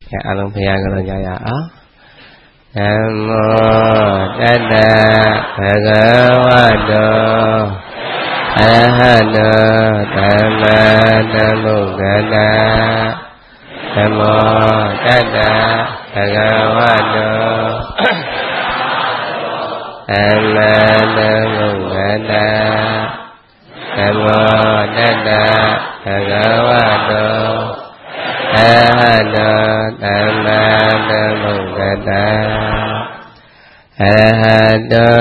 အားလုံးဘုရားကတော်ကြရအောင်နမောတတ္တဘဂဝတောအရဟတောသမ္မာသမ္ဗုဒ္ဓတ္တနမောတတ္တဘဂဝတောသမ္မာသမ္ဗုဒ္ဓတ္တနမောတတ္တဘဂဝတောအရဟတောသမ္မာသမ္ဗုဒ္ဓတ္တအရဟတော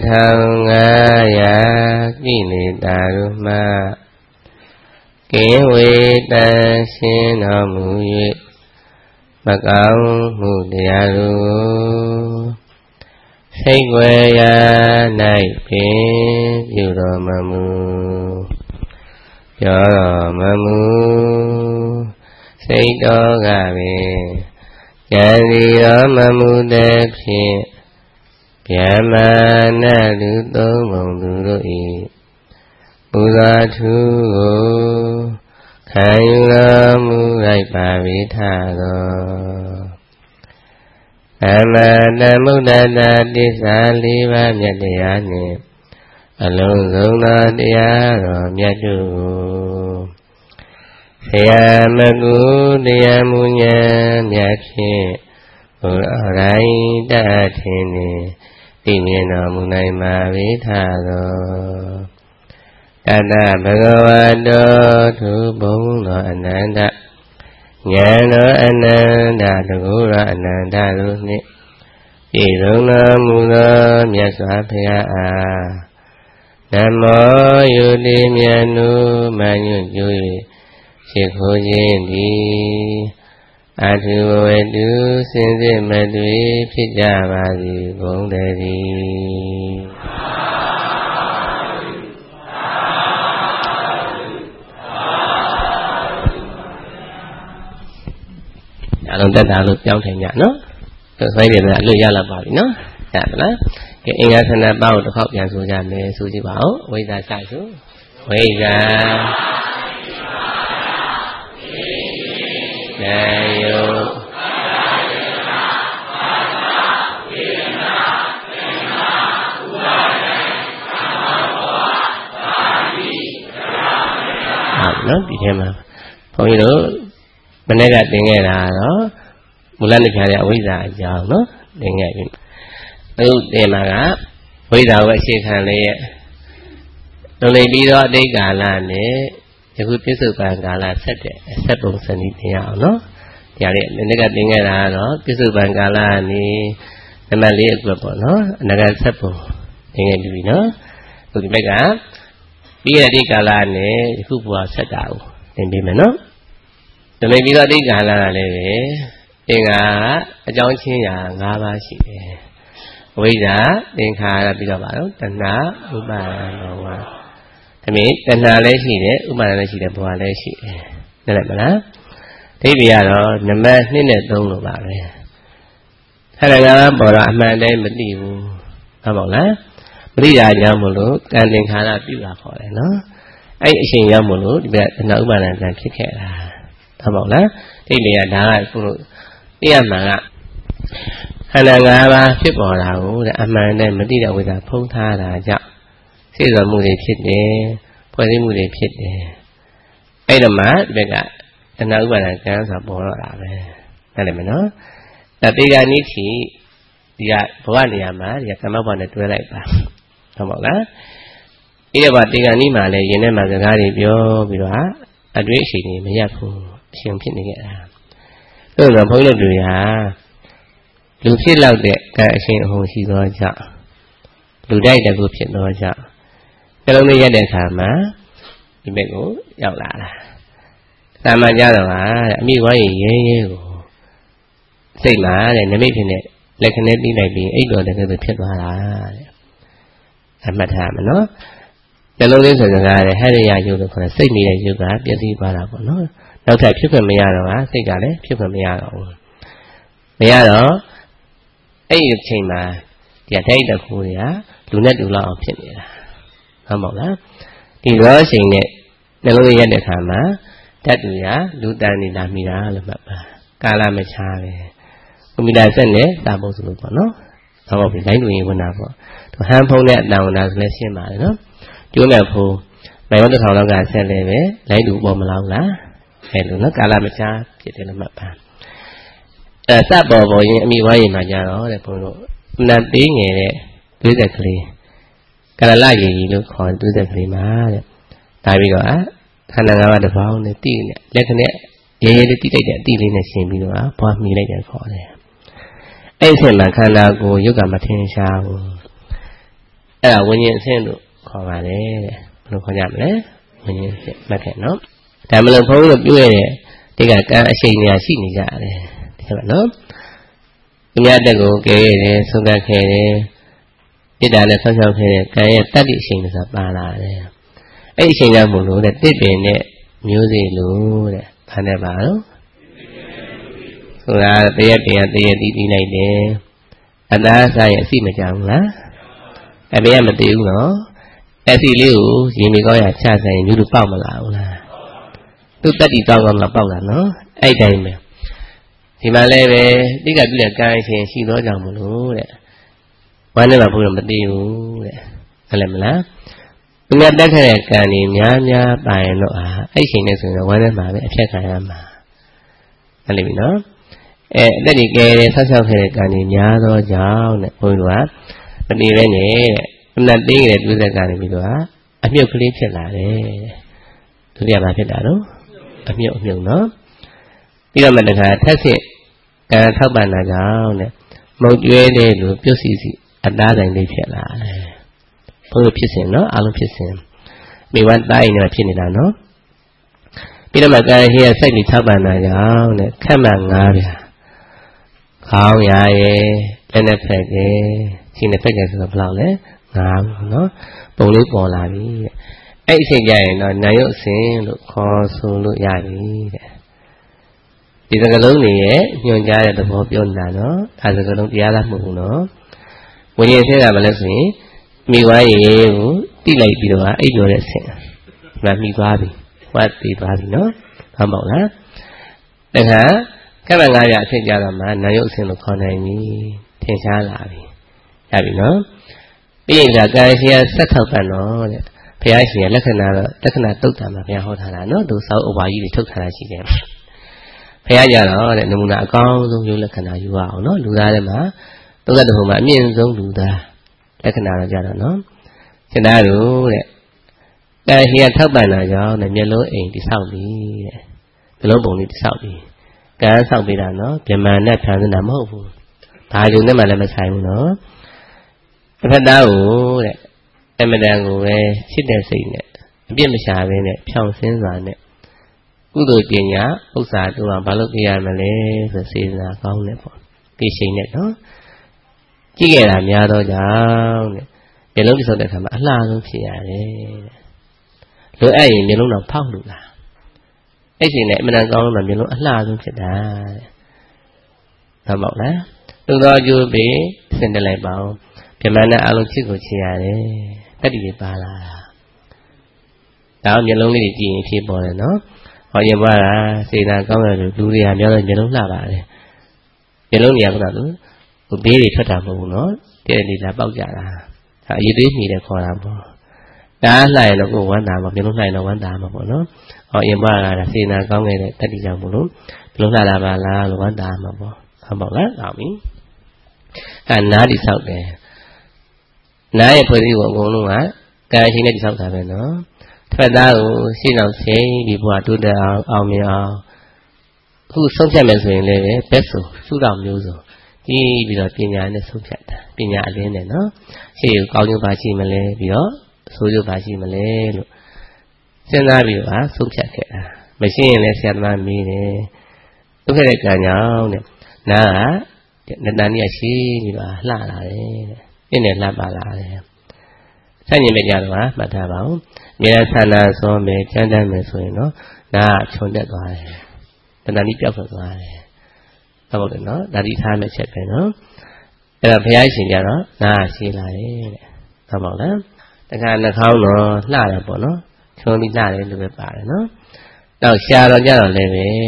1500ကိလေသာတို့မှကင်းဝေးတန်ရှင်းတော်မူ၍မကောင်းမှုတရားတို့စိတ်ွယ်ရာ၌ပင်ပြုတော်မမူပြောတော်မမူစိတ်တော်ကပင်ဉာဏ်စီတော်မမူတဲ့ဖြင့်ဗျာမာနလူသုံးပုံသူတို့၏ပူဇော်ထူးကိုခံယူတော်မူလိုက်ပါပြီထသောသမ္မာသမ္ဗုဒ္ဓတ္တသစ္စာလေးပါးမြတ်တရားနှင့်အလုံးစုံသောတရားတော်မြတ်တို့ဆရာမကုတရားမူညာမြတ်ဖြင့်ဘုရားတိုင်းတတ်ထင်နေသိမြင်တော်မူနိုင်ပါ၏ထသောတတ္တဘဂဝတောသူဘုံသောအနန္တဉာဏ်တော်အနန္တတကုရောအနန္တတို့နှင့်ပြည့်စုံတော်မူသောမြတ်စွာဘုရားအားနမောယုတိမြတ်နုမညွတ်ကြ၍ရှိခိုးခြင်းသည်အထုဝေတုစင်စစ်မသွေဖြစ်ကြပါသည်ဘုံတည်းအလုံးတက်တာလို့ပြောင်းထိုင်ကြနော်ဆိုင်းတယ်ကအလွတ်ရလာပါပြီနော်ရပါလားကဲအင်္ဂါ7ပါးကိုတစ်ခေါက်ပြန်ဆိုကြမယ်ဆိုကြပါဦးဝိဇ္ဇာစဆိုဝိဇ္ဇာနေယောနော်ဒီထဲမှာဘုန်းကြီးတို့မနေ့ကသင်ခဲ့တာတော့မူလနိဗ္ဗာန်ရဲ့အဝိဇ္ဇာအကြောင်းနော်သင်ခဲ့ပြီအခုသင်မှာကဝိဇ္ဇာကိုအခြေခံလေးရဲ့လုံနေပြီးတော့အတိတ်ကာလနဲ့ယခုပြစ္ဆုတ်ပံကာလဆက်တဲ့ဆက်ပုံစံနည်းသင်ရအောင်နော်ဒီဟာလေးမနေ့ကသင်ခဲ့တာကတော့ပြစ္ဆုတ်ပံကာလကနေနံပါတ်4အတွက်ပေါ့နော်အနာဂတ်ဆက်ပုံသင်ခဲ့ပြီနော်အခုဒီဘက်ကပြီးရတဲ့ကာလနဲ့ယခုဘဝဆက်တာကိုသင်ပေးမယ်နော်လုံနေပြီးတော့အတိတ်ကာလကလည်းပဲသင်္ခါအကြောင်းချင်းရာ5ပါးရှိတယ်ဝိဇ္ဇာသင်္ခါရပြီးတော့ပါတော့တဏှာဥပါဒံဘောဝဒါမင်းတဏှာလည်းရှိတယ်ဥပါဒံလည်းရှိတယ်ဘောဝလည်းရှိတယ်နားလည်မလားဒိဋ္ဌိကတော့နံပါတ်2နဲ့3လို့ပါပဲခန္ဓာ၅ပါးပေါ်တော့အမှန်တည်းမသိဘူးဟုတ်ပါ့လားမသိတာကြောင့်မလို့ကံသင်္ခါရပြုတာခေါ်တယ်နော်အဲ့အရှင်ရောက်မလို့ဒီဘက်တဏှာဥပါဒံတန်ဖြစ်ခဲ့တာဟုတ်ပါ့လားဒိဋ္ဌိကဒါကခုလို့သိရမှာကခန္ဓာ၅ပါးဖြစ်ပေါ်တာကိုအမှန်တည်းမသိတဲ့ဝိဇ္ဇာဖုံးထားတာကြောင့်စိတ်တော်မှုတွေဖြစ်တယ်ဖွဲ့စည်းမှုတွေဖြစ်တယ်အဲ့တော့မှဒီဘက်ကတဏှာဥပါဒံကံဆိုပေါ်တော့တာပဲနားလည်မနော်ဒါတေဂာနိတိဒီကဘဝနေရာမှာဒီကကမ္မဘဝနဲ့တွဲလိုက်ပါဟုတ်ပါ့လားဒီကဘတေဂာနိမှာလည်းယင်ထဲမှာစကားတွေပြောပြီးတော့အတွေ့အရှိတွေမရဘူးအရှင်ဖြစ်နေကြတာဆိုတော့ဘုန်းကြီးတို့တွေဟာလူဖြစ်လောက်တဲ့ကံအရှင်အဟုန်ရှိသောကြောင့်လူတိုက်တကူဖြစ်သောကြောင့်နှလုံးသွင်းရတဲ့အခါမှာဒီဘက်ကိုရောက်လာတာသာမန်ကြတော့အမိဝိုင်းရဲရဲကိုစိတ်မှာတဲ့နမိတ်ဖြစ်တဲ့လက်ခနဲ့ပြီးလိုက်ပြီးအိတ်တော်တဲ့ကဲဖြစ်သွားတာတဲ့အမှတ်ထားမှာနော်နှလုံးသွင်းဆိုစကားတဲ့ဟရိယယုတ်လို့ခေါ်တဲ့စိတ်နေတဲ့ယုတ်ကပြည့်စည်သွားတာပေါ့နော်နောက်ထပ်ဖြစ်ခွင့်မရတော့စိတ်ကလည်းဖြစ်ခွင့်မရတော့ဘူးမရတော့အဲ့ဒီအချိန်မှာဒီဓာတ်တခုတွေကလူနဲ့တူလောက်အောင်ဖြစ်နေတာဟုတ်မဟုတ်လားဒီရောအချိန်နဲ့နှလုံးသွင်းရတဲ့အခါမှာဓာတ်တွေကလူတန်နေလာမိတာလို့မှတ်ပါက Kala Machare. Kumida Sene, Double Sulupono. Some of the language when I to hand phone that down as less in my no. You know, who may want to tell them I said, they do bomb along. And look at Lamacha, get in the map. A sabo boy, me, why in my yard, not being it, physically. Kalagi look on to the Klima. Tabiga, Kananga the pound, the tea, let the tea in a shame, point me later for them. I said, Makana go, you got my tin shower. When you send Corvale, look on that, when you say, Macano. Tamil phone of you, they got a shame, I see that. No? You had to go, okay, so that can. It does not sound like a study things of Bala. I say that Mulu that did in it, music, Lou, Panabalo. So that they are there, and as I see my Jamla, I am a deal, no? As he lives, Jimmy Goya Chas and you to Pamela. To study tongue on the Pamela, no? I tell me. Himalaya, they got good guys and she goes down Mulu. One of them, but you, Alamala. We have that can in Yanya by no, I think it's in one of my check I am. I live in all. Then he gave such a can in Yado, Jown, Pulua, but even I'm not being it with the gun in Midua. A new creature, to the Abacadaro, a new no. You don't matter, test it. Can't help by Nagown. Most really do easy. Another in the Piala. Pull a piece, no? I'll piece him. Me one die in a pinida, no? Peter Maguire here said me Tabana, come on, Naria. How yae, and a peg, seen the peggers of Lale, no? Police or Lavi. I say, Yay, no, Nayo sing, look, call, so look, Yavi. Is a galoni, young guy at the Bob Yonda, as a galon, the other moon, no? When you say that, let's see, me why you delay below 8 years. Let me grab it. What the body, no? How about that? Then, come on, I said, Yadama, now you'll send the corner me, Tinsalavi. Have you know? Being that guy here set up and all that. Piashi, Lakana took them up, Yahotana, no, those out over you took her as she came. Piaja, that no account, you look at you are, no, Ludama. Look at the home, I mean, don't do that. Like another jar, no? Scenario that he had helped by now, and yellow ain't the Saudi. The lobo need Saudi. Gas out be done, no? The man that turns in a move. I do never let me say, no? If I know that Emadango, sit there saying it. Be a shy in it, pouncing on it. Good Pinya, outside to a Balokia Malay, the season are called it for. Fishing it, no? Chỉ nghe làm nhà thôi cháu, cái lúc đi sau này thằng bạn la không chỉ là đấy, lối ấy những lúc nào phong đủ là, ấy gì này mình đang con làm những lúc la không chỉ là, thằng bảo đấy, lúc đó vui bé xin để lại bảo, cái mà nó alo chiếc của chị à đấy, tất đi ba là, đó những lúc này chị thì bỏ này nó, họ như vậy là xin là con là đủ đi làm cho những lúc là bạn này, những lúc này cũng là đúng. Bé thì thoát ra mù nó, thế thì là bao giờ là, như thế thì để khỏi làm thôi. Đã lại nó cũng quan đảm, nhưng lúc này nó quan đảm mà bọn nó, họ yên ba là xin là có người này tất đi ra một lúc là bà là quan đảm mà bọn, họ bảo lát bảo mình, ná đi sau để, ná em phải đi của luôn á, cái gì này đi sau tại vì nó, thật ra xin nào sẽ bị bỏ tôi để ao mi ao, cứ sống theo mình rồi này bé số, số đồng nhiều rồi. Vì đó tiền nhà nó sống chặt, tiền nhà lên này nó, chỉ có những bài gì mà lên, vì đó số những bài gì mà lên, xem ra vì đó sống chặt kệ, mấy chuyện này xem mà mi này, lúc này cả nhau này, nà, nên như vậy vì đó là đấy, cái này là bà là đấy, sao như bây giờ đó bà ta bảo, như là sao na so mấy chân đan mấy số nó, nà chôn đẹp rồi, nên đi béo rồi. About it, no? That is time I check, no? And I'm paying ya, no? Nah, she like, about that. The kind of how no, lie about, no? Show me that into the bar, no? Now, share on your levy,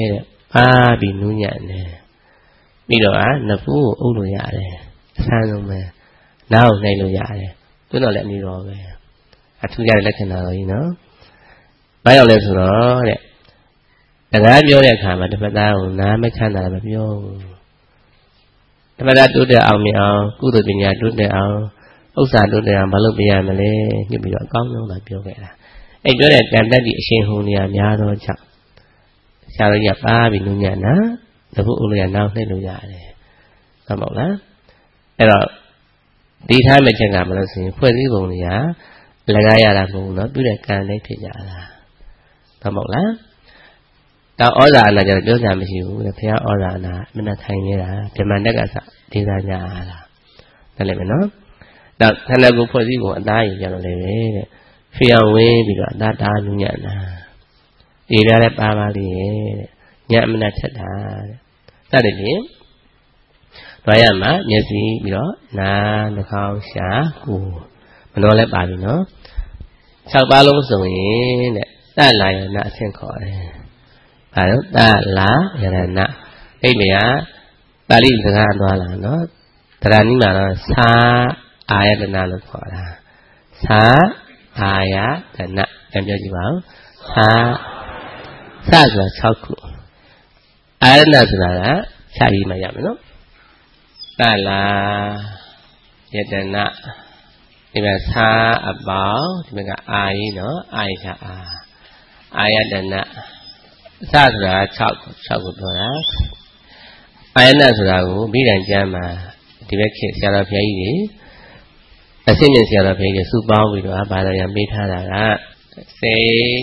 ပါပြီးနူးညံ့တယ်ပြီးတော့နှစ်ဖူးကိုအုပ်လို့ရတယ်အဆန်းဆုံးပဲနောက်နှိပ်လို့ရတယ်တွန်းတော့လည်းအနည်းတော့ပဲအထူးရတဲ့လက္ခဏာတော့ကြီးနော်ဘာရောက်လဲဆိုတော့တဲ့တကားပြောတဲ့အခါမှာတပတ်သားကိုနားမချမ်းသာလည်းမပြောဘူးတပတ်သားတိုးတက်အောင်မြင်အောင်ကုသိုလ်ပညာတိုးတက်အောင်ဥစ္စာတိုးတက်အောင်မလုပ်ပြရမလဲညှိပြီးတော့အကောင်းဆုံးသာပြောခဲ့တာအဲ့ပြောတဲ့တန်တက်ကြီးအရှင်ဟူနေရများတော့ကြောင့်ဆရာတော်ကြီးပါပြီးနူးညံ့တာတခုဦးလေးကနောက်နှိပ်လို့ရတယ်ဟုတ်မဟုတ်လားအဲ့တော့ဒီထားမဲ့ချက်ကမလို့ဆိုရင်ဖွဲ့စည်းပုံတွေကလကားရတာမဟုတ်ဘူးနော်ပြုတဲ့ကံလေးဖြစ်ကြတာဟုတ်မဟုတ်လားတော့ဩဇာအနာကျတော့ပြောစရာမရှိဘူးလေဘုရားဩဇာအနာမနှထိုင်နေတာဗြဟ္မတက်ကစဒေသညာလားဒါလည်းမယ်နော်တော့ခန္ဓာကိုယ်ဖွဲ့စည်းပုံအသားကြီးကြတော့လေတဲ့ဖျောင်းဝင်းပြီးတော့အသားတားနူးညံ့တာဒီရတဲ့ပါပါလေးရဲ့ညအမနထက်တာတဲ့စတယ်ဖြင့်တွားရမှာမျက်စိပြီးတော့နားနှာခေါင်းရှာကိုယ်မနှောလဲပါပြီနော်6ပါးလုံးဆိုရင်တဲ့တလာယနာအဆင့်ခေါ်တယ်ဘာလို့တလာယနာအိတ်လေကပါဠိစကားသွားလာနော်တရားနည်းမှာတော့သာအာယတနာလို့ခေါ်တာသာအာယတနာပြန်ပြောကြည့်ပါဦးသာဆိုတာ6ခုအာယတနာဆိုတာကဖြာပြီးမှရမယ်နော်တလာယတနာဒီမှာသာအပေါင်းဒီမှာကအာယီနော်အာယကအာယတနာအစဆိုတာ6ခုပြောတာအာယနာဆိုတာကိုမိဒံကျမ်းမှာဒီဘက်ခေတ်ဆရာတော်ဘုရားကြီးတွေအစင်းမြင့်ဆရာတော်ဘုရားကြီးစုပေါင်းပြီးတော့ဘာသာပြန်ပေးထားတာကစေ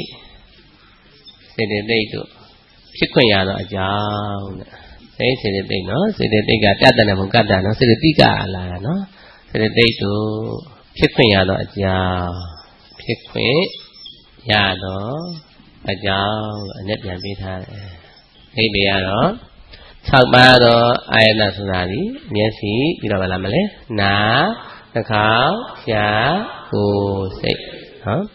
တသိက်တို့ဖြစ်ခွင့်ရတော့အကြောင်းတဲ့စေတသိက်နော်စေတသိက်ကတတ်တယ်မဟုတ်ကတ္တနော်စေတသိကလာတာနော်စေတသိက်တို့ဖြစ်ခွင့်ရတော့အကြောင်းဖြစ်ခွင့်ရတော့အကြောင်းလို့အနဲ့ပြန်ပေးထားတယ်အိဗေကတော့6ပါးတော့အာယနာဆိုတာဒီမျက်စိပြီးတော့ဗလာမလဲနားနှာခေါင်းရှားကိုယ်စိတ်နော်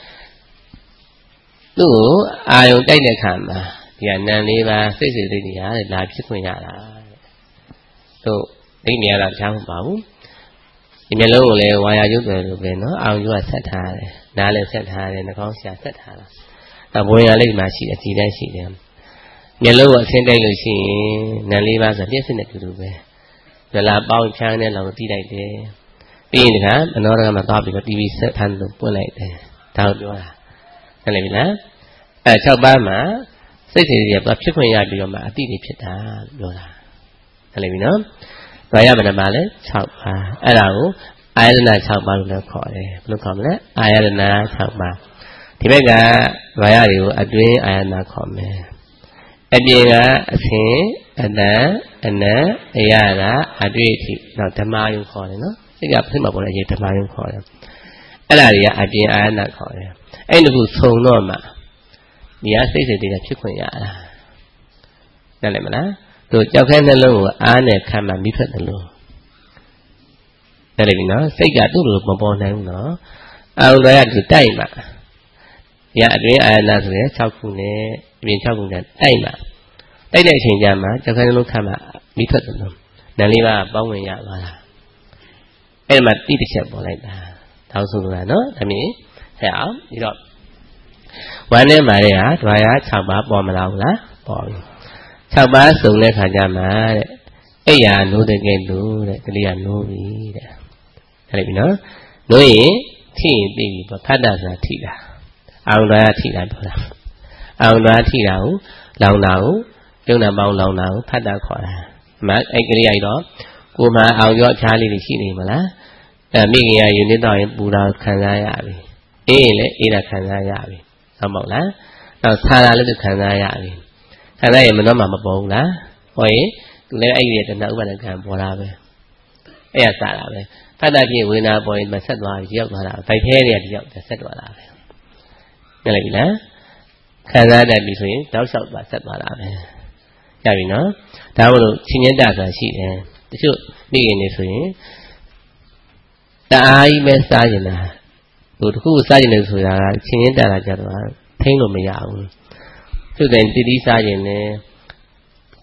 သူ့ကိုအာယုံတိုက်တဲ့ခါမှာဒီကနံ၄ပါးစိတ်စိတ်လေးတွေဟာလာဖြစ်ခွင့်ရတာတို့အိဗေကတော့ချမ်းမပါဘူးဒီမျက်လုံးကိုလည်းဝါယာကျုပ်တယ်လို့ပဲနော်အာယုံကျကဆက်ထားတယ်နားလည်းဆက်ထားတယ်နှာခေါင်းရှားဆက်ထားတာဘဝင်ရလိမ့်မှာရှိတယ်ဒီတိုင်းရှိတယ်မျက်လုံးကိုအဆင်းတိုက်လို့ရှိရင်နံ၄ပါးဆိုပြည့်စုံတဲ့တူတူပဲဇလာပေါင်းချမ်းတဲ့လောက်တီးလိုက်တယ်ပြီးရင်တခါမနောရကမှာသွားပြီးတော့ TV ဆက်ဖမ်းလို့ပွင့်လိုက်တယ်ဒါကိုပြောတာဟုတ်တယ်ပြီလား6ပါးမှာစိတ်တွေကဖြစ်ခွင့်ရပြီးတော့မှအတိတွေဖြစ်တာပြောတာဟုတ်တယ်ပြီနော်ဘာရမလဲပါလဲ6ပါးအဲ့ဒါကိုအာယတနာ6ပါးလို့လည်းခေါ်တယ်ဘယ်လိုခေါ်မလဲအာယတနာ6ပါးဒီဘက်ကဘာရတွေကိုအတွင်းအာယနာခေါ်မယ်အပြင်ကအဆင်အတန်အနံအရတာအတွေ့အထိတော့ဓမ္မယုံခေါ်တယ်နော်စိတ်ကဖြစ်မှာပေါ်တဲ့ရေဓမ္မယုံခေါ်တယ်အဲ့ဒါတွေကအပြင်အာယနာခေါ်တယ်အဲ့ဒီခုဆုံတော့မှဒီဟာစိတ်စိတ်တွေကဖြစ်ခွင့်ရတာနားလည်မလားတို့ကြောက်ခဲနှလုံးကိုအားနဲ့ခံမှမိဖက်တယ်လို့နားလည်ပြီနော်စိတ်ကသူ့လိုမပေါ်နိုင်ဘူးနော်အာရုံတွေကသူတိုက်မှရအတွင်းအာယနာဆိုရင်6ခုနဲ့အပြင်6ခုနဲ့တိုက်မှတိုက်တဲ့အချိန်ကျမှကြောက်ခဲနှလုံးခံမှမိထွက်တယ်လို့နံလေးပါပေါင်းဝင်ရသွားတာအဲ့မှာတိတစ်ချက်ပေါ်လိုက်တာတောင်းဆိုလို့လားနော်ဒါမြင်ဟဲ့အောင်ဒီတော့ဝမ်းထဲမှာတဲ့ဟာဒွါရ6ပါးပေါ်မလာဘူးလားပေါ်ပြီ6ပါးစုံတဲ့ခါကျမှတဲ့အဲ့ရနိုးတဲ့ကဲလို့တဲ့ကလေးကနိုးပြီတဲ့ဟုတ်ပြီနော်နိုးရင်ထိရင်သိပြီပေါ့ဖတ်တာဆိုတာထိတာအောင်တော်ရထိတာပြောတာအောင်တော်ထိတာကိုလောင်တာကိုပြုံးတာပေါင်းလောင်တာကိုဖတ်တာခေါ်တာမအဲ့ကလေးရိုက်တော့ကိုမှအောင်ရောချားလေးတွေရှိနေမလားမိခင်ကယူနေတော့ရင်ပူတာခံစားရပြီအေးလေအေးတာခံစားရပြီဟုတ်မဟုတ်လားနောက်ဆာတာလည်းခံစားရပြီခံစားရင်မနှောမှမပေါ်ဘူးလားဟောရင်သူလည်းအဲ့ဒီတဏှာဥပါဒကံပေါ်လာပဲအဲ့ရစတာပဲဖတ်တာဖြင့်ဝေဒနာပေါ်ရင်မဆက်သွားပြီရောက်သွားတာဗိုက်ထဲတွေကတယောက်ဆက်သွားတာပဲညလိုက်ပြီလားခံစားတတ်ပြီဆိုရင်တောက်လျှောက်သွားဆက်သွားတာပဲရပြီနော်ဒါမို့လို့ချင်းညက်တာဆိုတာရှိတယ်တချို့မိခင်တွေဆိုရင်တအားကြီးပဲစားကျင်တာဟိုတခုစားကျင်တယ်ဆိုတာချင်းညက်တာကြတော့ထိန်းလို့မရဘူးသူ့တိုင်တည်တည်စားကျင်တယ်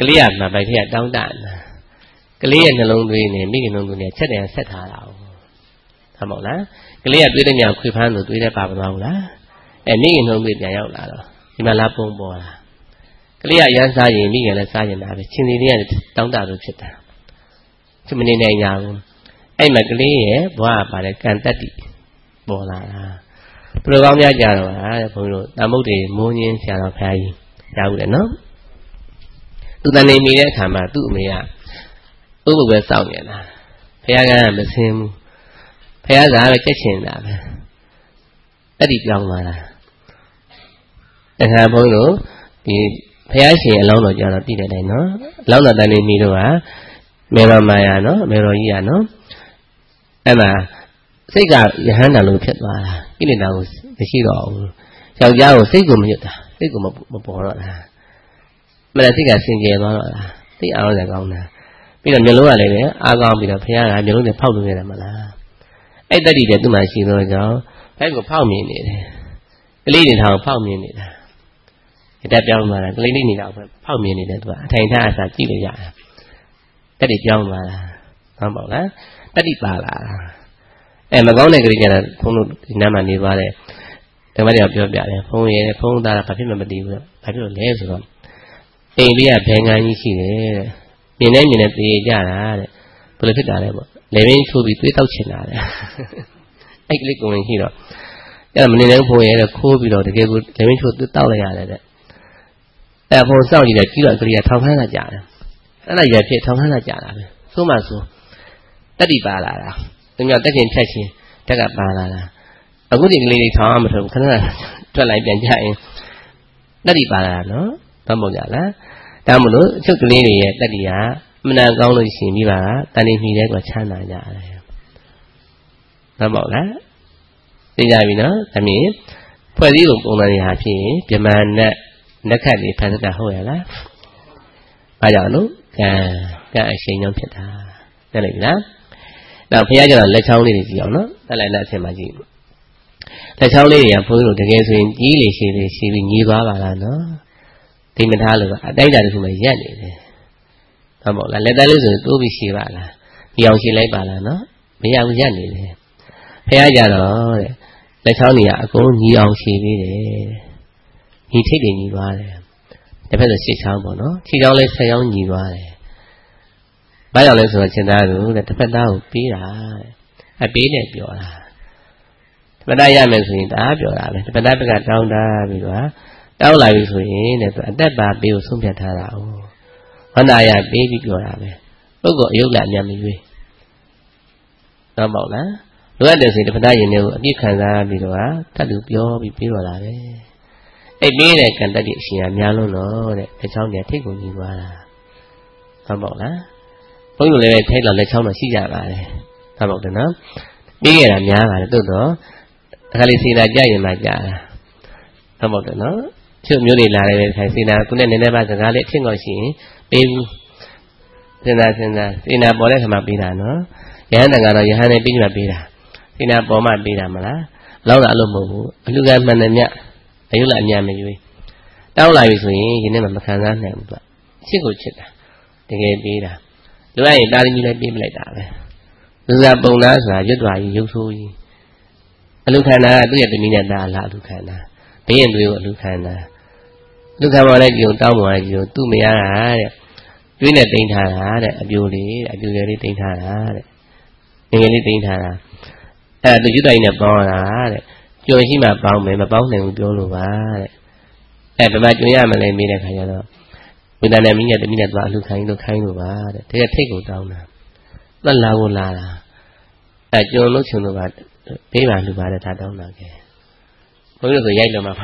ကလေးကမှဘိုက်ထက်တောင်းတနာကလေးရဲ့နှလုံးသွေးနဲ့မိခင်နှလုံးသွေးနဲ့ချက်တယ်ဆက်ထားတာဟုတ်မဟုတ်လားကလေးကသွေးတဲ့ညခွေဖမ်းလို့သွေးတဲ့ပါမသွားဘူးလားမိခင်နှလုံးသွေးပြန်ရောက်လာတော့ဒီမှာလာပုံပေါ်လာကလေးကရမ်းစားရင်မိခင်လည်းစားရင်တာပဲချင်းစီလေးကတောင်းတလို့ဖြစ်တာသူမနေနိုင်ကြဘူးအဲ့မှာကလေးရဲ့ဘွားပါတဲ့ကံတက်တိပေါ်လာတာဘယ်လိုကောင်းများကြတော့လားဘုန်းကြီးတို့တာမုတ်တွေမိုးညင်းဆရာတော်ဖရာကြီးကြားဘူးလေနော်သူတန်နေမိတဲ့အခါမှာသူ့အမေကဥပုပ်ပဲစောင့်နေတာဖရာကမစင်းဘူးဖရာကပဲကြက်ချင်တာပဲတက်တိပြောင်းလာတာတခါဘုန်းကြီးတို့ဒီဖရာရှင်အလောင်းတော်ကြတော့တည်တယ်တိုင်းနော်အလောင်းတော်တန်နေမိတော့ကမေတော်မာယာနော်မေတော်ကြီးကနော်အဲ့မှာစိတ်ကယဟန္တာလို့ဖြစ်သွားတာကိလေသာကိုမရှိတော့ဘူးယောက်ျားကိုစိတ်ကိုမညွတ်တာစိတ်ကိုမပေါ်တော့တာမလားစိတ်ကစင်ကြယ်သွားတော့တာသိအောင်လည်းကောင်းတာပြီးတော့မျိုးလုံးကလည်းပဲအားကောင်းပြီးတော့ဖခင်ကမျိုးလုံးနဲ့ဖောက်လို့ရတယ်မလားအဲ့တတိတဲ့သူ့မှာရှိသောကြောင့်ဘက်ကိုဖောက်မြင်နေတယ်ကလေးတွေထောင်ဖောက်မြင်နေတာတက်ပြောင်းသွားတာကလေးလေးနေတာပဲဖောက်မြင်နေတယ်သူကအထိုင်ထားအစားကြည့်လို့ရတယ်တက်တိပြောင်းသွားတာဟုတ်ပါ့လားတတိပါလာမကောင်းတဲ့ကလေးကျတော့ဘုန်းတို့ဒီနားမှာနေသွားတယ်ဓမ္မတွေပြောပြတယ်ဘုန်းရဲ့ဘုန်းသားကဘာဖြစ်မှမသိဘူးဘာဖြစ်လို့လဲဆိုတော့အိမ်လေးကဘယ်ငန်းကြီးရှိတယ်တဲ့မြင်နေသေကြတာတဲ့ဘယ်လိုဖြစ်တာလဲပေါ့လေဘင်းချိုးပြီးသွေးတောက်ချင်တာတဲ့အဲ့ကလေးကိုဝင်ရှိတော့အဲ့မနေနိုင်ဘုန်းရဲ့ခိုးပြီးတော့တကယ်ကိုလေဘင်းချိုးသွေးတောက်လိုက်ရတယ်တဲ့အဲ့ဘုန်းစောင့်ကြည့်တယ်ပြီးတော့ကလေးကထောင်ခန်းလာကြတယ်အဲ့ဒါရဖြစ်ထောင်ခန်းလာကြတာပဲဆိုမှဆိုတတိပါလာတာသူများတက်ချင်းဖြတ်ချင်းတက်ကပါလာတာအခုဒီကလေးလေးထောင်အောင်မထုတ်ခဏထွက်လိုက်ပြန်ကြရင်တတိပါလာနော်ဘာမို့ကြလားဒါမို့လို့အချုပ်ကလေးတွေရဲ့တတိကအမှန်တန်ကောင်းလို့ရှိရင်ပြီးပါတန်နေမိတဲ့ကချမ်းသာကြတယ်ဘာမို့လားသိကြပြီနော်ဒါမြင်ဖွဲ့စည်းပုံစံရာဖြစ်ရင်ဗြဟ္မာနဲ့နက္ခတ်တွေဖန်ဆတာဟုတ်ရလားဘာကြောင့်လို့ကံအရှိန်ကြောင့်ဖြစ်တာသိလိုက်ပြီလားတော့ဘုရားကျတော့လက်ချောင်းလေးတွေကြည့်အောင်နော်တက်လိုက်လက်အထင်မှာကြည့်လက်ချောင်းလေးတွေကဘုန်းကြီးတို့တကယ်ဆိုရင်ကြီးလေရှိပြီးညီးသွားပါလားနော်ဒီမထားလို့အတိုက်တာတခုမှရက်နေတယ်ဟုတ်မို့လားလက်သားလေးဆိုရင်တိုးပြီးရှိပါလားဒီအောင်ရှိလိုက်ပါလားနော်မရဘူးရက်နေတယ်ဘုရားကျတော့တဲ့လက်ချောင်းတွေကအကုန်ညီအောင်ရှိပြီးတယ်ညီထိတ်တွေညီသွားတယ်တစ်ဖက်ဆိုရှစ်ချောင်းပေါ့နော်ခြေချောင်းလေးဆက်ချောင်းညီသွားတယ်ဘာကြောင့်လဲဆိုတော့ရှင်သားတို့တဲ့တစ်ဖက်သားကိုပေးတာတဲ့အပေးနဲ့ပြောတာတစ်ဖက်သားရမယ်ဆိုရင်ဒါပြောတာပဲတစ်ဖက်သားဘက်ကတောင်းတာပြီးတော့တောင်းလာပြီဆိုရင်တဲ့သူအသက်ပါပေးကိုဆုံးဖြတ်ထားတာ哦ဝန္တာရပေးပြီးပြောတာပဲပုဂ္ဂိုလ်အယုတ်လာညံမရွေးတော့ပေါ့လားလိုအပ်တယ်ဆိုရင်တစ်ဖက်သားရင်တွေကိုအပြစ်ခံစားပြီးတော့တတ်သူပြောပြီးပြီးတော့လာပဲအဲ့ပေးတဲ့ကံတက်တဲ့အရှင်ကများလို့တော့တဲ့အချောင်းတွေထိတ်ကုန်ကြီးသွားတာဟုတ်ပေါ့လားဘုန်းကြီးလည်းထိုက်တော့လက်ချောင်းတော့ရှိကြပါတယ်ဟုတ်ပေါ့တယ်နော်ပြီးရတာများပါတယ်တိုးတော့အခါလေးစေနာကြရင်မှကြာတာဟုတ်ပေါ့တယ်နော်ချုပ်မျိုးတွေလာတယ်ခိုင်စေနာခုနဲ့နည်းနည်းပါစကားလေးအထင်ကောရှိရင်ပေးဘူးစေနာစေနာပေါ်တဲ့ခါမှပေးတာနော်ယဟန်တန်ကတော့ယဟန်နဲ့ပြီးမှပေးတာစေနာပေါ်မှပေးတာမလားလောက်တာအလို့မဟုတ်ဘူးအလူကမှန်တယ်မြအယုလအမြန်မရွေးတောင်းလာပြီဆိုရင်ဒီနေ့မှမခံစားနိုင်ဘူးသူချစ်ကိုချစ်တာတကယ်ပေးတာလူရရင်တာသမီလည်းပေးပလိုက်တာပဲလူစားပုံလားဆိုတာရွတ်သွားရင်ရုပ်ဆိုးကြီးအလူခန္ဓာကသူ့ရဲ့သမီးနဲ့တာလားအလူခန္ဓာဘေးရင်တွေကိုအလူခန္ဓာလူခန္ဓာလည်းကြုံတောင်းပေါ်ကြုံသူ့မရတာတဲ့တွေးနဲ့တိမ့်ထားတာတဲ့အပြိုလေးတိမ့်ထားတာတဲ့ငယ်လေးတိမ့်ထားတာအဲ့ဒါသူရွတ်တိုင်းနဲ့ပေါင်းတာတဲ့ကြုံရှိမှပေါင်းမယ်မပေါင်းနိုင်ဘူးပြောလို့ပါတဲ့အဲ့ဘယ်မှာကြုံရမလဲမေးတဲ့ခါကျတော့ဝိသနာမင်းရဲ့တမီးနဲ့သွားအလူခိုင်းလို့ခိုင်းလို့ပါတဲ့တကယ်ထိတ်ကိုတောင်းတာသက်လာကိုလာတာအဲ့ကြုံလို့ချင်လို့ပါပေးပါလူပါတဲ့ဒါတောင်းတာကဲဘုန်းကြီးတို့ဆိုရိုက်လို့မှာပါ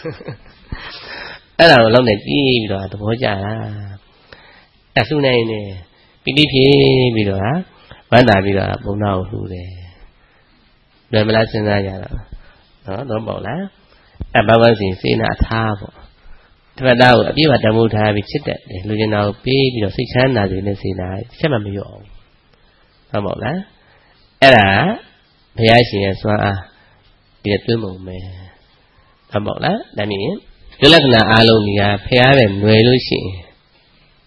အဲ့ဒါကိုလောက်နေကြည့်ပြီးတော့သဘောကျတာအဆုနိုင်နေပိဋိဖြစ်ပြီးတော့ဝမ်းသာပြီးတော့ဘုံနာကိုလှူတယ်လွယ်မလားစဉ်းစားကြတော့နော်တော့ပေါ့လားအဘဝစီစေနာထားပေါ့တစ်ဖက်သားကိုအပြည့်အဝတမိုးထားပြီးချစ်တဲ့လူကျင်သားကိုပေးပြီးတော့စိတ်ချမ်းသာစေနဲ့စေနာချက်မှမလျော့အောင်ဟုတ်ပေါ့လားအဲ့ဒါဘုရားရှင်ရဲ့စွမ်းအားဒီသွင်းပုံပဲဟုတ်ပေါ့လားဒါမြင်လွတ်လပ်ကနာအားလုံးကြီးကဘုရားပဲຫນွယ်လို့ရှိရင်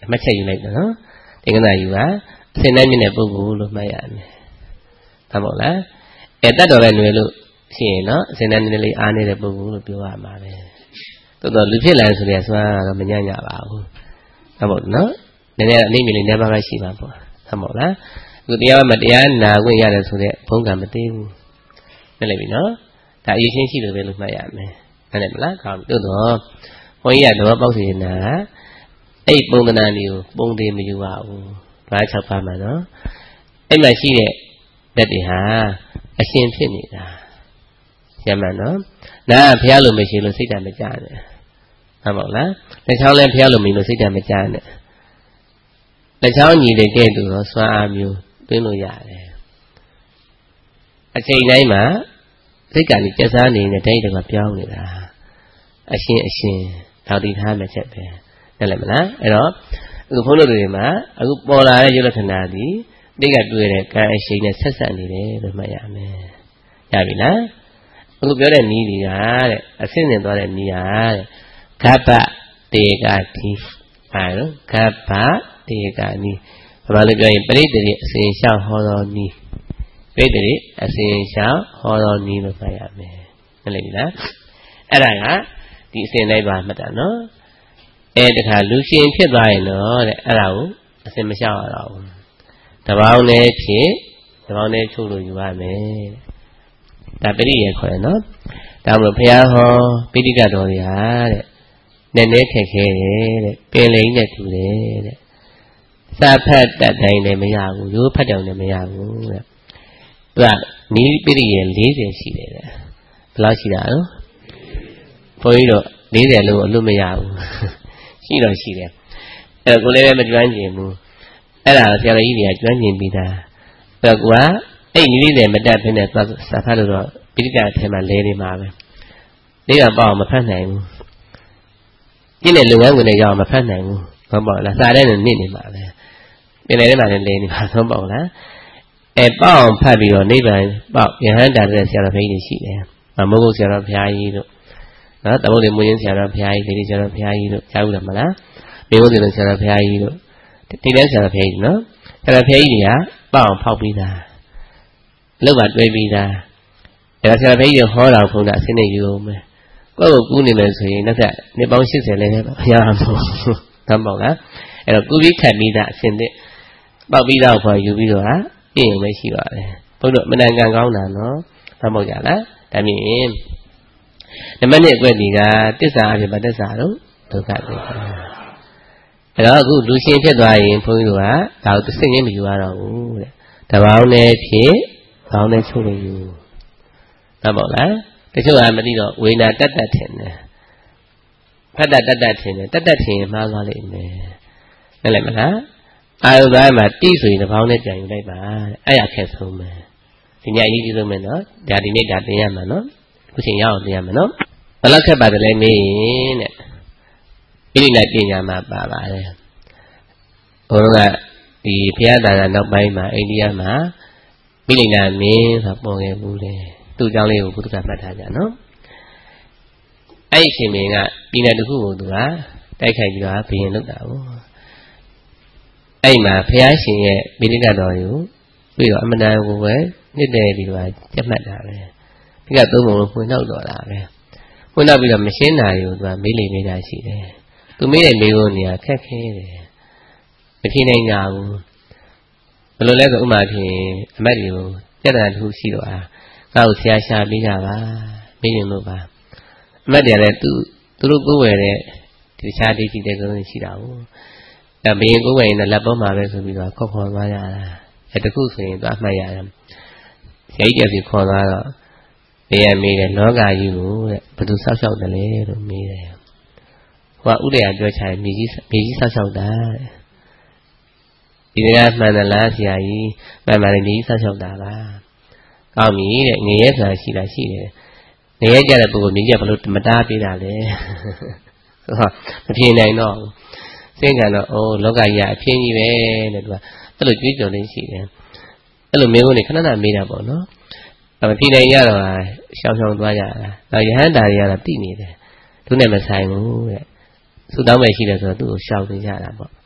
မှတ်ချက်ယူလိုက်တော့နော်သင်္ကနာယူပါအစင်တိုင်းမြင့်တဲ့ပုဂ္ဂိုလ်လို့မှတ်ရမယ်ဟုတ်မို့လားတတ်တော်ပဲຫນွေလို့ရှိရင်နော်အစင်တိုင်းနည်းနည်းလေးအားနေတဲ့ပုဂ္ဂိုလ်လို့ပြောရမှာပဲသို့တော့လူဖြစ်လာဆိုတဲ့ဆွမ်းတော့မညံ့ညပါဘူးဟုတ်မို့နော်နည်းနည်းအနည်းမြင့်လေးနည်းပါးပဲရှိပါပေါ့ဟုတ်မို့လားအခုတရားမတရားနာခွင့်ရတယ်ဆိုတဲ့ဘုံကမသိဘူးနားလည်ပြီနော်ဒါအရေးချင်းရှိလို့ပဲလို့မှတ်ရမယ်နားလည်မလားကောင်းပြီသို့တော့ဘုန်းကြီးကတော့ပေါက်စီနာအဲ့ပုံသဏ္ဍာန်တွေကိုပုံသေးမယူပါဘူးဘာ6ပါးမှာနော်အဲ့မှာရှိတဲ့လက်တွေဟာအရှင်ဖြစ်နေတာရမှန်နော်နားကဘုရားလိုမရှိလို့စိတ်ဓာတ်မကြနဲ့ဟုတ်ပါ့လားလက်ချောင်းလည်းဘုရားလိုမရှိလို့စိတ်ဓာတ်မကြနဲ့လက်ချောင်းညီတဲ့ကဲ့သို့တော့စွမ်းအားမျိုးတွင်းလို့ရတယ်အချိန်တိုင်းမှာစိတ်ကနေကျက်စားနေတဲ့တိုင်းတွေကပြောင်းနေတာအရှင်တောက်တည်ထားမှချက်ပဲနားလည်မလားအဲ့တော့အခုဘုန်းတော်တွေမှာအခုပေါ်လာတဲ့ရုပ်လက္ခဏာဒီတိတ်ကတွေ့တဲ့ကံအရှိန်နဲ့ဆက်ဆက်နေတယ်လို့မှတ်ရမယ်ရပြီလားအခုပြောတဲ့နီးတွေကတဲ့အဆင့်ဆင့်သွားတဲ့နီးဟာတဲ့ဂဗ္ဗတေကတိအဲလိုဂဗ္ဗတေကနီးဘာလို့ပြောရင်ပရိသေတိအစဉ်ရှောက်ဟောတော်နီးပရိသေတိအစဉ်ရှောက်ဟောတော်နီးလို့မှတ်ရမယ်နားလည်ပြီလားအဲ့ဒါကဒီအစဉ်တိုင်းပါမှတ်တာနော်တခါလူရှင်ဖြစ်သွားရင်တော့တဲ့အဲ့ဒါကိုအစဉ်မလျှောက်ရတော့ဘူးတပေါင်းနဲ့ဖြစ်တပေါင်းနဲ့ချုပ်လို့ယူရမယ်ဒါပရိယေခေါ်တယ်နော်ဒါမှမဟုတ်ဘုရားဟောပိဋကတော်တွေဟာတဲ့နည်းနည်းခက်ခဲတယ်တဲ့ပင်လိန်နဲ့တူတယ်တဲ့စာဖတ်တတ်တိုင်းလည်းမရဘူးရိုးဖတ်တယ်လည်းမရဘူးတဲ့သူကနီးပိရိယေ40ရှိတယ်တဲ့ဘယ်လောက်ရှိတာနော်ဘုန်းကြီးတို့40လုံးအလွတ်မရဘူးရှိတော့ရှိတယ်အဲ့ကိုလည်းမကျွမ်းကျင်ဘူးအဲ့ဒါဆရာတော်ကြီးတွေကကျွမ်းကျင်ပြီးသားအဲ့ကွာအဲ့နီး40မတတ်ဖ ೇನೆ စာဖတ်လို့တော့ပိဋကအထဲမှာလဲနေမှာပဲလေးကပေါ့မဖတ်နိုင်ဘူးကျင့်တဲ့လုပ်ငန်းဝင်တွေရောက်မဖတ်နိုင်ဘူးဟုတ်ပါလားစာထဲနဲ့နစ်နေမှာပဲပြင်လေထဲမှာလည်းလဲနေမှာဟုတ်ပါလားပေါ့အောင်ဖတ်ပြီးတော့နိဗ္ဗာန်ပေါ့ယဟန်တာတဲ့ဆရာတော်ဘုရားကြီးရှိတယ်မဟုတ်ဘူးဆရာတော်ဘုရားကြီးတို့နော်တပုတ်လေးမွေးရင်းဆရာတော်ဘုရားကြီးဒီဆရာတော်ဘုရားကြီးတို့ကြားဘူးလားမလားမေဘုရားဆရာတော်ဘုရားကြီးတို့ဒီတန်းဆရာတော်ဘုရားကြီးနော်ဆရာတော်ဘုရားကြီးတွေကပေါ့အောင်ဖောက်ပြီးသားအလုပ်ပါတွဲပြီးသားဒါဆရာတော်ဘုရားကြီးဟောတော်ဖုန်းတာအစင်းနဲ့ယူအောင်မယ်ကိုယ့်ကိုကူးနေမယ်ဆိုရင်နောက်ထပ်နှစ်ပေါင်း80လည်းပဲရမှာမဟုတ်ဘူးတမ်းပေါ့လားအဲ့တော့ကူးပြီးခတ်ပြီးသားအစင်းတဲ့ပေါက်ပြီးသားကိုယူပြီးတော့ဟာပြင်ရုံပဲရှိပါတယ်ဘုန်းတော်မနန်ကန်ကောင်းတာနော်တမ်းပေါ့ကြလားဒါမြင်နံပါတ်1အကွက်ဒီကတစ္ဆာအဖြစ်ဗတ္တစ္ဆာတို့ဒုက္ခတွေအဲ့တော့အခုလူရှင်ဖြစ်သွားရင်ဘုန်းကြီးတို့ကဒါကိုသိငင်းမယူရတော့ဘူးတဲ့တပေါင်းနဲ့ဖြစ်ဘောင်းနဲ့ချုပ်လို့ယူဟုတ်ပါလားတချို့ကမသိတော့ဝေနာတတ်ထင်တယ်ဖတ်တတ်ထင်တယ်တတ်ထင်ရင်မှားသွားလိမ့်မယ်နားလည်မလားအာယုသားမှာတိဆိုရင်တပေါင်းနဲ့ပြန်ယူလိုက်ပါအဲ့ရခက်ဆုံးပဲဒီညအရေးကြီးဆုံးပဲနော်ဒါဒီနေ့ဒါသင်ရမှာနော်ခုချိန်ရအောင်သင်ရမှာနော်ဘယ်လောက်ခက်ပါတယ်လဲမေးရင်တဲ့ဣရိနာပညာမှာပါပါတယ်ဘုရားကဒီဘုရားသာသနာနောက်ပိုင်းမှာအိန္ဒိယမှာမိလိန်နာမင်းဆိုပေါ်ခဲ့ဘူးလေသူ့အကြောင်းလေးကိုဘုရားမှတ်ထားကြနော်အဲ့ဒီရှင်မင်းကပြည်နယ်တစ်ခုကိုသူကတိုက်ခိုက်ပြီးတော့ဘုရင်လုပ်တာပေါ့အဲ့မှာဘုရားရှင်ရဲ့မိလိကတော်ကိုပြီးတော့အမနာကိုပဲနှစ်တယ်ပြီးတော့ကြက်မှတ်တာပဲဒီကသုံးပုံလို့ဖွင့်နှောက်တော်တာပဲဖွင့်နှောက်ပြီးတော့မရှင်းတာကိုသူကမေးလိမ့်နေတာရှိတယ်သူမေးတဲ့မေးခွန်းနေရာခက်ခဲတယ်မဖြေနိုင်ကြဘူးဘယ်လိုလဲဆိုဥမာဖြင့်အမတ်တွေကိုပြဿနာတစ်ခုရှိတော့ငါ့ကိုဆရာရှာပေးကြပါမေးရင်လို့ပါအမတ်တွေလည်းသူတို့ကိုယ်ဝယ်တဲ့ဒီတခြားဒိဋ္ဌိတဲ့ကုန်းရှိတာကိုအဲဘယင်ကိုယ်ဝယ်ရင်လက်ပေါ်မှာပဲဆိုပြီးတော့ခေါ်သွားကြတာအဲတခုဆိုရင်သူအမှတ်ရတယ်ဆရာကြီးပြခေါ်သွားတော့မေးရမေးတယ်လောကကြီးကိုတဲ့ဘယ်သူဆောက်ရှောက်တယ်လဲလို့မေးတယ်ဟိုကဥဒရာပြောချင်မြေကြီးဆောက်ရှောက်တာဒီကမှန်သလားဆရာကြီးမှန်ပါတယ်မြေကြီးဆောက်ရှောက်တာပါကောင်းပြီတဲ့ငရဲဆိုတာရှိတာရှိတယ်ငရဲကြတဲ့ပုဂ္ဂိုလ်မြေကြီးကဘယ်လိုမတားပေးတာလဲဆိုတော့မဖြေနိုင်တော့စိတ်ကတော့အိုးလောကကြီးကအဖြစ်ကြီးပဲတဲ့သူကအဲ့လိုကြွေးကြော်နေရှိတယ်အဲ့လိုမျိုးနေခဏခဏမေးတာပေါ့နော်မဖြေနိုင်ကြတော့ရှောင်းသွားကြတာနောက်ယဟန်တာတွေကတော့တိနေတယ်သူနဲ့မဆိုင်ဘူးတဲ့သူတောင်းမဲ့ရှိတယ်ဆိုတော့သူ့ကိုရှောင်နေကြတာပေါ့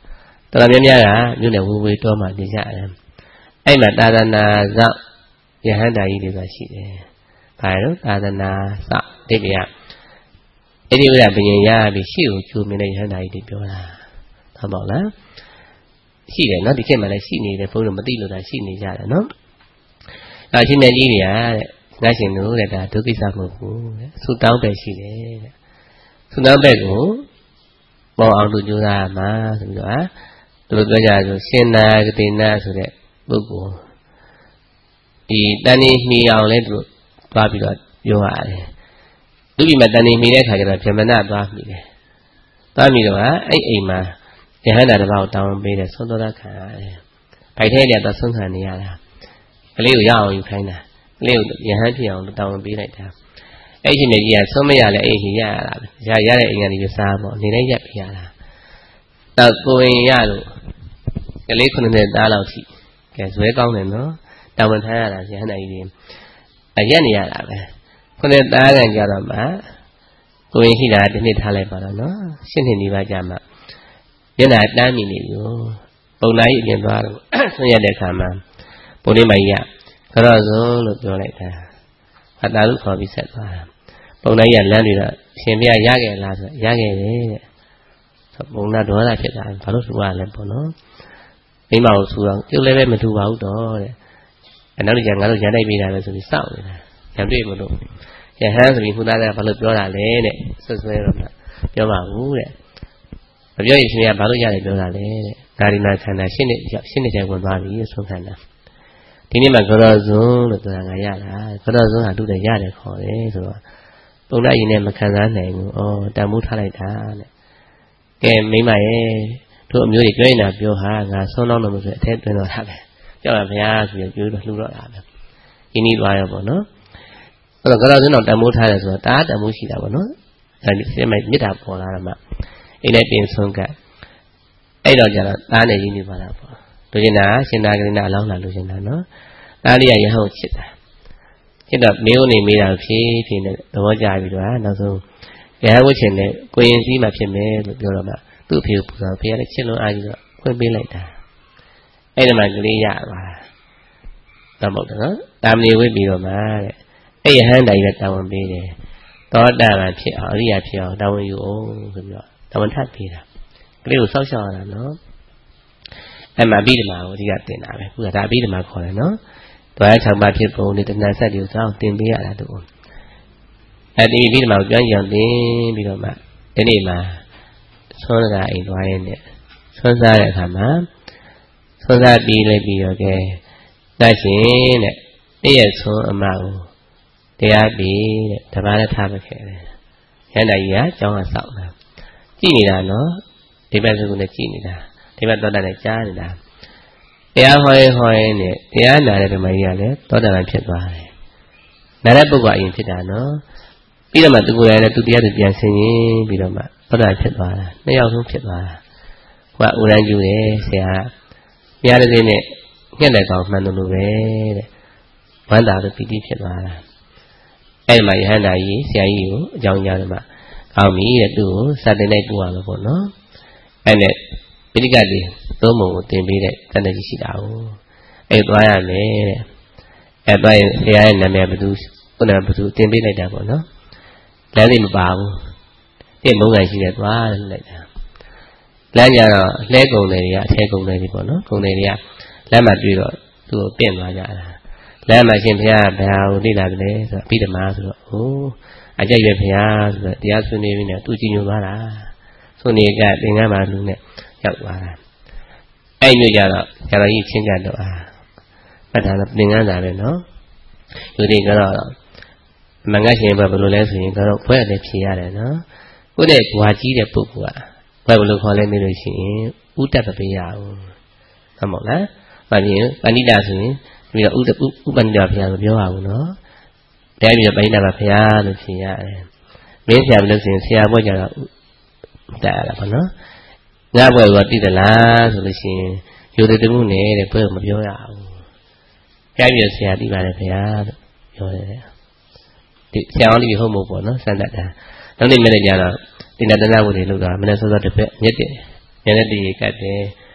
တော်တော်များများကမြို့နယ်ဝေတော်မှာနေကြတယ်အဲ့မှာသာသနာ့ယဟန်တာကြီးတွေရှိတယ်ဘာလို့သာသနာစတိပ္ပယအဲ့ဒီဥဒ္ဒဘယင်ရပြီးရှေ့ကိုကျိုးမြင်တဲ့ယဟန်တာကြီးတွေပြောတာဟုတ်ပါလားရှိတယ်နော်ဒီခေတ်မှာလည်းရှိနေတယ်ဘုန်းတော်မသိလို့ဒါရှိနေကြတယ်နော်အဲ့ရှင်မြတ်ကြီးတွေကတဲ့ငါရှင်တို့တဲ့ဒါဒုက္ခိစ္စမဟုတ်ဘူးတဲ့သုတောင်းပဲရှိတယ်တဲ့သုတောင်းပဲကိုပေါ်အောင်သူကြိုးစားမှာဆိုပြီးတော့သူတို့ပြောကြဆိုရှင်နာဂတိနာဆိုတဲ့ပုဂ္ဂိုလ်ဒီတဏှိမီအောင်လဲသူသွားပြီးတော့ပြောရတယ်သူဒီမှာတဏှိမီတဲ့ခါကျတော့ဗြဟ္မဏသွားမိတယ်သွားမိတော့အဲ့အိမ်မှာယဟန္တာတစ်ပါးကိုတောင်းပေးတယ်ဆုံးတော်တာခံရတယ်ဗိုက်ထဲကျတော့ဆုံးခံနေရတာကလေးကိုရအောင်ယူခိုင်းတာကလေးကိုယဟန်ဖြစ်အောင်တောင်းပေးလိုက်တာအဲ့ဒီမြေကြီးကဆုံးမရလဲအိမ်ကြီးရရရတဲ့အိမ်ကနေစားပေါ့နေလိုက်ရက်ပြရတာတော့ကိုရင်ရလို့ကလေး9နှစ်သားလောက်ရှိကဲဇွဲကောင်းတယ်နော်တာဝန်ထားရတာယဟန်ကြီးအရက်နေရတာပဲ9နှစ်သားကကြတော့မှကိုရင်ရှိတာဒီနှစ်ထားလိုက်ပါတော့နော်10နှစ်နေပါကြမှာမျက်နှာတမ်းမိနေပြီပုံနာကြီးအပြင်သွားတော့ဆွရတဲ့ခါမှာပုံလေးမကြီးကကြောစုံလို့ပြောလိုက်တာအတာလို့ခေါ်ပြီးဆက်သွားတာပုံနာကြီးကလမ်းတွေတော့ရှင်ပြရခဲ့လားဆိုရခဲ့တယ်တဲ့ပုံနာဒေါသဖြစ်တာဘာလို့ထူရလဲပေါ့နော်မိမကိုထူတော့ကျုပ်လည်းပဲမထူပါဘူးတော့တဲ့နောက်ကျငါတို့ရန်တိုက်ပေးတာပဲဆိုပြီးစောင့်နေတာရန်တွေ့မလို့ရဟန်းဆိုပြီးခုသားကဘာလို့ပြောတာလဲတဲ့ဆွဆွဲတော့ပြောပါဘူးတဲ့မပြောရင်ရှင်ကဘာလို့ရတယ်ပြောတာလဲတဲ့ဒါဒီနာခန္ဓာရှင်းနေတယ်ဝင်သွားပြီဆုံးခန္ဓာဒီနေ့မှကြောဇွန်းလို့ပြောတာငါရတာကြောဇွန်းဟာသူ့လည်းရတယ်ခေါ်တယ်ဆိုတော့ပုံလိုက်ရင်လည်းမခံစားနိုင်ဘူးဩတန်မိုးထားလိုက်တာတဲ့ကဲမိမရဲ့တို့အမျိုးကြီးပြောနေတာပြောဟာငါဆုံးတော့လို့မဆိုအထက်တွင်တော့တာပဲကြောက်ပါဗျာဆိုပြီးပြောတော့လှူတော့တာပဲဒီနေ့သွားရောပေါ့နော်အဲ့တော့ကြောဇွန်းတော့တန်မိုးထားတယ်ဆိုတော့တာတန်မိုးရှိတာပေါ့နော်အဲဒီစမိုက်မြစ်တာပေါ်လာတာမှအိမ်နဲ့တင်ဆုံးကအဲ့တော့ကျတော့သားနဲ့ရင်းနေပါလားပေါ့လူချင်းတာရှင်သာကရိဏအလောင်းလာလူချင်းတာနော်သားလေးကရဟန်းချစ်တာချစ်တော့မေးဦးနေမိတာဖြည်းဖြည်းနဲ့သဘောကျပြီးတော့နောက်ဆုံးရဟန်းဝှချင်တဲ့ကိုရင်စည်းမှဖြစ်မယ်လို့ပြောတော့မှသူ့အဖေကိုပူဇော်ဖေရတဲ့ချစ်လုံးအားကြီးတော့ခွင့်ပေးလိုက်တာအဲ့ဒီမှာကလေးရပါတော့မဟုတ်တယ်နော်တာမဏေဝိပြီးတော့မှတဲ့အဲ့ရဟန်းတိုင်းလည်းတာဝန်ပေးတယ်သောတာပန်ဖြစ်အောင်အရိယာဖြစ်အောင်တာဝန်ယူအောင်ဆိုပြီးတော့တာဝန်ထပ်ပေးတာကလေးကိုစောက်ရှောက်ရတာနော်အဲ့မှာအဘိဓမ္မာကိုအဓိကသင်တာပဲခုကဒါအဘိဓမ္မာခေါ်တယ်နော်တွား6ပါးဖြစ်ပုံနဲ့တဏှာဆက်တွေကိုစောင့်သင်ပေးရတာတို့အဲ့ဒီအဘိဓမ္မာကိုပြန်ကြအောင်သင်ပြီးတော့မှဒီနေ့မှာဆွမ်းစားအိမ်သွားရင်းနဲ့ဆွမ်းစားတဲ့အခါမှာဆွမ်းစားပြီးလိုက်ပြီးတော့ကဲတတ်ရှင်တဲ့အဲ့ရဲ့ဆွမ်းအမကိုတရားပြီးတဲ့တပါးလည်းထားမခဲ့တယ်ရဟန္တာကြီးကကျောင်းကစောက်တာကြည့်နေတာနော်ဒီဘက်စုကလည်းကြည့်နေတာဒီဘက်သောတာနဲ့ကြားနေတာတရားဟောရင်နဲ့တရားနာတဲ့ဓမ္မကြီးကလည်းသောတာပန်ဖြစ်သွားတယ်နာတဲ့ပုဂ္ဂိုလ်အရင်ဖြစ်တာနော်ပြီးတော့မှသူကိုယ်တိုင်လည်းသူတရားသူပြန်ဆင်ရင်ပြီးတော့မှသောတာဖြစ်သွားတာနှစ်ယောက်ဆုံးဖြစ်သွားတာဟိုကဥရန်ကျူတယ်ဆရာမြားတဲ့စိနဲ့ညှက်တဲ့ကောင်မှန်တယ်လို့ပဲတဲ့ဝန္တာလို့ပီတိဖြစ်သွားတာအဲ့ဒီမှာယဟန္တာကြီးဆရာကြီးကိုအကြောင်းကြားတယ်မှာကောင်းပြီတဲ့သူ့ကိုစတင်လိုက်ပို့ရလို့ပေါ့နော်အဲ့နဲ့ပိဋကတိသုံးပုံကိုသင်ပေးတဲ့တဏှာကြီးရှိတာ哦အဲ့သွားရမယ်တဲ့အဲ့သွားရင်ဆရာရဲ့နာမည်ဘယ်သူခုနကဘယ်သူသင်ပေးလိုက်တာပေါ့နော်လမ်းလေးမပါဘူးတဲ့မုန်းကန်ရှိတဲ့သွားလိုက်တာလမ်းကြတော့လှဲကုံတွေကအထဲကုံတွေပေါ့နော်ကုံတွေကလမ်းမှာတွေ့တော့သူ့ကိုပြင့်သွားကြတာလမ်းမှာရှင်ဘုရားဘယ်ဟာကိုသိလာတယ်လဲဆိုတော့အဘိဓမ္မာဆိုတော့ဟိုအကြိုက်ပဲဘုရားဆိုတော့တရားဆွေးနွေးပြီးနေသူကြည်ညိုသွားတာဆွေးနွေးကသင်္ကန်းမှာလူနဲ့ရောက်သွားတာအဲ့မျိုးကြတော့ဆရာတော်ကြီးချင်းကြတော့ပတ်တာသင်္ကန်းသာပဲနော်လူတွေကတော့မင်္ဂရှင်ဘယ်လိုလဲဆိုရင်ကတော့ဘွဲ့လည်းဖြေရတယ်နော်ကိုယ့်ရဲ့ဘွာကြီးတဲ့ပုဂ္ဂိုလ်ကဘယ်လိုခေါ်လဲမေးလို့ရှိရင်ဥတ္တပပေးရအောင်ဟုတ်မဟုတ်လား။ဘာဖြစ်ပဏိတာဆိုရင်ပြီးတော့ဥပဏိတာဘုရားလို့ပြောရဘူးနော်။ဒါပြီးတော့ပဏိတာဘုရားလို့ဖြေရတယ်။မင်းဆရာလို့ဆိုရင်ဆရာဘွဲ့ကြတော့တက်ရတာပေါ့နော်။ငါဘွဲ့ကတည်သလားဆိုလို့ရှိရင်ယူတည်မှုနဲ့တဲ့ဘွဲ့ကိုမပြောရဘူး။ဒါပြီးတော့ဆရာတည်ပါတယ်ဘုရားလို့ပြောတယ်။ဒီဆရာအောင်ဒီဟုတ်မို့ပေါ့နော်စမ်းတတ်တာ။နောက်နေ့မနေ့ကျတော့ဒီနတနာဘုရားလို့တော့မနေ့စောစောတစ်ဖက်ညက်တယ်။ညနေတည်းကတ်တယ်။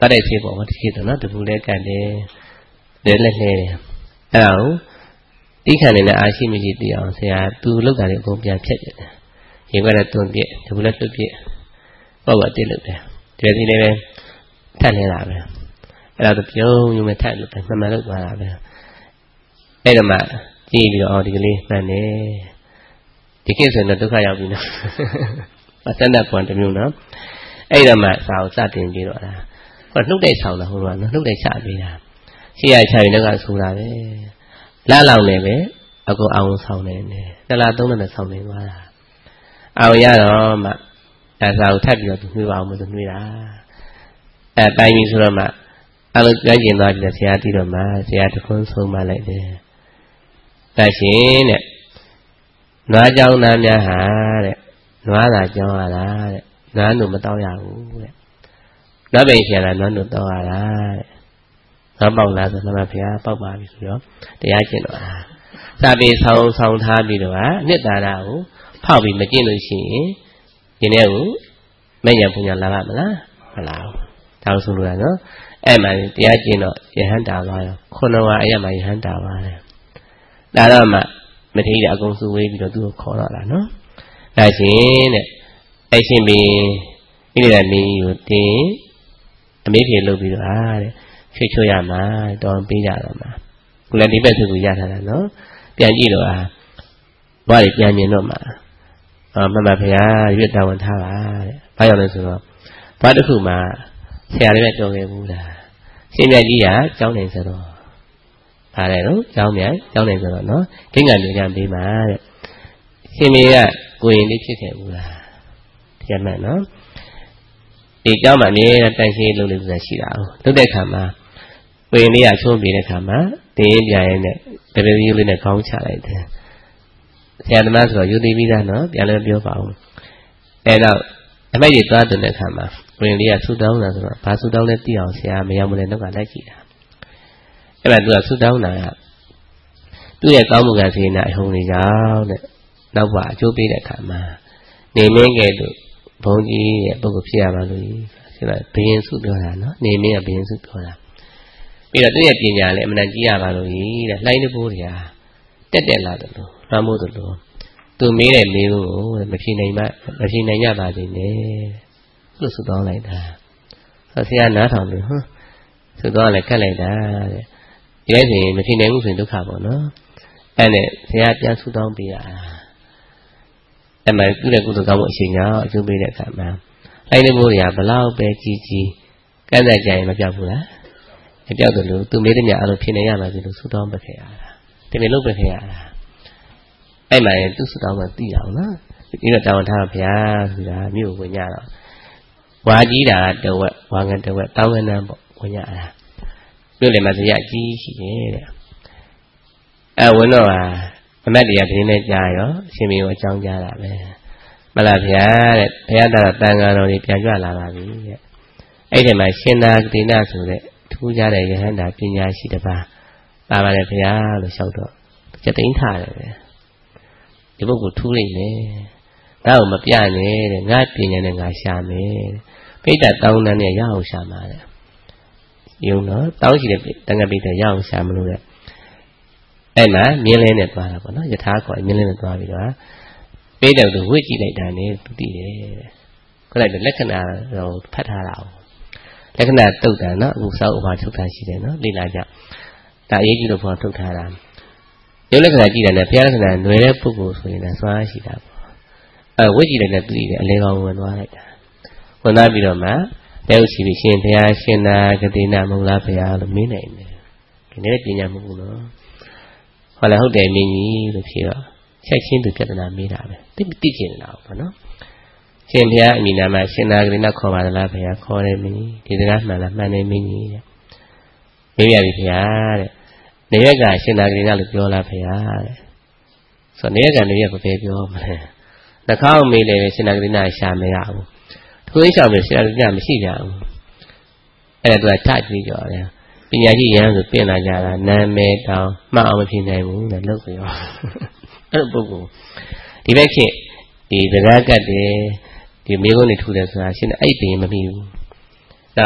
သွားတဲ့ဆေးပေါ်မှာတစ်ခေတ်တော့နော်တပူလဲကတ်တယ်လက်လဲတယ်အဲ့ဒါကိုတိခဏနဲ့အာရှိမရှိသိအောင်ဆရာသူလောက်တာလေးအကုန်ပြန်ဖြတ်ကြတယ်ရင်ခွက်နဲ့တွန်းပြက်တပူလဲတွတ်ပြက်ပေါ့ပါတိလို့တယ်ဒီလိုလေးပဲထက်နေတာပဲအဲ့ဒါပြုံးယူမဲ့ထက်လို့ပဲမှန်လို့သွားတာပဲအဲ့ဒါမှကြည့်ပြီးတော့အော်ဒီကလေးမှန်တယ်ဒီကိစ္စနဲ့ဒုက္ခရောက်ပြီနော်အစနကွန်တစ်မျိုးနော်အဲ့ဒါမှစာကိုစတင်ပြီးတော့ဟိုနှုတ်တဲ့ဆောင်တာဟိုကနော်နှုတ်တဲ့ချပေးတာရှိရချရင်လည်းဆိုတာပဲလာလောင်နေပဲအကူအောင်ဆောင်နေတယ်နှစ်လသုံးလနဲ့ဆောင်နေသွားတာအောင်ရတော့မှအဲစာကိုထပ်ပြီးတော့သူနှွေးပါအောင်လို့နှွေးတာအဲတိုင်းပြီဆိုတော့မှအလုပ်ကြကျင်သွားပြီဆရာတီးတော့မှဆရာတခွန်းဆုံးမလိုက်တယ်ဒါရှင်တဲ့နွားကြောင်းသားများဟာတဲ့နွားသာကြောင်းရတာတဲ့နွားတို့မတောင်းရဘူးတဲ့နွားပိန်ဆရာကနွားတို့တောင်းရတာတဲ့နွားပေါက်လားဆိုတော့မှဘုရားပေါက်ပါပြီဆိုတော့တရားကျင့်တော့စာပေဆောင်ထားပြီးတော့နှစ်သာရကိုဖောက်ပြီးမကျင့်လို့ရှိရင်ဒီနေ့ကိုမဲ့ညာပညာလာပါမလားမလာဘူးဒါဆိုလို့ရနော်အဲ့မှတရားကျင့်တော့ယဟန်တာသွားရောခုနကအရက်မှယဟန်တာသွားတယ်ဒါတော့မှမထေရအကုန်စုဝေးပြီးတော့သူ့ကိုခေါ်တော့တာနော်ဒါရှင်တဲ့အရှင်ဘီဣရိယာမင်းကိုတင်အမေဖေလုပ်ပြီးတော့တဲ့ချွတ်ရမှာတော်ပေးကြတော့မှာခုလည်းဒီဘက်သူကိုရထားတာနော်ပြန်ကြည့်တော့ဘာတွေပြန်မြင်တော့မှာမမဖေရွတ်တော်ဝင်ထားပါတဲ့ဘာကြောင့်လဲဆိုတော့ဘာတစ်ခုမှဆရာလည်းပြောခဲ့ဘူးလားရှင်မြတ်ကြီးကကျောင်းနေဆိုတော့ဗါတယ်နော်ကျောင်းမြတ်ကျောင်းနေဆိုတော့နော်ဒိဋ္ဌံလူကြံပေးပါတဲ့ရှင်မေကကိုရင်လေးဖြစ်ခဲ့ဘူးလားတရားမှန်နော်ဒီကျောင်းမှာအမြဲတမ်းရှိလို့ဆိုတာရှိတာဟုတ်လုပ်တဲ့ခါမှာကိုရင်လေးကချုံးပြီးတဲ့ခါမှာတင်းပြရင်နဲ့တပည့်ကြီးလေးနဲ့ခေါင်းချလိုက်တယ်ဆရာသမားဆိုတော့ယူသိပြီးသားနော်ပြန်လည်းပြောပါဦးအဲ့တော့အမိုက်ကြီးသွားတဲ့ခါမှာကိုရင်လေးကဆူတောင်းတာဆိုတော့ဘာဆူတောင်းလဲသိအောင်ဆရာမရောက်မလဲနောက်ကလိုက်ကြည့်တာအဲ့ဒါသူကဆူတောင်းတာကသူ့ရဲ့ကောင်းမှုကစေနာအဟုန်တွေကြောင့်တဲ့နောက်ဘအကျိုးပေးတဲ့အခါမှာနေမင်းကဲ့သို့ဘုန်းကြီးရဲ့ပုဂ္ဂိုလ်ဖြစ်ရပါလို့ဆိုတော့ဘယင်စုပြောတာနော်နေမင်းကဘယင်စုပြောတာပြီးတော့သူ့ရဲ့ပညာလည်းအမှန်တန်ကြီးရပါလို့တဲ့လှိုင်းတဘိုးတွေကတက်လာတယ်လို့လွှမ်းမိုးတယ်လို့သူမေးတဲ့မေးဖို့မဖြေနိုင်ကြပါသေးနဲ့လို့ဆိုတော့လိုက်တာဆရာနားထောင်ပြီးဆိုတော့လည်းကတ်လိုက်တာတဲ့ဒီလိုက်ဆိုရင်မဖြေနိုင်ဘူးဆိုရင်ဒုက္ခပေါ့နော်အဲ့နဲ့ဆရာပြန်ဆူတောင်းပေးတာအဲ့မှာသူ့ရဲ့ကုသိုလ်ကောင်းမှုအရှိန်ကြောင့်အကျိုးပေးတဲ့အခါမှာအဲ့ဒီမိုးတွေကဘလောက်ပဲကြီးကန့်သက်ကြရင်မပြောက်ဘူးလားမပြောက်တယ်လို့သူမေးတဲ့ညအလိုဖြေနိုင်ရပါစေလို့ဆူတောင်းပေးခဲ့ရတာဒီလိုလုပ်ပေးခဲ့ရတာအဲ့မှာသူ့ဆူတောင်းမှသိအောင်နော်ဒီတော့တောင်းထားဗျာဆိုတာမြို့ဝင်ကြတော့ဝါကြီးတာတဝက်ဝါငန်းတဝက်တောင်းငန်းပေါ့ဝင်ကြတာမြို့လေမှာဇရကြီးရှိတယ်တဲ့အဲ့ဝင်တော့အမတ်တရားတင်းနဲ့ကြားရောအရှင်မေကိုအကြောင်းကြားတာပဲမလားဗျာတဲ့ဘုရားတော်တန်ဃာတော်တွေပြန်ကြွလာပါပြီတဲ့အဲ့ဒီမှာရှင်သာဂတိနာဆိုတဲ့ထူးခြားတဲ့ယဟန္တာပညာရှိတစ်ပါးပါပါတယ်ဗျာလို့လျှောက်တော့စက်သိမ်းထားတယ်ပဲဒီပုဂ္ဂိုလ်ထူးလိုက်မယ်ငါ့ကိုမပြနဲ့တဲ့ငါပညာနဲ့ငါရှာမယ်ပိဋကတောင်းတန်းနဲ့ရအောင်ရှာမှာတဲ့ယုံတော့တောင်းရှိတဲ့တန်ခါပိဋကရအောင်ရှာမလို့တဲ့အဲ့မှာမြင်းလင်းနဲ့သွားတာပေါ့နော်ယထာခေါ်မြင်းလင်းနဲ့သွားပြီးတော့ပိဋကသူဝှေ့ကြည့်လိုက်တာနဲ့သူသိတယ်တဲ့ခေါ်လိုက်တဲ့လက္ခဏာတော့ဖတ်ထားတာလက္ခဏာတုတ်တာနော်အခုစောက်ဥပါထုတ်တာရှိတယ်နော်လေ့လာကြဒါအရေးကြီးလို့ခေါ်ထုတ်ထားတာရုပ်လက္ခဏာကြည့်တယ်နဲ့ဘုရားလက္ခဏာຫນွယ်တဲ့ပုဂ္ဂိုလ်ဆိုရင်လည်းစွမ်းရှိတာပေါ့ဝှေ့ကြည့်လိုက်တဲ့သူသိတယ်အလေကောင်ဝင်သွားလိုက်တာဝင်သွားပြီးတော့မှတဲဥရှိပြီးရှင်ဘုရားရှင်သာဂတိနာမုလားဘုရားလို့မင်းနိုင်တယ်ဒီနေ့ပညာမဟုတ်ဘူးနော်ဟောလည်းဟုတ်တယ်မင်းကြီးလို့ဖြေတော့ချက်ချင်းသူပြဿနာမေးတာပဲသိကျင်တာပေါ့နော်ရှင်ဘုရားအမိနာမှာရှင်သာဂတိနာခေါ်ပါလားဘုရားခေါ်တယ်မင်းကြီးဒီစကားမှန်လားမှန်တယ်မင်းကြီးတဲ့မေးရပြီဘုရားတဲ့နေရကရှင်သာဂတိနာလို့ပြောလားဘုရားတဲ့ဆိုနေရကနေရဘယ်ပြောမလဲနှာခေါင်းမေးလေရှင်သာဂတိနာရှာမရဘူးသူ့ရှောက်လို့ရှင်သာဂတိနာမရှိကြဘူးအဲ့ဒါသူကထကြည့်ကြော်တယ်ပညာရှိရဟန်းဆိုပြင်လာကြတာနာမည်တောင်မှတ်အောင်မဖြစ်နိုင်ဘူးလို့လုပ်ပြောအဲ့လိုပုဂ္ဂိုလ်ဒီဘက်ခေတ်ဒီစကားကတ်တယ်ဒီမိကုန်းတွေထူတယ်ဆိုတာရှင်အဲ့ဘင်းမမိဘူးဒါ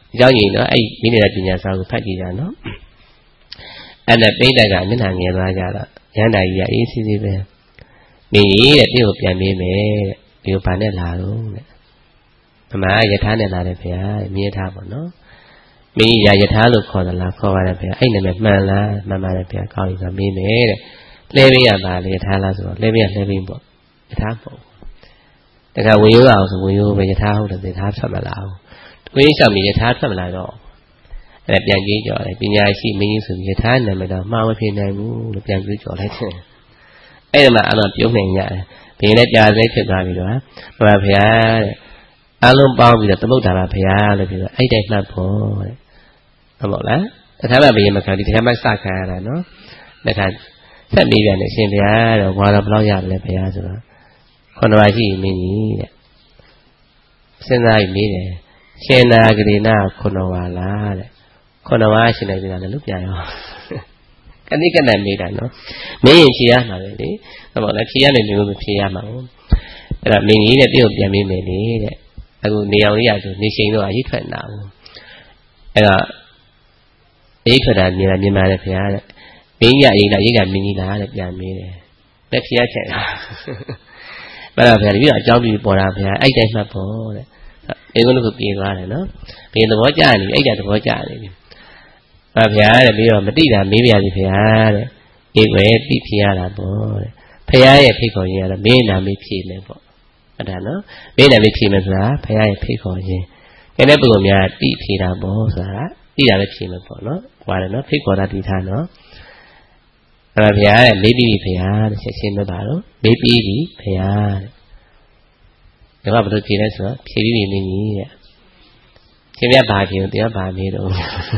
giáo gì đó ấy mấy này là chuyện nhà sao cũng phát gì ra nó anh là bây giờ cả những hàng nghe ra đó nhà này giờ ý gì về mình nghĩ là tiêu tiền mình mẹ tiêu bán này là luôn mà giờ tháng này là để phải miếng thao bọn nó mình giờ tháng lúc khó là khó là phải ấy này mà là phải coi là mình mẹ lấy bây giờ mà lấy tháng là rồi lấy bây giờ lấy mình bọn tháng bọnแต่ก็วิวเอาสวิวไปจะท้าแต่จะท้าสัมมาลาววิวสัมมีจะท้าสัมมาลาวတော့အဲ့ပြန်ကြည့်ကြော်တယ်ပညာရှိမင်းကြီးဆိုจะท้าနာမည်တော့မှားမဖြစ်နိုင်ဘူးလို့ပြန်ကြည့်ကြော်လိုက်တယ်အဲ့ဒါမှအမှပြုံးနိုင်ရတယ်ဘယ်နဲ့ကြာစိတ်ဖြစ်သွားပြီတော့ဘုရားဖေတဲ့အလုံးပေါင်းပြီးတော့သမုဒ္ဒါရဖေလို့ပြောအဲ့တိုင်းမှတ်ဖို့တဲ့ဟုတ်ပါလားတခါမှဘယ်မှာခံဒီတခါမှစခံရတာနော်တခါဆက်ပြီးပြန်နေရှင်ဘုရားတော့ဘာတော့ဘယ်လောက်ရတယ်လဲဖေဆိုတော့ခန္ဓာရှိမင်းကြီးတဲ့စဉ်းစားပြီးတယ်ရှင်နာဂရိနာခန္ဓာဝါလားတဲ့ခန္ဓာဝါရှင်နေပြီလားလို့ပြန်ရောကတိကနဲ့မေးတာနော်မင်းရင်ဖြေရမှာပဲလေဟုတ်ပါလားဖြေရမယ်မျိုးမဖြေရမှာဘူးအဲ့ဒါမင်းကြီးတဲ့ပြုတ်ပြန်မေးမယ်လေတဲ့အခုနေအောင်ရဆိုနေရှင်တော့အရေးထွက်နာဘူးအဲ့ဒါအေးခတာနေလာမြင်ပါလေခင်ဗျာတဲ့မင်းကြီးအရေးလားရိတ်ကမင်းကြီးလားတဲ့ပြန်မေးတယ်လက်ဖြေရချက်အဲ့ဒါဗျာဒီကအကြောင်းပြီးပေါ်တာဗျာအဲ့တိုင်းမှတ်ဖို့တဲ့အေကုန်းကိုပြေးသွားတယ်နော်ပြေးသဘောကျနေအဲ့ဒါသဘောကျနေပြီဟာဗျာတဲ့ပြီးတော့မတိတာမေးပြရစီဗျာတဲ့အေးပဲတိဖြေရတာပေါ့တဲ့ဖရာရဲ့ဖိတ်ခေါ်ခြင်းကတော့မင်းနာမေးဖြေမယ်ပေါ့အဲ့ဒါနော်မင်းနာမေးဖြေမယ်ဆိုတာဖရာရဲ့ဖိတ်ခေါ်ခြင်းအဲ့တဲ့ပုဂ္ဂိုလ်များတိဖြေတာပေါ့ဆိုတာတိတာပဲဖြေမယ်ပေါ့နော်ဟွာတယ်နော်ဖိတ်ခေါ်တာတိထားနော်အဲ့ဒါဗျာတဲ့မေးပြီးဗျာတဲ့ချက်ချင်းမပါတော့မေးပြီးပြီဗျာတဲ့ဒါကဘယ်လိုဖြေလဲဆိုတော့ဖြေပြီးပြီမင်းကြီးတဲ့ရှင်ပြဘာဖြေလို့တရားဘာမေးတော့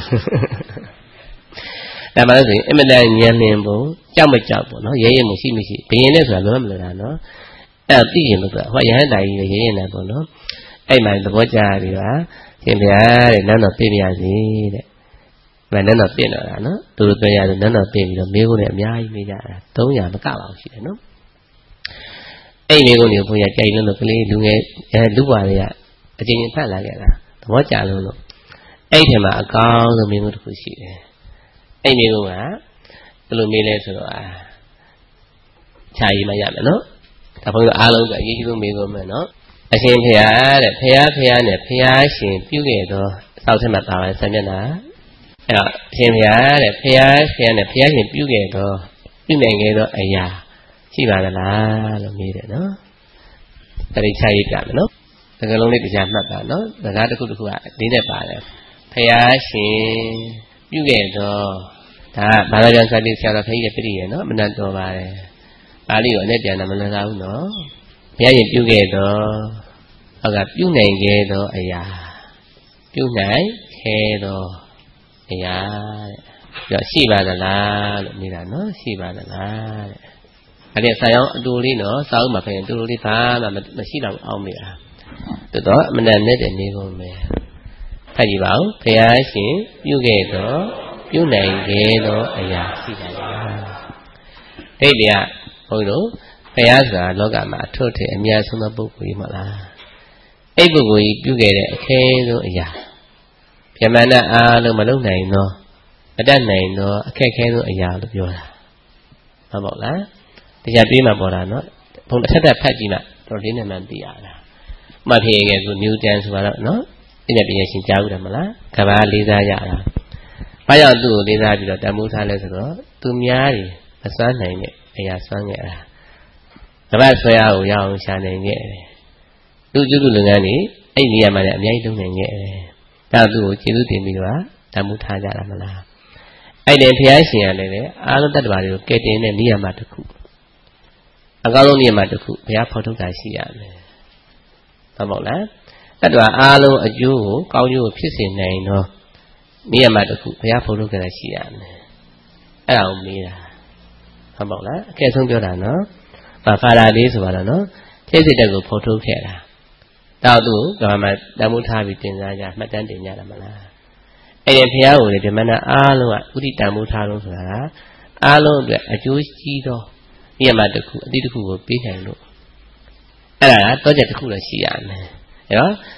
ဒါမှလည်းဆိုရင်အမတန်ဉာဏ်လင်းဖို့ကြောက်မကြောက်ပေါ့နော်ရဲရဲမရှိမရှိဘယင်နဲ့ဆိုတာလုံးဝမလို့တာနော်အဲ့သိရင်လို့ဆိုတာဟောရဟန်းတိုင်ကြီးရဲရဲနဲ့ပေါ့နော်အဲ့မှသဘောကျပြီပါရှင်ဗျာတဲ့နန်းတော်ပြည့်ပြရစီတဲ့နန်းတော်ပြည့်တော့တာနော်သူတို့ပြောရတယ်နန်းတော်ပြည့်ပြီးတော့မိကုန်းနဲ့အများကြီးမေးကြတာ300မကပါဘူးရှိတယ်နော်အဲ့မိကုန်းကိုဘုရားကြိုက်လို့ကလေးလူငယ်လူပါတွေကအချင်းချင်းဖတ်လာခဲ့တာသဘောကျလို့အဲ့ထဲမှာအကောင်းဆုံးမိကုန်းတစ်ခုရှိတယ်အဲ့မိကုန်းကဘယ်လိုမေးလဲဆိုတော့ခြာရည်မရမယ်နော်ဒါဘုန်းကြီးအားလုံးကအရေးကြီးဆုံးမိကုန်းပဲနော်အရှင်ဖေဟာတဲ့ဖေဟာနဲ့ဖေဟာရှင်ပြုခဲ့တော့စောက်ထဲမှာပါပါတယ်ဆံမျက်နှာအဲ့တော့အရှင်ဖေဟာတဲ့ဖေဟာနဲ့ဖေဟာရှင်ပြုခဲ့တော့ပြုနိုင်ခဲ့တော့အရာရှိပါသလားလို့မေးတယ်နော်အဲ့ဒီခြာရည်ပြမယ်နော်စကားလုံးလေးတရားမှတ်ပါနော်စကားတစ်ခုတစ်ခုကလေးနဲ့ပါတယ်ဖယားရှင်ပြုခဲ့တော့ဒါဘာသာပြန်စာပေဆရာတော်ဖကြီးရဲ့ပြည့်ရနော်မနတ်တော်ပါတယ်ပါဠိကိုအနဲ့ပြန်တာမလွယ်ဘူးနော်ဘုရားရှင်ပြုခဲ့တော့ဟုတ်ကပြုနိုင်ခဲ့တော့အရာပြုနိုင်ခဲ့တော့အရာတဲ့ရှိပါသလားလို့မေးတာနော်ရှိပါသလားတဲ့အဲ့ဒီဆရာအောင်အတူလေးနော်စာအုပ်မှာဖရင်တူလေးဘာမှမရှိတော့အောင်မေးတာတော့အမှန်တန်နဲ့တဲ့နေကုန်မယ်ဖတ်ကြည့်ပါဦးဘုရားရှင်ပြုခဲ့တော့ပြုနိုင်ခဲ့တော့အရာရှိတယ်ဒိဋ္ဌိကဘုန်းကြီးတို့ဘုရားဆိုတာလောကမှာအထွတ်ထဲအများဆုံးသောပုဂ္ဂိုလ်ကြီးမလားအဲ့ပုဂ္ဂိုလ်ကြီးပြုခဲ့တဲ့အခဲဆုံးအရာဗြဟ္မဏအားလုံးမလုပ်နိုင်တော့မတတ်နိုင်တော့အခက်ခဲဆုံးအရာလို့ပြောတာဟုတ်ပါ့လားတရားပြေးမှာပေါ်တာနော်ဘုံတစ်ထက်ဖတ်ကြည့်မှတော်လေးနဲ့မှသိရတာမှတ်ဖြစ်ခဲ့ဆိုနျူတန်ဆိုတာတော့နော်ဒီနေ့ပြင်ရှင်ကြားဦးတယ်မလားကဘာလေးစားရတာဘာကြောင့်သူ့ကိုလေးစားပြီးတော့တမိုးထားလဲဆိုတော့သူများတွေမစွမ်းနိုင်တဲ့အရာစွမ်းခဲ့တာကဘာဆွဲအားကိုရအောင်ရှာနိုင်ခဲ့တယ်သူ့ကျုပ်လူငန်းတွေအဲ့ဒီနေရာမှာလည်းအများကြီးလုပ်နိုင်ခဲ့တယ်ဒါသူ့ကိုကျေးဇူးတင်ပြီးတော့တမိုးထားကြတာမလားအဲ့ဒီဘုရားရှင်ကလည်းအားလုံးတတ္တဝါတွေကိုကယ်တင်တဲ့နေရာမှာတစ်ခုအကောင်းဆုံးနေရာမှာတစ်ခုဘုရားဖော်ထုတ်တာရှိရမယ်ဟုတ်ပါ့လားတတ္တဝါအားလုံးအကျိုးကိုကောင်းကျိုးကိုဖြစ်စေနိုင်တော့နေရာမှာတစ်ခုဘုရားဖော်ထုတ်ကြတာရှိရမယ်အဲ့ဒါကိုမေးတာဟုတ်ပါ့လားအကဲဆုံးပြောတာနော်ဖာရာလေးဆိုပါတော့နော်သိစိတ်တက်ကိုဖော်ထုတ်ခဲ့တာတောက်သူကမှတမှုထားပြီးတင်စားကြမှတ်တမ်းတင်ကြတာမလားအဲ့ဒီဘုရားကိုလေဓမ္မနာအားလုံးကဥဒိတမှုထားလို့ဆိုတာအားလုံးအတွက်အကျိုးကြီးတော့နေရာမှာတစ်ခုအတိတစ်ခုကိုပေးနိုင်လို့အဲ့ဒါတော့ကြက်တစ်ခုတော့ရှိရမယ်အဲ့တော့ဘ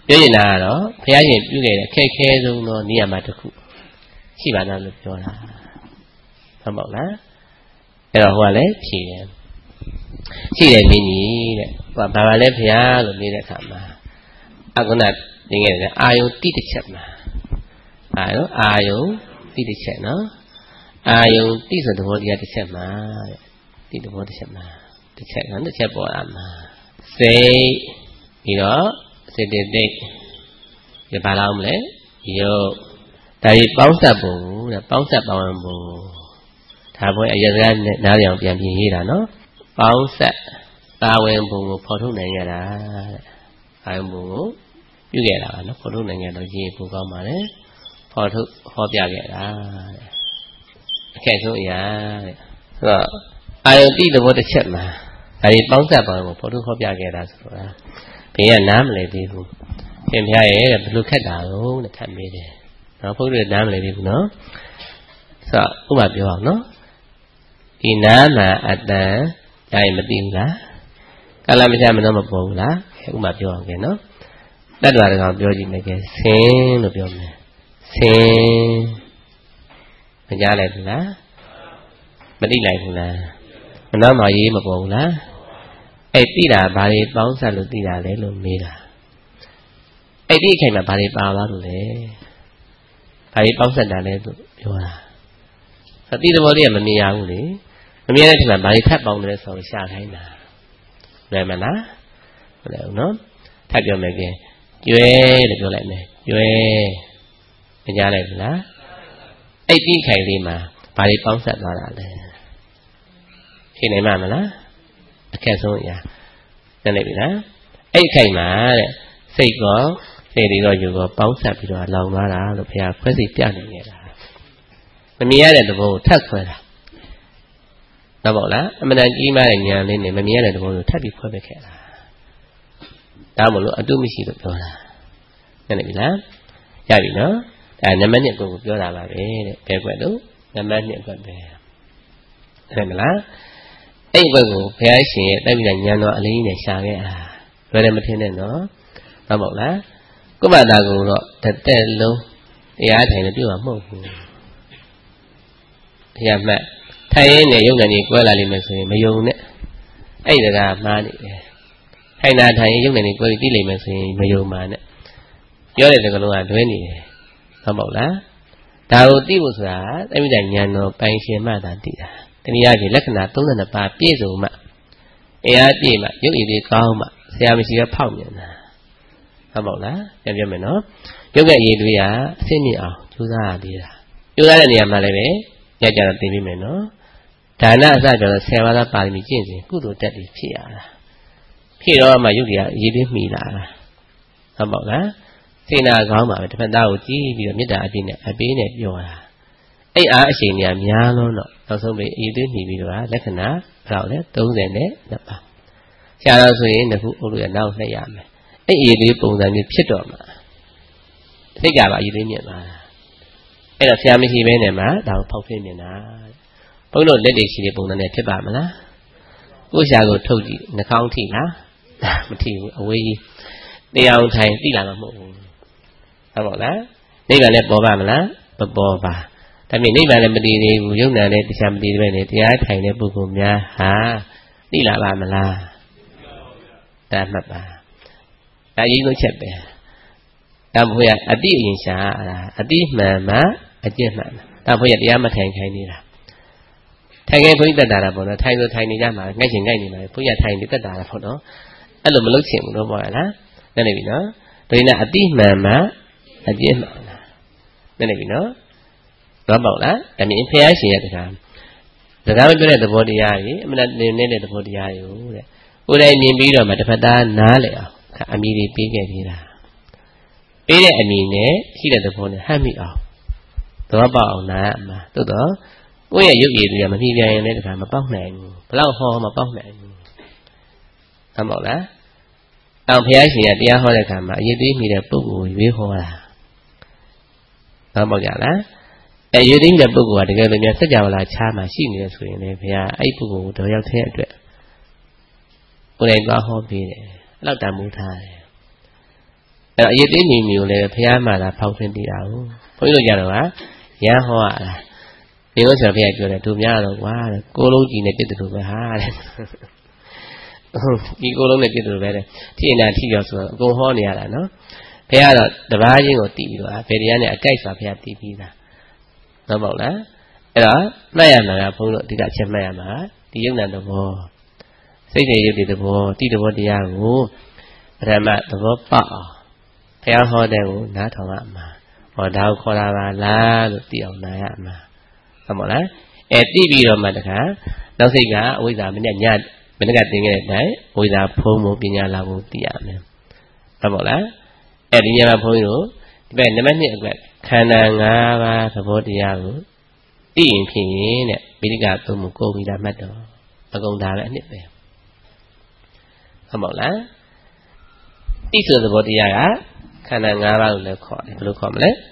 ပြောနေတာတော့ဘုရားရှင်ပြုခဲ့တဲ့ခက်ခဲဆုံးသောနေရာမှာတစ်ခုရှိပါလားလို့ပြောတာဟုတ်ပါ့လားအဲ့တော့ဟိုကလည်းဖြေတယ်ရှိတယ်နင်းကြီးတဲ့ဟိုဘာလဲဘုရားလို့နေတဲ့အခါမှာအခုနသင်ခဲ့တယ်အာယုတိတစ်ချက်မှာအာယုတိတစ်ချက်နော်အာယုတိဆိုသဘောတရားတစ်ချက်မှာတဲ့ဒီသဘောတစ်ချက်မှာတစ်ချက်နော်တစ်ချက်ပေါ်လာမှာစိတ်ပြီးတော့စေတသိက်ဒီဘာလို့မလဲယုတ်ဒါကြီးပေါင်းစပ်ပုံတဲ့ပေါင်းစပ်ပေါင်းပုံဒါဘွဲအရစကားနဲ့နားရောင်ပြန်ပြင်ရေးတာနော်ပေါင်းစပ်ပါဝင်ပုံကိုဖော်ထုတ်နိုင်ရတာတဲ့အာယုပုံကိုပြုခဲ့တာပါနော်ဖော်ထုတ်နိုင်ရတော့ရေးပိုကောင်းပါလေဖော်ထုတ်ဟောပြခဲ့တာတဲ့အခက်ဆုံးအရာတဲ့ဆိုတော့အာယုတိသဘောတစ်ချက်မှာဒါကြီးပေါင်းစပ်ပေါင်းကိုဖော်ထုတ်ဟောပြခဲ့တာဆိုတော့ဘယ်ကနားမလဲသေးဘူးသင်ဖျားရဲ့ဘယ်လိုခက်တာလို့တဲ့ထပ်မေးတယ်နော်ဘုရားနားမလဲသေးဘူးနော်ဆိုတော့ဥပမာပြောအောင်နော်ဒီနားမှာအတန်ဒါရင်မသိဘူးလားကာလမချမနှောမပေါ်ဘူးလားဥပမာပြောအောင်ကဲနော်တတ္တဝါတကောင်ပြောကြည့်မယ်ကဲဆင်းလို့ပြောမယ်ဆင်းမကြားလိုက်ဘူးလားမသိလိုက်ဘူးလားမနှောမှရေးမပေါ်ဘူးလားအဲ့သိတာဘာတွေပေါင်းစပ်လို့သိတာလဲလို့မေးတာအဲ့ဒီအချိန်မှာဘာတွေပါသွားလို့လဲဘာတွေပေါင်းစပ်တာလဲလို့ပြောတာအတိသဘောလေးကမမြင်ရဘူးလေမမြင်တဲ့အချိန်မှာဘာတွေထပ်ပေါင်းတယ်ဆိုတော့ရှာခိုင်းတာလွယ်မလားမလွယ်ဘူးနော်ထပ်ပြောမယ်ကဲကျွဲလို့ပြောလိုက်မယ်ကျွဲမကြားလိုက်ဘူးလားအဲ့ဒီခိုင်လေးမှာဘာတွေပေါင်းစပ်သွားတာလဲဖြေနိုင်မှာမလားအခက်ဆုံးအရာသိနေပြီလားအဲ့ခိုင်မှာတဲ့စိတ်ကောစိတ်တွေတော့ယူကောပေါင်းစပ်ပြီးတော့လောင်သွားတာလို့ဘုရားခွဲစိတ်ပြနေရတာမမြင်ရတဲ့သဘောကိုထပ်ခွဲတာတော့ပေါ့လားအမှန်တန်ကြီးမားတဲ့ဉာဏ်လေးနဲ့မမြင်ရတဲ့သဘောကိုထပ်ပြီးခွဲပစ်ခဲ့တာဒါမို့လို့အတုမရှိလို့ပြောတာသိနေပြီလားရပြီနော်ဒါနံပါတ်1ကိုပြောတာပါပဲတဲ့ဘယ်ကွက်လို့နံပါတ်2ကွက်ပဲသိမလားအဲ့ဘက်ကိုဘုရားရှင်ရဲ့တိုက်ပြီးတဲ့ဉာဏ်တော်အလေးနဲ့ရှာခဲ့တာဘယ်လည်းမထင်နဲ့နော်ဟုတ်ပါ့လားကုမ္ပတာကိုတော့တစ်သက်လုံးတရားထိုင်လို့ပြုမှာမဟုတ်ဘူးတရားမှတ်ထိုင်ရင်းနဲ့ယုံနာနေကွဲလာလိမ့်မယ်ဆိုရင်မယုံနဲ့အဲ့ဒါကမှားနေတယ်ထိုင်တာထိုင်ရင်ယုံနာနေကွဲပြီးသိလိမ့်မယ်ဆိုရင်မယုံပါနဲ့ပြောတဲ့စကားလုံးကလွဲနေတယ်ဟုတ်ပါ့လားဒါကိုသိဖို့ဆိုတာတိုက်ပြီးတဲ့ဉာဏ်တော်ပိုင်ရှင်မှသာသိတာတနည်းအားဖြင့်လက္ခဏာ32ပါးပြည့်စုံမှတရားပြည့်မှယုတ်ဤလေးကောင်းမှဆရာမရှိရဖောက်မြင်တာဟုတ်ပါ့လားပြန်ပြောမယ်နော်ယုတ်ရဲ့အရေးတွေကအသိမြင်အောင်ကြိုးစားရသေးတာကြိုးစားတဲ့နေရာမှာလည်းပဲညကြတော့သိပြီးမယ်နော်ဒါနအစကျတော့10ပါးသာပါရမီကျင့်စဉ်ကုသိုလ်တက်ပြီးဖြစ်ရတာဖြစ်တော့မှယုတ်ကြီးအရေးတွေမှီလာတာဟုတ်ပါ့လားစေနာကောင်းပါပဲတစ်ဖက်သားကိုကြည့်ပြီးတော့မေတ္တာအပြည့်နဲ့အပေးနဲ့ပြောတာအဲ့အားအချိန်ကြီးများလုံးတော့နောက်ဆုံးပဲအရေးတွေမှီပြီးတော့လက္ခဏာဘယ်လောက်လဲ30နဲ့2ပါးရှားတော့ဆိုရင်တစ်ခုအုပ်လို့ရနောက်နှိပ်ရမယ်အဲ့အရေးတွေပုံစံမျိုးဖြစ်တော့မှစိတ်ကပါအရေးတွေမြင်လာတာအဲ့တော့ဆရာမရှိဘဲနဲ့မှဒါကိုဖောက်ဖင်းနေတာဘုန်းတို့လက်တွေရှိတဲ့ပုံစံနဲ့ဖြစ်ပါမလားကိုရှာကိုထုတ်ကြည့်နှာခေါင်းထိလားမထိဘူးအဝေးကြီးတရားထိုင်သိလာမှာမဟုတ်ဘူးဟုတ်ပါ့လားနိဗ္ဗာန်လည်းပေါ်ပါမလားမပေါ်ပါဒါပေမဲ့နိဗ္ဗာန်လည်းမတည်သေးဘူးယုံနာလည်းတရားမတည်သေးပဲနဲ့တရားထိုင်တဲ့ပုဂ္ဂိုလ်များဟာသိလာပါမလားဒါမှတ်ပါဒါရင်းလို့ချက်ပဲဒါဘုရားအတိအရင်ရှာအတိမှန်မှအကျင့်မှန်ဒါဘုရားတရားမထိုင်ခိုင်းနေတာထိုင်ခိုင်းဘုန်းကြီးတက်တာပေါ့နော်ထိုင်ဆိုထိုင်နေကြမှာငှက်ချင်ငှက်နေမှာဘုရားထိုင်နေတက်တာပေါ့နော်အဲ့လိုမလုပ်ချင်ဘူးတော့ပေါ့လားနားနေပြီနော်ဒါနဲ့အတိမှန်မှအကျင့်မှန်နားနေပြီနော်တော့ပေါ့လားအမြင်ဖျားရှင်ရဲ့တရားစကားမပြောတဲ့သဘောတရားကြီးအမှန်တရားနေတဲ့သဘောတရားကြီးတဲ့ကိုယ်တိုင်မြင်ပြီးတော့မှတစ်ဖက်သားနားလည်အောင်အမြင်တွေပေးခဲ့သေးတာပေးတဲ့အမြင်နဲ့ရှိတဲ့သဘောနဲ့ဟတ်မိအောင်သဘောပေါက်အောင်နားအမှသို့တော့ကိုယ့်ရဲ့ရုပ်ရည်တွေကမဖြေပြန်ရင်လည်းတခါမပေါက်နိုင်ဘူးဘလောက်ဟောမပေါက်နိုင်ဘူးဟုတ်ပါ့လားအောင်ဘုရားရှင်ကတရားဟောတဲ့အခါမှာအရေးသေးမိတဲ့ပုဂ္ဂိုလ်ရွေးဟောတာဟုတ်ပါ့ကြလားအရေးသေးတဲ့ပုဂ္ဂိုလ်ကတကယ်လို့များစัจ java လာချားမှရှိနေတယ်ဆိုရင်လည်းဘုရားအဲ့ပုဂ္ဂိုလ်ကိုတော့ရောက်တဲ့အတွက်ကိုယ်တိုင်သွားဟောပေးတယ်အဲ့လောက်တန်မိုးထားတယ်အရေးသေးမျိုးလည်းဘုရားမှာလာဖောက်ထွင်းပြတာကိုဘုန်းကြီးတို့ကြတော့ကရဟောရတာဒီလိုဆိုဘုရားပြောတယ်သူများတော့ကွာတဲ့ကိုလုံးကြီးနဲ့ပြစ်တယ်လို့ပဲဟာတဲ့ဒီကိုလုံးနဲ့ပြစ်တယ်လို့ပဲတဲ့ထိနေတာထိရောဆိုတော့အကုန်ဟောနေရတာနော်ဘုရားတော့တပားချင်းကိုတည်ပြီးတော့ဘယ်တရားနဲ့အကြိုက်စွာဘုရားတည်ပြီးသားဟုတ်ပါ့လားအဲ့တော့မှတ်ရမှာကဘုန်းကြီးတို့အဓိကအချက်မှတ်ရမှာဒီယုံနာသဘောစိတ်တွေရုပ်တွေသဘောတိသဘောတရားကိုပထမသဘောပေါက်အောင်ဘုရားဟောတဲ့ကိုနားထောင်ရမှာဟောဒါကိုခေါ်တာပါလားလို့သိအောင်နားရမှာဟုတ်ပါ့လားသိပြီးတော့မှတခါနောက်စိတ်ကအဝိဇ္ဇာမနဲ့ညမနေ့ကသင်ခဲ့တဲ့အတိုင်းအဝိဇ္ဇာဖုံးဖို့ပညာလာဖို့သိရမယ်ဟုတ်ပါ့လားဒီညမှာဘုန်းကြီးတို့ဒီဘက်နံပါတ်2အတွက်ခန္ဓာ5ပါးသဘောတရားကိုသိရင်ဖြစ်ရင်တဲ့ပိဋကသုံးမှုကိုပြီးတာမှတ်တော့အကုန်ဒါပဲအနှစ်ပဲဟုတ်ပါ့လားသိဆိုသဘောတရားကခန္ဓာ5ပါးကိုလည်းခေါ်တယ်ဘယ်လိုခေါ်မလဲ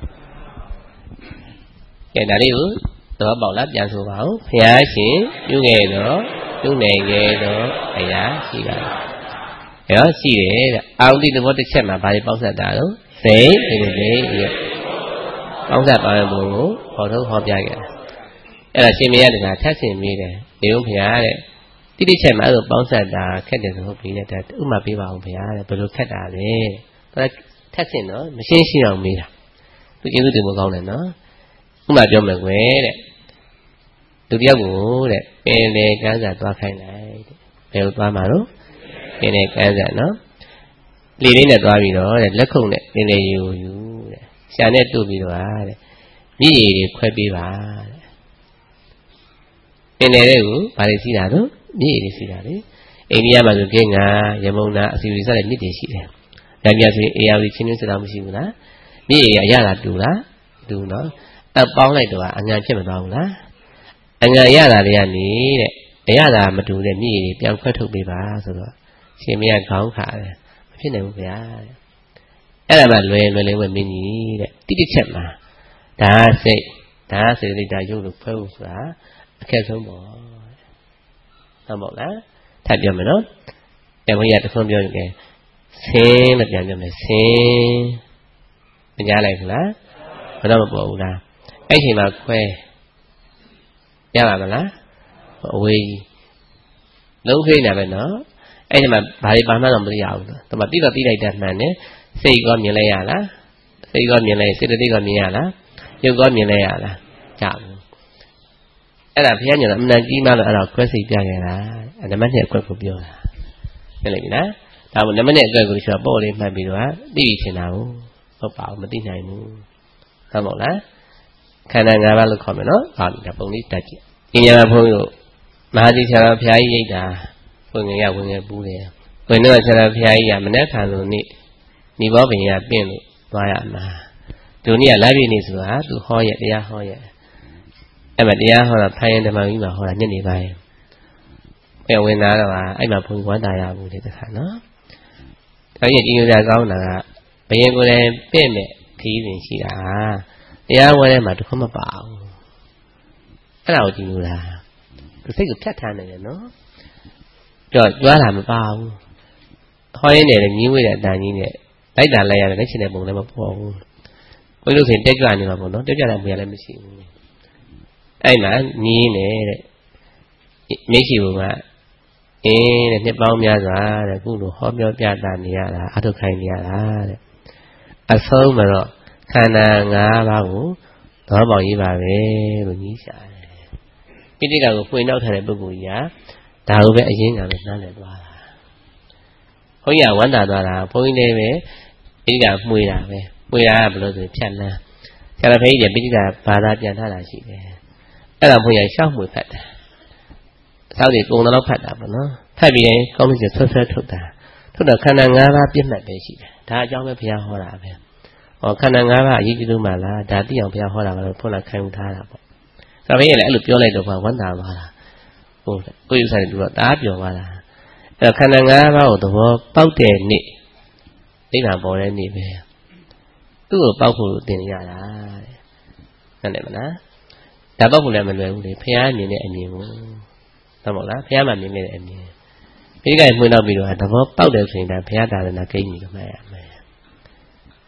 ဒါလေးကိုသဘောပေါက်လားပြန်ဆိုပါဦးဘုရားရှင်ပြုခဲ့တော့ပြုနိုင်ခဲ့တော့အရာရှိတာရောရှိတယ်တဲ့အာရုံတိသဘောတစ်ချက်မှာဘာတွေပေါင်းစပ်တာတော့စိတ်ဒီလိုလေးပေါင်းစပ်ပါတဲ့ဘုံကိုဟောတော့ဟောပြခဲ့တာအဲ့ဒါရှင်မရတကထပ်ဆင်ပြီးတယ်နေုံဘုရားတဲ့တိတိချက်မှာအဲ့လိုပေါင်းစပ်တာခက်တယ်ဆိုပြီးတဲ့ဥမာပေးပါအောင်ဘုရားတဲ့ဘယ်လိုခက်တာလဲဒါထပ်ဆင်တော့မရှင်းရှင်းအောင်မေးတာသူကျေးဇူးတင်ဖို့ကောင်းတယ်နော်ဥမာပြောမယ်ကွယ်တဲ့သူတယောက်ကိုတဲ့ပင်လေကန်းစာသွားခိုင်းလိုက်တဲ့ဘယ်လိုသွားမှာတော့ပင်လေကန်းစာနော်လေလေးနဲ့သွားပြီးတော့တဲ့လက်ခုပ်နဲ့ပင်လေယူတဲ့ရှာနဲ့တို့ပြီးတော့တဲ့မြည်ရည်ခွဲပေးပါတဲ့ပင်လေတွေကိုဘာတွေရှိတာတော့မြည်ရည်ရှိတာလေအိန္ဒိယမှာဆိုကင်းငါရမုံနာအစီအစီစတဲ့မြစ်တွေရှိတယ်ဒါပြဆိုရင်အေယာဝတီချင်းချင်းစတာမရှိဘူးလားမြည်ရည်အရတာတူလားတူနော်အပေါင်းလိုက်တော့အညာဖြစ်မသွားဘူးလားအညာရတာတွေကနေတဲ့အရတာမတူတဲ့မြည်ရည်ပြန်ခွဲထုတ်ပေးပါဆိုတော့ရှင်မရခေါင်းခါတယ်မဖြစ်နိုင်ဘူးဗျာတဲ့အဲ့ဒါမှလွယ်လေးဝဲမင်းကြီးတဲ့တိတိချက်မှာဒါစိတ်ဒါစေတသိက်ရုပ်လို့ခွဲဖို့ဆိုတာအခက်ဆုံးပေါ့ဟုတ်မို့လားထပ်ပြောမယ်နော်ဘုရားတစ်ခွန်းပြောရင်ဆင်းလို့ပြန်ပြောမယ်ဆင်းမကြားလိုက်ဘူးလားဘယ်တော့မပေါ်ဘူးလားအဲ့ချိန်မှာခွဲရပါမလားအဝေးလုံးဖိနေပဲနော်အဲ့ဒီမှာဘာတွေပါမှတော့မသိရဘူး။ဒါမှတိတော့တိလိုက်တဲ့မှန်တယ်။စိတ်ကောမြင်လဲရလား။စိတ်ကောမြင်လဲစေတသိက်ကောမြင်ရလား။ရုပ်ကောမြင်လဲရလား။ကြဘူး။အဲ့ဒါဘုရားညောအမှန်ကြီးမှလို့အဲ့ဒါခွဲစိတ်ပြခဲ့တာ။နံပါတ်2အကွက်ကိုပြောတာ။သိလိုက်ပြီလား။ဒါမှနံပါတ်2အကွက်ကိုဆိုတော့ပေါ့လေးမှတ်ပြီးတော့သိချင်တာကိုဟုတ်ပါဘူးမသိနိုင်ဘူး။ဟုတ်မို့လား။ခန္ဓာ5ပါးလို့ခေါ်မယ်နော်။ဟာဒါပုံလေးတက်ကြည့်။ဒီညမှာဘုန်းကြီးတို့မဟာသီဆရာတော်ဘုရားကြီးရိတ်တာဝင်ငယ်ဝင်ငယ်ပူးတယ်ဝင်တော့ဆရာဘုရားကြီးကမနေ့ခါလို့နေဘောပင်ရပင့်လို့သွားရမှာဒီနေ့ကလာပြီနေဆိုတာသူဟောရတရားဟောရအဲ့မှာတရားဟောတာဖိုင်ရင်ဓမ္မကြီးမှာဟောတာညနေပိုင်းပြန်ဝင်လာတော့အဲ့မှာဘုံဝမ်းတာရဘူးလေတခါနော်ဒါကြီးကြီးကြကောင်းတာကဘယင်ကိုယ်လည်းပြင့်မဲ့ခီးစဉ်ရှိတာတရားဝဲထဲမှာတစ်ခွမပါဘူးအဲ့ဒါကိုကြည့်လို့လားသူစိတ်ကိုဖြတ်ထားနေတယ်နော်တော့ကြွားတာမပါဘူးဟောရင်းနဲ့လည်းညီးဝေးတဲ့အတန်ကြီးနဲ့လိုက်တာလိုက်ရတယ်လက်ချင်တဲ့ပုံလည်းမပေါ်ဘူးဘုရားလို့ဆိုရင်တက်ကြွနေမှာပေါ့နော်တက်ကြွတဲ့ပုံလည်းမရှိဘူးအဲ့မှာညီးနေတဲ့မရှိဘူးကအင်းတဲ့နှစ်ပေါင်းများစွာတဲ့ခုလိုဟောပြောပြတာနေရတာအထုခိုင်းနေရတာတဲ့အဆုံးမှာတော့ခန္ဓာ5ပါးကိုသဘောပေါက်ရေးပါပဲလို့ညီးရှာတယ်ပိဋကကိုဖွင့်နောက်ထားတဲ့ပုဂ္ဂိုလ်ကြီးကဒါကိုပဲအရင်ကပဲနားလည်သွားတာဘုန်းကြီးကဝမ်းသာသွားတာဘုန်းကြီးလည်းပဲပိဋကမှွေတာပဲမှွေတာကဘယ်လိုဆိုဖြတ်လန်းဆရာတော်ဘုန်းကြီးကပိဋကဘာသာပြန်ထားတာရှိတယ်အဲ့ဒါဘုန်းကြီးရှောက်မှွေဖတ်တာအသောက်တွေကုံတော့ဖတ်တာပေါ့နော်ဖတ်ပြီးရင်ကောင်းလို့ဆွဆွထုတ်တာထုတ်တော့ခန္ဓာ5ပါးပြည့်မှတ်ပဲရှိတယ်ဒါအကြောင်းပဲဘုရားဟောတာပဲဟောခန္ဓာ5ပါးအရေးကြီးလို့မှလားဒါသိအောင်ဘုရားဟောတာကတော့ဖုန်းလာခိုင်းထားတာပေါ့ဆရာဘုန်းကြီးလည်းအဲ့လိုပြောလိုက်တော့ဝမ်းသာသွားတာဟုတ်ကိုယ်ဥစ္စာတွေတော့တားပြောသွားတာအဲ့ခန္ဓာ5ပါးကိုသဘောပေါက်တဲ့နေ့အိမ်မှာပေါ်တဲ့နေ့ပဲသူ့ကိုပေါက်ဖို့သင်ရတာတဲ့ဟုတ်တယ်မလားဒါပေါက်ဖို့လည်းမလွယ်ဘူးလေဖះမြင်တဲ့အမြင်ကိုဟုတ်မလားဖះမှမြင်နေတဲ့အမြင်ဒီကိမှွေးတော့ပြီးတော့သဘောပေါက်တယ်ဆိုရင်ဒါဖះဒါရဏဂိမ်းကြီးလို့မှတ်ရမယ်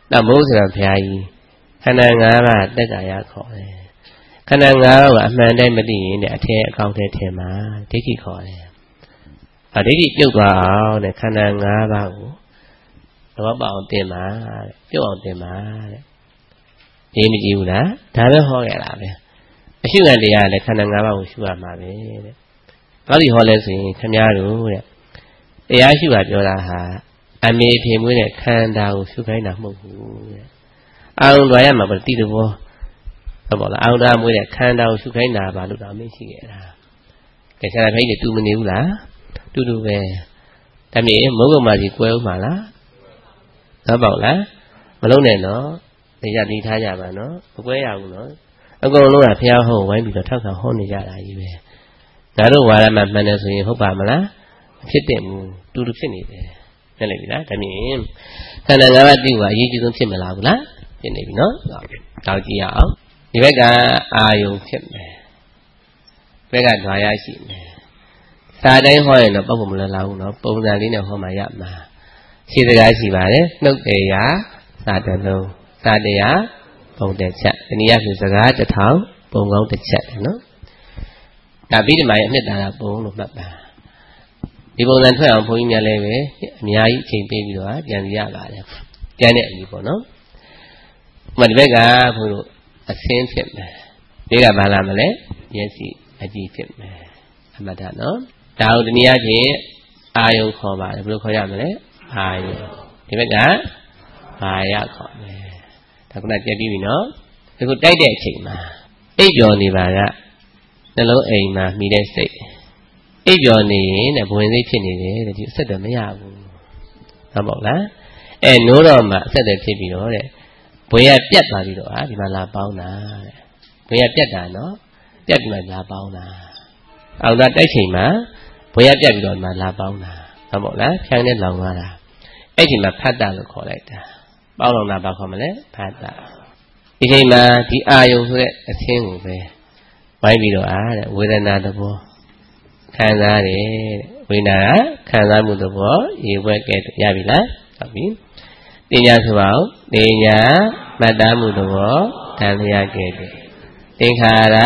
နောက်မိုးဆိုတာဘုရားကြီးခန္ဓာ၅ပါးတက်ကြရခေါ်တယ်ခန္ဓာ၅ပါးကအမှန်တည်းမသိရင်တဲ့အထက်အကောင့်ထဲထင်မှာဒိဋ္ဌိခေါ်တယ်ဒိဋ္ဌိပြုတ်သွားအောင်တဲ့ခန္ဓာ၅ပါးကိုသဘောပေါက်အောင်သင်ပါတဲ့ပြုတ်အောင်သင်ပါတဲ့ဒီမကြည့်ဘူးလားဒါပဲဟောခဲ့တာပဲအရှုခံတရားလည်းခန္ဓာ၅ပါးကိုရှုရမှာပဲတဲ့ဘာလို့ဟောလဲဆိုရင်ခင်ဗျားတို့တဲ့တရားရှုတာပြောတာဟာအမေဖြေမွေးတဲ့ခန္ဓာကိုရှုခိုင်းတာမဟုတ်ဘူးတဲ့အာရုံတော်ရမှာပေါ့တိတဘောဟုတ်ပါလားအာရုံတော်မွေးတဲ့ခန္ဓာကိုရှုခိုင်းတာဘာလို့တော့မရှိခဲ့တာကဲဆရာဖိတ်တူမနေဘူးလားတူတူပဲဒါမြင်မုန်းကုန်ပါစီကွဲဦးမှာလားဟုတ်ပါလားမလုံးနဲ့နော်တရားသိထားကြပါနော်မကွဲရဘူးနော်အကုန်လုံးကဖျားဟုတ်ဝိုင်းပြီးတော့ထောက်ဆောင်ဟောနေကြတာကြီးပဲငါတို့ဝါရမှာမှန်တယ်ဆိုရင်ဟုတ်ပါမလားဖြစ်တယ်မူတူတူဖြစ်နေတယ်နားလည်ပြီလားဒါမြင်ခန္ဓာ၅ပါးတိဝါအရေးကြီးဆုံးဖြစ်မလားဘူးလားဖြစ်နေပြီနော်တောက်ကြည့်ရအောင်ဒီဘက်ကအာယုံဖြစ်မယ်ဘက်ကဓာရရှိမယ်စာတိုင်းဟောရင်တော့ပေါ့မလဲလားဘူးနော်ပုံစံလေးနဲ့ဟောမှရမှာခြေစကားရှိပါတယ်နှုတ်တရားစာတလုံးစာတရားပုံတစ်ချက်ဒီနေ့ရဆိုစကားတစ်ထောင်ပုံကောင်းတစ်ချက်နော်ဒါပြီးဒီမှာအနှစ်သာရပုံလို့မှတ်ပါဒီပုံစံထွက်အောင်ဘုန်းကြီးများလည်းပဲအများကြီးအချိန်ပေးပြီးတော့ပြန်ရပါတယ်ကျန်တဲ့အကြီးပေါ့နော်ဒီဘက်ကဘုန်းတို့အစင်းဖြစ်မယ်ဒီကဘာလာမလဲမျက်စိအကြည့်ဖြစ်မယ်အမှတ်တာနော်ဒါကိုတနည်းအားဖြင့်အာယုံခေါ်ပါတယ်ဘယ်လိုခေါ်ရမလဲအာယုံဒီဘက်ကဘာရခေါ်မယ်ဒါကပြပြီးပြီနော်ဒီကိုတိုက်တဲ့အချိန်မှာအိပ်ပျော်နေပါကနှလုံးအိမ်မှာမိတဲ့စိတ်အိပ်ပျော်နေရင်တဲ့ဘဝင်စိတ်ဖြစ်နေတယ်တဲ့ဒီအဆက်တော့မရဘူးဟုတ်ပါ့လားနိုးတော့မှအဆက်တည်းဖြစ်ပြီးတော့တဲ့ဘွေရပြတ်သွားပြီးတော့ဒီမှာလာပေါင်းတာတဲ့ဘွေရပြတ်တာနော်ပြတ်ပြီးမှလာပေါင်းတာအောင်သာတိုက်ချိန်မှာဘွေရပြတ်ပြီးတော့မှလာပေါင်းတာဟုတ်ပါ့လားဖြန်းနဲ့လောင်သွားတာအဲ့ဒီမှာဖတ်တာလို့ခေါ်လိုက်တာပေါင်းလောင်တာဘာခေါ်မလဲဖတ်တာဒီချိန်မှာဒီအာယုံဆိုတဲ့အသင်းကိုပဲဝိုင်းပြီးတော့တဲ့ဝေဒနာသဘောခံစားတယ်တဲ့ဝေဒနာကခံစားမှုသဘောရေဘွက်ကဲရပြီလားဟုတ်ပြီတင်ညာဆိုပါဦးတင်ညာမှတ်သားမှုသဘောတန်လျက်ကဲတယ်သင်္ခါရ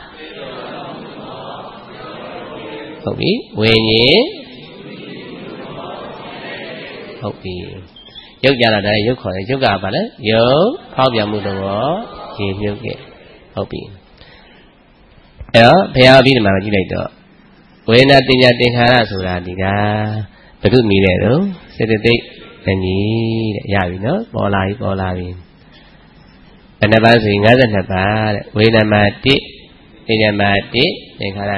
ဟုတ်ပြီဝိညာဉ်ဟုတ်ပြီရုပ်ကြတာဒါရုပ်ခေါ်တယ်ရုပ်ကဘာလဲရုပ်ဖောက်ပြန်မှုသဘောရေမြုပ်ကဲဟုတ်ပြီအဲ့တော့ဘုရားပြီးဒီမှာကြည့်လိုက်တော့ဝေဒနာတင်ညာသင်္ခါရဆိုတာဒီကဘု து မိတဲ့တော့စေတသိက်မညီတဲ့ရပြီနော်ပေါ်လာပြီဘယ်နှပါးဆိုရင်52ပါးတဲ့ဝေဒနာမှာ1တင်ညာမှာ1သင်္ခါရ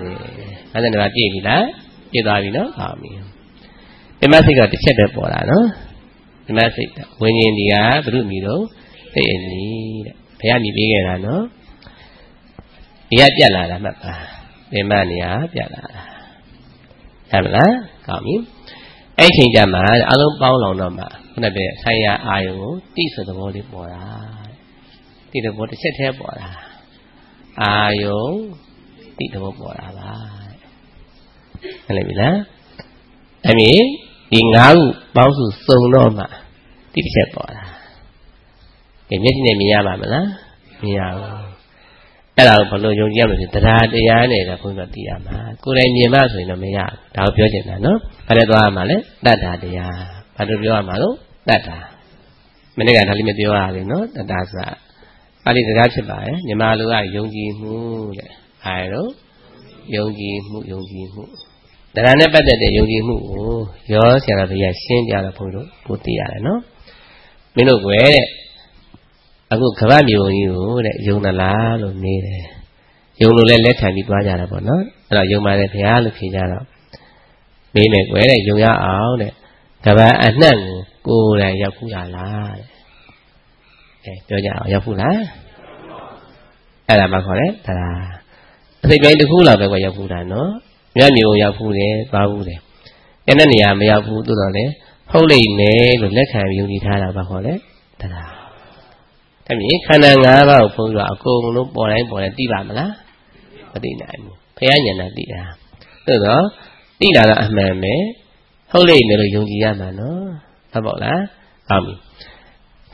50 52ပါးပြည့်ပြီလားပြည့်သွားပြီနော်ဟုတ်ပြီဒီမစိတ်ကတစ်ချက်တည်းပေါ်လာနော်ဒီမစိတ်ဝိညာဉ်ဒီကဘု து မိတော့စိတ်အနီးတဲ့ဘုရားမြည်ပေးခဲ့တာနော်ဒီကပြတ်လာတာမှတ်ပါဒီမနေရာပြတ်လာတာဟုတ်မလားကောင်းပြီအဲ့ချိန်ကျမှအလုံးပေါင်းလောင်တော့မှခုနကပြောဆိုင်ရာအာယုံကိုတိဆိုသဘောလေးပေါ်တာတိသဘောတစ်ချက်တည်းပေါ်တာအာယုံတိသဘောပေါ်တာပါဟုတ်ပြီလားအဲ့ဒီဒီ၅ခုပေါင်းစုစုံတော့မှတိတစ်ချက်ပေါ်တာဒီမျက်စိနဲ့မြင်ရပါမလားမြင်ရဘူးအဲ့ဒါကိုဘလို့ယုံကြည်ရမလို့တရားတရားနဲ့လည်းဘုန်းကြီးသိရမှာကိုယ်တိုင်မြင်မှဆိုရင်တော့မရဘူးဒါကိုပြောချင်တာနော်ဘာလဲသွားရမှာလဲတတ္တာတရားဘာလို့ပြောရမှာလို့တတ္တာမနေ့ကဒါလေးမပြောရဘူးနော်တတ္တာဆိုတာပါဠိစကားဖြစ်ပါတယ်မြန်မာလိုကယုံကြည်မှုတဲ့အဲဒါယုံကြည်မှုတရားနဲ့ပတ်သက်တဲ့ယုံကြည်မှုကိုရောဆရာတော်ဘုရားရှင်းပြတော့ဘုန်းကြီးတို့ကိုသိရတယ်နော်မင်းတို့ကွယ်တဲ့အခုကမ္ဘာမျိုးကြီးကိုတဲ့ယုံသလားလို့နေတယ်ယုံလို့လည်းလက်ခံပြီးသွားကြတာပေါ့နော်အဲ့တော့ယုံပါတယ်ဘုရားလို့ဖြေကြတော့မေးမယ်ကွယ်တဲ့ယုံရအောင်တဲ့ကမ္ဘာအနှံ့ကိုယ်တိုင်ရောက်ခုလာလားတဲ့ပြောကြအောင်ရောက်ခုလားအဲ့ဒါမှခေါ်တယ်တရားအစိတ်ပိုင်းတစ်ခုလောက်ပဲကွယ်ရောက်ခုတာနော်မြတ်မျိုးရောက်ခုတယ်သွားခုတယ်အဲ့တဲ့နေရာမရောက်ဘူးသို့တော်လည်းဟုတ်လိမ့်မယ်လို့လက်ခံယုံကြည်ထားတာဘာခေါ်လဲတရားဒါမြင်ခန္ဓာ၅ပါးကိုဘုန်းကြီးကအကုန်လုံးပေါ်တိုင်းသိပါမလားမသိနိုင်ဘူးဘုရားဉာဏ်နဲ့သိတာသို့တော့သိလာတာအမှန်ပဲဟုတ်လိမ့်မယ်လို့ယုံကြည်ရမှာနော်ဟုတ်ပါ့လားဟုတ်ပြီခ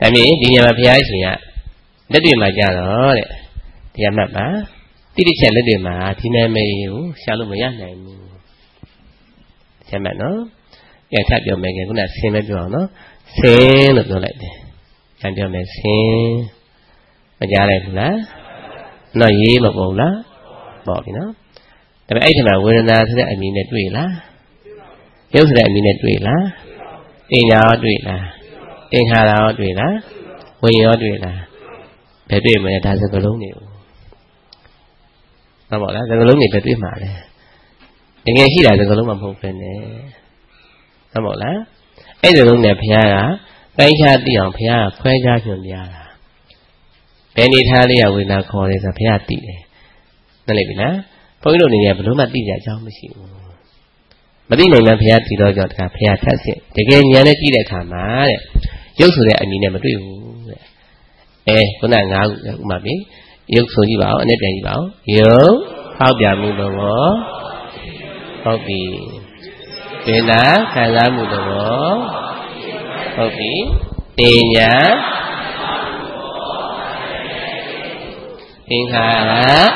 ဒါမြင်ဒီညမှာဘုရားရှင်ကလက်တွေမှာကြတော့တဲ့တရားမှတ်ပါတိတိကျလက်တွေမှာဒီနာမည်ကိုရှာလို့မရနိုင်ဘူးချက်မှတ်နော်ပြန်ထပ်ပြောမယ်ခုနဆင်းပဲပြောအောင်နော်ဆင်းလို့ပြောလိုက်တယ်ပြန်ပြောမယ်ဆင်းမကြားလိုက်ဘူးလားနော်ရေးမပေါ်လားပေါ်ပြီနော်ဒါပေမဲ့အဲ့ဒီမှာဝေဒနာဆိုတဲ့အမည်နဲ့တွေ့လားရုပ်ဆိုတဲ့အမည်နဲ့တွေ့လားပညာရောတွေ့လားသင်္ခါရရောတွေ့လားဝိညာဉ်ရောတွေ့လားဘယ်တွေ့မလဲဒါစကလုံးတွေဟုတ်ပါလားစကလုံးတွေပဲတွေ့မှာလေတကယ်ရှိတာစကလုံးမှမဟုတ်ပဲနဲ့ဟုတ်ပါလားအဲ့ဒီလုံးနဲ့ဘုရားကပိုင်းခြားသိအောင်ဘုရားကခွဲခြားညွှန်ပြတာဘယ်နေထားလေးရဝေဒနာခေါ်တယ်ဆိုဘုရားသိတယ်နားလည်ပြီလားဘုန်းကြီးတို့အနေနဲ့ဘယ်လို့မှသိကြအကြောင်းမရှိဘူးမသိနိုင်မှဘုရားတည်တော့ကြောင့်ဒါဘုရားထပ်ဆင့်တကယ်ဉာဏ်နဲ့ကြည့်တဲ့အခါမှာတဲ့ရုပ်ဆိုတဲ့အမည်နဲ့မတွေ့ဘူးတဲ့ခုန၅ခုဥမာပြီရုပ်ဆိုကြည့်ပါဦးအနေပြန်ကြည့်ပါဦးရုပ်ဖောက်ပြမှုသဘောဟုတ်ပြီဝေဒနာခံစားမှုသဘောဟုတ်ပြီပညာသင်္ခါရ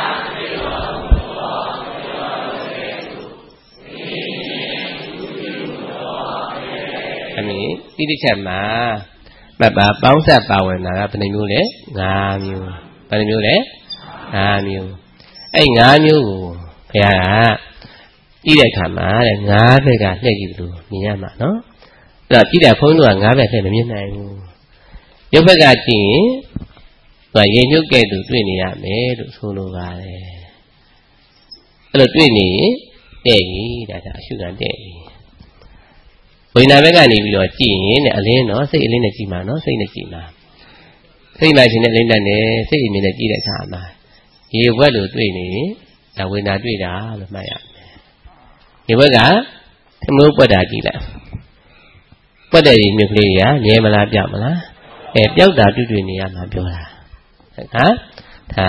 အမည်တိတိကျမှာမှတ်ပါပေါင်းစပ်ပါဝင်တာကဘယ်နှမျိုးလဲ၅မျိုးဘယ်နှမျိုးလဲ၅မျိုးအဲ့၅မျိုးကိုဘုရားကကြည့်တဲ့အခါမှာတဲ့၅ဘက်ကလှည့်ကြည့်လို့မြင်ရမှာနော်အဲ့တော့ကြည့်တဲ့ဘုန်းကြီးက၅ဘက်လှည့်မမြင်နိုင်ဘူးရုပ်ဘက်ကကြည့်ရင်သူကရေညှုပ်ကဲ့သို့တွေ့နေရမယ်လို့ဆိုလိုပါတယ်အဲ့လိုတွေ့နေရင်တဲ့ပြီဒါအရှုခံတဲ့ပြီဝိညာဉ်ဘက်ကနေပြီးတော့ကြည့်ရင်တဲ့အလင်းတော့စိတ်အလင်းနဲ့ကြည့်မှာနော်စိတ်နဲ့ကြည့်မှာစိတ်မှရှင်တဲ့အလင်းနဲ့စိတ်အမြင်နဲ့ကြည့်တဲ့အခါမှာရေဘက်လိုတွေ့နေရင်ဒါဝိညာဉ်တွေ့တာလို့မှတ်ရမယ်ရေဘက်ကသမုပ္ပါဒကြည့်လိုက်ပွက်တဲ့ရေမြုပ်ကလေးကမြဲမလားပြောက်မလားပျောက်တာတွေ့နေရမှာပြောတာဟုတ်ကဲ့ဒါ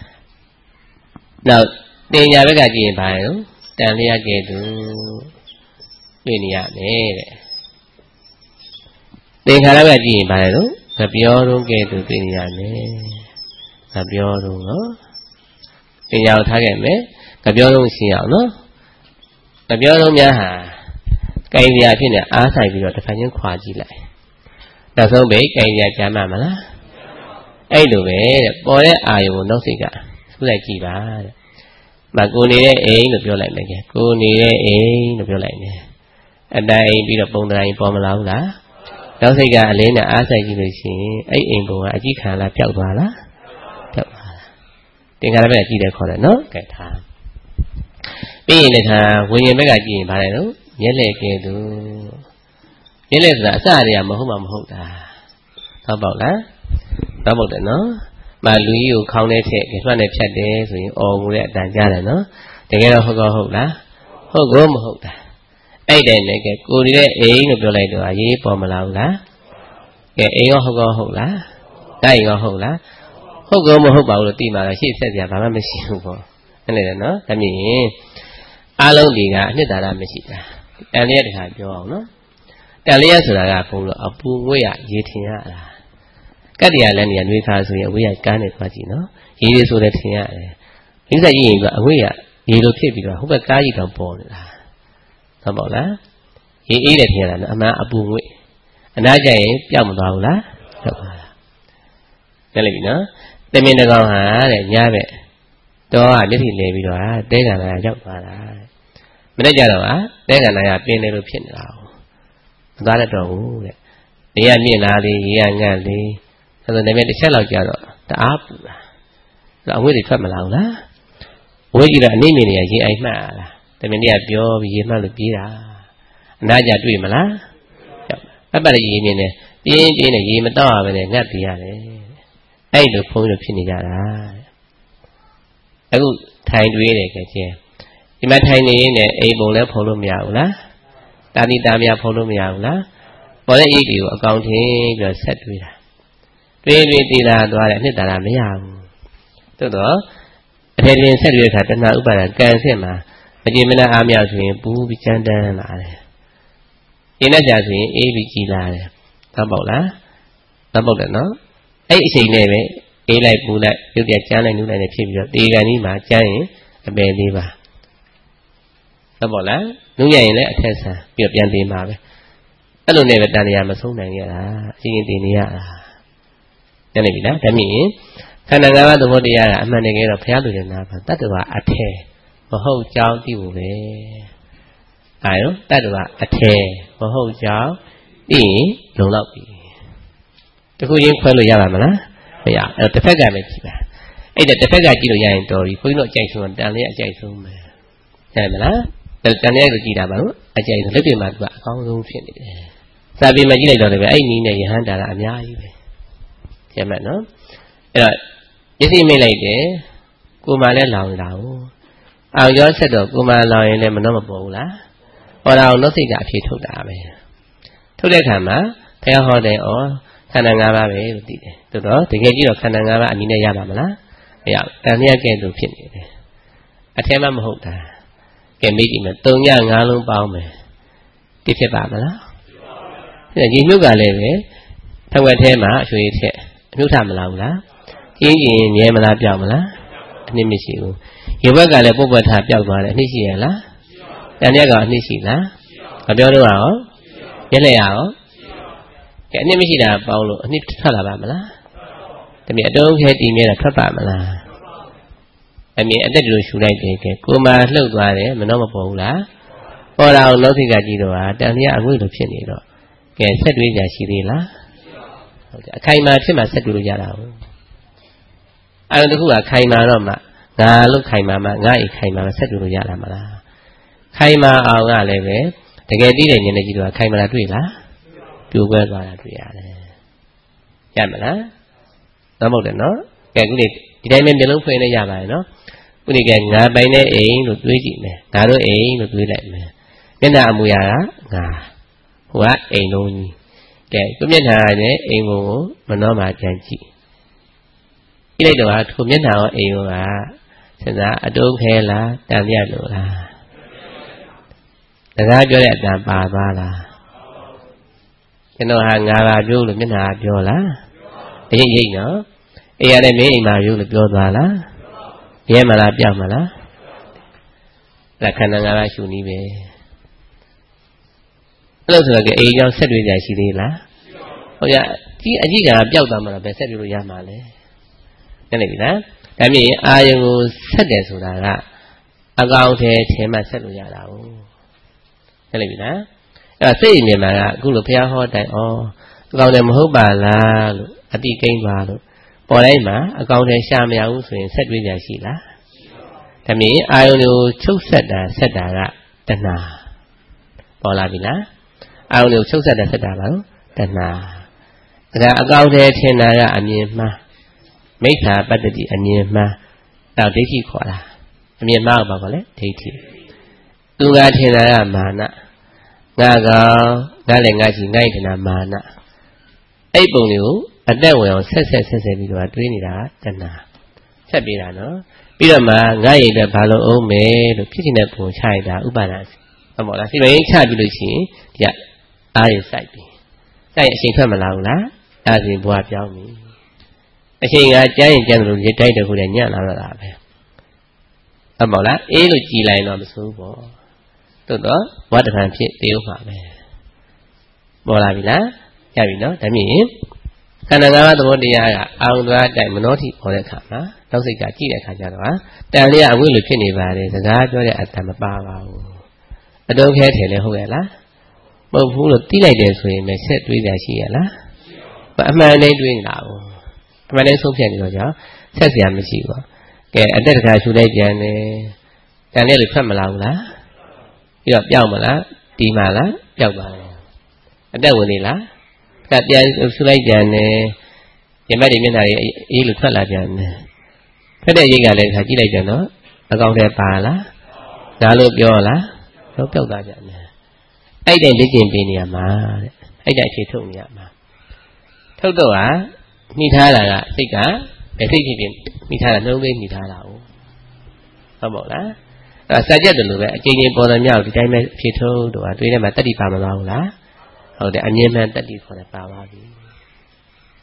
နောက်တင်ညာဘက်ကကြည့်ရင်ဘာလဲတန်လျက်ကဲ့သို့တွေ့နေရမယ်တဲ့သင်္ခါရဘက်ကကြည့်ရင်ဘာလဲလို့မပြောတော့ကဲ့သို့တွေ့နေရမယ်မပြောတော့နော်သင်ညာကိုထားခဲ့မယ်မပြောတော့ရှင်းအောင်နော်မပြောတော့များဟာကိုင်စရာဖြစ်နေအားဆိုင်ပြီးတော့တစ်ခါချင်းခွာကြည့်လိုက်နောက်ဆုံးပဲကိုင်စရာကြားမှာမလားအဲ့လိုပဲတဲ့ပေါ်တဲ့အာယုံကိုနှုတ်စိတ်ကဆူလိုက်ကြည့်ပါတဲ့မကိုနေတဲ့အိမ်လို့ပြောလိုက်မယ်ကိုနေတဲ့အိမ်လို့ပြောလိုက်မယ်အတိုင်းပြီးတော့ပုံတိုင်းပေါ်မလာဘူးလားနောက်စိတ်ကအလင်းနဲ့အားဆိုင်ကြည့်လို့ရှိရင်အဲ့အိမ်ပုံကအကြည့်ခံလားပျောက်သွားလားပျောက်သွားတာသင်္ခါရဘက်ကကြည့်တယ်ခေါ်တယ်နော်ကဲထားပြီးရင်လည်းထားဝိညာဉ်ဘက်ကကြည့်ရင်ဗါတယ်နော်မျက်လက်ကဲသူမျက်လက်ဆိုတာအစအရာမဟုတ်မှမဟုတ်တာဟုတ်ပေါ့လားဟုတ်ပေါ့တယ်နော်မလူကြီးကိုခေါင်းထဲထည့်ဆွတ်နဲ့ဖြတ်တယ်ဆိုရင်အော်ငူတဲ့အတန်ကြားတယ်နော်တကယ်တော့ဟုတ်ကောဟုတ်လားဟုတ်ကောမဟုတ်တာအဲ့တိုင်လည်းကဲကိုနေတဲ့အိမ်လို့ပြောလိုက်တော့ရေးပေါ်မလာဘူးလားကဲအိမ်ရောဟုတ်ကောဟုတ်လားတိုက်ရောဟုတ်လားဟုတ်ကောမဟုတ်ပါဘူးလို့သိမှတော့ရှေ့ဆက်စရာဘာမှမရှိဘူးပေါ့အဲ့လေနော်ဒါမြင်ရင်အားလုံးဒီကအနှစ်သာရမရှိတာတန်လျက်တခါပြောအောင်နော်တန်လျက်ဆိုတာကဘုံလို့အပူငွေ့ရရေထင်ရတာကတ္တရာလည်းနေရနှွေးခါဆိုရင်အဝေးရကန်းနေသွားကြည့်နော်ရေတွေဆိုလည်းထင်ရတယ်မိစ္ဆာကြီးရင်ကအဝေးရရေလိုဖြစ်ပြီးတော့ဟိုဘက်ကားကြီးတောင်ပေါ်နေတာဟုတ်ပါလားရေအေးတယ်ထင်ရတာနော်အမှန်အပူငွေ့အနားကျရင်ပြောက်မသွားဘူးလားပြောက်သွားတာနားလည်ပြီနော်တမင်တကောင်ဟာတဲ့ညဘက်တော့ကလက်ထီလဲပြီးတော့တဲကံလာရောက်သွားတာမနေ့ကျတော့တဲကံလာပင်တယ်လို့ဖြစ်နေတာမသွားတတ်တော့ဘူးတဲ့နေရမြင့်လာလေရေရငတ်လေအဲ့ဒါနဲ့တစ်ချက်လောက်ကြာတော့တအားပူလာအဲ့အဝိတွေထွက်မလာဘူးလားဝိကြီးတော့အနေမြင်နေရရေအိုင်မှတ်လားတမင်တွေကပြောပြီးရေမှတ်လို့ပြေးတာအနာကြတွေ့မလားအပ်ပါလေရေမြင်နေပြင်းပြင်းနဲ့ရေမတော့ရဘဲနဲ့ငတ်ပြရတယ်အဲ့လိုဖုံးလို့ဖြစ်နေကြတာအခုထိုင်တွေးတယ်ကြည့်ဒီမှာထိုင်နေရင်အိမ်ပုံလည်းဖုံးလို့မရဘူးလားတာတိတာမရဖုံးလို့မရဘူးလားပေါ်တဲ့အိတ်တွေကိုအကောင်ထင်းပြီးတော့ဆက်တွေးတာတွေးတည်လာသွားတယ်အနှစ်သာရမရဘူးသို့တော့အထည်တင်ဆက်တွေးတဲ့အခါတဏှာဥပါဒံကံဆက်မှာမကြည်မနာအားမြောက်ဆိုရင်ပူပြီးကြမ်းတမ်းလာတယ်ရင်းနဲ့ကြာဆိုရင်အေးပြီးကြည်လာတယ်ဟုတ်ပေါ့လား Nó bốc được nó. Ấy xì này vậy, ý lại bù lại, yêu đẹp chán này, nụ này phía biểu, tì gà ní mà chán ấy, bè đi bà. Nó bỏ lá, nụ nhảy này, thèn xa, biểu biên đi mà vậy. Ở lúc này vật đàn nhà mà sống này như là, chỉ nhìn tì ní à. Nên này bị đó, tại mình khả năng ngã ba tu bồ đề là mà này cái đó phải được nào mà tất cả ắt thế mà hậu cháu đi bộ về ai đó tất cả ắt thế mà hậu cháu đi lồng lộng đi tôi cũng yên khuyên rồi ra mà lá bây giờ ở tập phép gà mình chỉ là ấy là tập phép gà chỉ được dài rồi khuyên nó chạy xuống đàn này chạy xuống mà chạy mà lá đàn này chỉ là bảo chạy xuống lấy tiền mà bạn không dùng chuyện này tại vì mà chỉ này rồi ấy ní này hắn đã làm nhai vậy chạy mà nó rồi cái gì mới lại để cô mà lên lòng đảo ao gió sẽ được cô mà lời này mà nó một bộ lá ở đâu nó thì đã chỉ thuốc đã vậy thuốc đây thảm á theo họ để ở khả năng ngã ba vậy từ đó thì nghe chỉ được khả năng ngã ba anh này ra mà lá vậy ạ ta nghe cái đồ chuyện này à theo mà hậu ta cái mấy gì mà tương nhà ngã luôn bao mà cái phép bạc mà lá là gì nước gà lên vậy thằng quen thêm mà chú ý thế nước thảm mà lòng lá cái gì nhẹ mà làm giàu mà lá anh em mình chịu hiểu bác cái là bố vợ thả giàu mà lại ní gì lá anh em gọi ní gì lá còn đâu đâu ảo cái này ảo cái anh em mình chỉ là bao lộ anh em thoát là bạn mà lá tại vì đâu cái thì mình là thoát bạn mà là tại vì anh ta được chủ này thì cái cô mà lâu qua đấy mà nó mà bầu lá ở đâu nó thì cái gì đó à đang nhớ anh ấy được chuyện gì đó cái xét đối giá trị đi lá khai mà thế mà xét đối giá đâu ai đó cũng là khai mà đó mà ngà lúc khai mà ngà ý khai mà xét đối giá là mà là khai mà ao ngà này về thì cái đi này nhìn này chỉ là khai mà là đuổi lá tiêu quen vào là đuổi à này chả mà lá nó một lần nó cái này thì đây mình biết lúc phê này giả bài nó cái này cái ngà bay này ấy nó đuổi gì này ngà đuổi ấy nó đuổi lại mà cái nào mùi à ngà quá ấy nôn cái cũng như là này ấy ngủ mà nó mà chẳng chị cái đây đồ không nhất nào ấy mà thành ra ở đâu hay là làm gì nữa là thành ra cho đẹp làm bà là cái nó hàng ngà bà vô được cái nào vô lá cái gì nữa ấy anh em mấy mà vô được vô bà lá vậy mà làm sao mà lá là khả năng ngà bà chủ ni về lúc là cái ấy nhau xét đối giải gì đi lá bây giờ chỉ anh chỉ là biểu đạt mà là bé xét đối giải mà đấy cái này bị đó tại vì ai cũng xét để số là à cao thế thế mà xét đối giải đâu cái này bị đó à xét gì mà cũng được theo họ tại cao này mà hốt bà là ở đi kênh bà luôn bỏ đấy mà cao thế sao mà cũng phải xét đối giải gì lá tại vì ai cũng chúc xét là tên nào bỏ lại bị đó ai cũng chúc xét là tên nào cái cao thế thế nào là anh em mà mấy thà bắt được anh em mà tạo thế thì khó là anh em mà bảo có lẽ thế thì tu ga thế nào là mà nè ngà lại ngà chỉ ngay thế nào mà nè ấy bụng liu anh đây vừa xét bị đuổi đuổi này đã tên nào xét bị là nó bây giờ mà ngà gì là bảo lộ mẹ được cái gì này bụng chai đã úp bà là ông bảo là khi mấy chai bị đuổi xí thì ai sai bị sai xin thôi mà làm lá ai thì bùa béo mi cái gì ngà trái chẳng được trái được của nhà là vậy ông bảo là ấy rồi chỉ lại nó mới số bỏ từ đó quá được hàng chuyện tiêu hỏa về bỏ lại vì lá chả vì nó tại vì khả năng ngà tôi đi à ông ra đại mà nó thì bỏ lại khả nó đâu gì cả chỉ lại khả cho đó tại vì ông người phiền này về thì ra cho lại thành một ba vào ở đâu nghe thể này không vậy lá mà phụ lực tí này để rồi mày sẽ đuổi giá trị lá và mà này đuổi nào mà này số phiền rồi chứ sẽ giảm mới chịu cái anh đây là chủ đề gì này cái này được phát mà làm lá bây giờ giàu mà lá tì mà lá giàu mà anh đây vừa này lá cái đây chủ đề gì này cái mấy điểm này ý lực phát là gì này cái đây gì cả này thà chỉ đây cho nó ở con đây bà lá đã lượt vô lá nó kéo ra gì này ấy đây để tiền tiền nhà mà ấy đây chỉ thùng nhà mà thâu đồ á ni tha là tất cả cái gì thì ni tha là nấu bên ni tha là không bảo lá sai chết được rồi cái gì bỏ ra nhau thì cái này chỉ thâu đồ á tuy này mà tất đi vào mà vào lá rồi để anh em anh tất đi khỏi là vào đi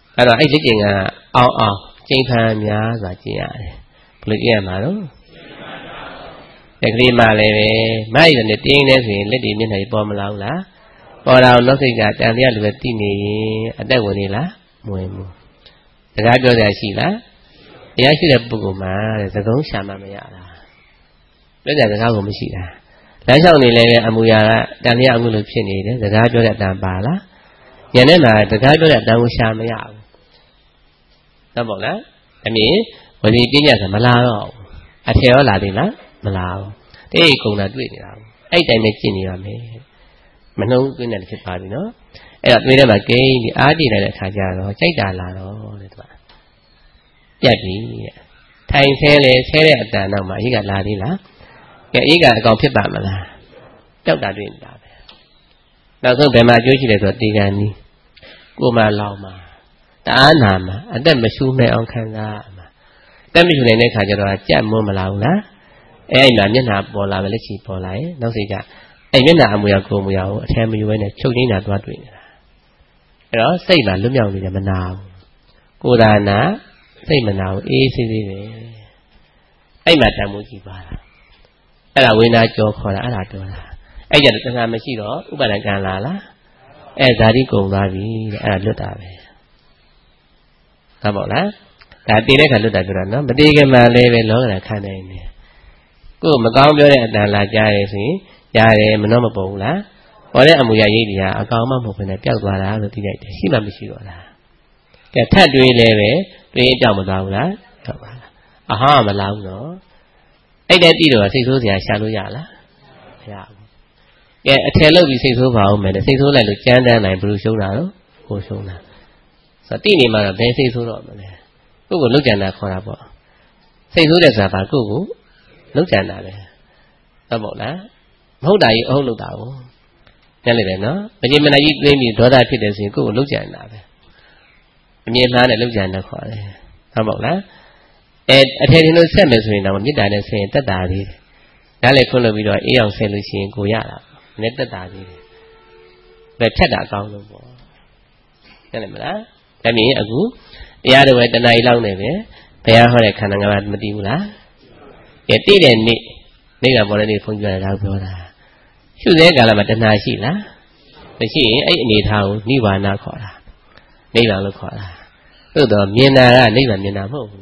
အဲ့တော့အဲ့ဒီကျင့်ကအောင်ကျင့်ခံများစွာကျင့်ရတယ်ဘယ်လိုကျင့်ရမှာတော့တကလေးမှလည်းပဲမိုက်တယ်တင်းနေဆိုရင်လက်တွေမျက်နှာပေါ်မလာဘူးလားပေါ်လာနောက်စိတ်ကတန်တရားလူပဲတိနေရင်အသက်ဝင်နေလားမဝင်ဘူးစကားပြောကြရှိလားတရားရှိတဲ့ပုဂ္ဂိုလ်မှာသကုံးရှာမှမရတာပြောကြစကားကိုမရှိတာလမ်းလျှောက်နေလည်းအမူအရာကတန်တရားအခုလိုဖြစ်နေတယ်စကားပြောတဲ့အတန်ပါလားညနေမှာစကားပြောတဲ့အတန်ကိုရှာမရဘူးဟုတ်ပါလားအမြင်ဝစီပညာဆိုမလာတော့အထည်ရောလာသေးလားမလာဘူးတိတ်ကုန်တာတွေ့နေတာအဲ့တိုင်းပဲကျင့်နေရမယ်မနှုံးသွင်းတယ်ဖြစ်ပါပြီနော်အဲ့တော့တွေ့တဲ့မှာဂိမ်းဒီအားတည်နေတဲ့အခါကျတော့ကြိုက်တာလာတော့တဲ့သူကပြတ်ပြီတဲ့ထိုင်ဆဲလေဆဲတဲ့အတန်တော့မှအကြီးကလာသေးလားကဲအကြီးကအကောင်ဖြစ်ပါမလားတောက်တာတွေ့နေတာပဲနောက်ဆုံးဘယ်မှာအကျိုးရှိလဲဆိုတော့တေကန်ကြီးကိုမလောင်မှာတအားနာမှာအသက်မရှူနိုင်အောင်ခံစားမှာတက်မရှူနိုင်တဲ့ခါကျတော့ကြက်မွန်းမလာဘူးလားအဲ့မှာမျက်နှာပေါ်လာမယ်လက်ချီပေါ်လာရင်နောက်စိတ်ကအဲ့မျက်နှာအမူအရာကိုယ်မူအရာကိုအထည်မယူဘဲနဲ့ချုပ်ငိမ့်တာသွားတွေ့နေတာအဲ့တော့စိတ်မှာလွတ်မြောက်နေတယ်မနာဘူးကိုယ်သာနာစိတ်မနာဘူးအေးဆေးဆေးပဲအဲ့မှာတန်မိုးကြည့်ပါလားအဲ့ဒါဝိညာဉ်ကြောခေါ်တာအဲ့ဒါတော်တာအဲ့ကြတဲ့တဏှာမရှိတော့ဥပါဒံကံလာလားအဲ့ဇာတိကုံသွားပြီတဲ့အဲ့ဒါလွတ်တာပဲဟုတ်ပါလားဒါတည်တဲ့ခါလွတ်တာပြောတာနော်မတည်ခင်မှလည်းပဲလောကဓာတ်ခံနေတယ်ကိုယ်မကောင်းပြောတဲ့အတန်လာကြားရဆိုရင်ကြားတယ်မနှောမပေါ်ဘူးလားပေါ်တဲ့အမူအရာရိပ်တွေကအကောင်မှမဟုတ်ဘဲနဲ့ပျောက်သွားတာလို့သိလိုက်တယ်ရှိမှမရှိတော့လားကဲထပ်တွေးလည်းပဲတွေးကြောက်မသွားဘူးလားဟုတ်ပါလားအဟာမလာဘူးနော်အဲ့တဲ့တိတော့စိတ်ဆိုးစရာရှာလို့ရလားမရဘူးကဲအထယ်လုပ်ပြီးစိတ်ဆိုးပါအောင်မယ်စိတ်ဆိုးလိုက်လို့ကြမ်းတမ်းနိုင်ဘယ်လိုရှုံးတာတော့ကိုရှုံးတာဆိုတော့တိနေမှာတော့ဘယ်စိတ်ဆိုးတော့မလဲကိုယ့်ကိုလုတ်ကြံတာခေါ်တာပေါ့စိတ်ဆိုးတဲ့ဆိုတာကိုယ့်ကိုလုတ်ကြံတာပဲဟုတ်ပေါ့လားမဟုတ်တာကြီးအဟုတ်လုတ်တာကိုညက်လိုက်တယ်နော်မကြီးမနိုင်ကြီးသိပြီးဒေါသဖြစ်တယ်ဆိုရင်ကိုယ့်ကိုလုတ်ကြံတာပဲအမြင်မှားနဲ့လုတ်ကြံတာခေါ်တယ်ဟုတ်ပေါ့လားအထယ်ထင်လို့ဆက်မယ်ဆိုရင်တော့မေတ္တာနဲ့ဆက်ရင်တက်တာသေးတယ်ဒါလည်းခွင့်လို့ပြီးတော့အေးအောင်ဆက်လို့ရှိရင်ကိုရတာနဲ့တက်တာသေးတယ်ပဲဖြတ်တာအကောင်းဆုံးပေါ့ညက်လိုက်မလားဒါမြင်အခုတရားတော်ပဲတဏှာကြီးလောက်နေပဲဘုရားဟောတဲ့ခန္ဓာငါးပါးမတည်ဘူးလားကဲတည်တဲ့နေ့နိဗ္ဗာန်ပေါ်တဲ့နေ့ခွန်ကြရတယ်တော့ပြောတာရှုတဲ့ကာလမှာတဏှာရှိလားမရှိရင်အဲ့အနေထားကိုနိဗ္ဗာန်ခေါ်တာနိဗ္ဗာန်လို့ခေါ်တာသို့တော့မြင်တာကနိဗ္ဗာန်မြင်တာမဟုတ်ဘူး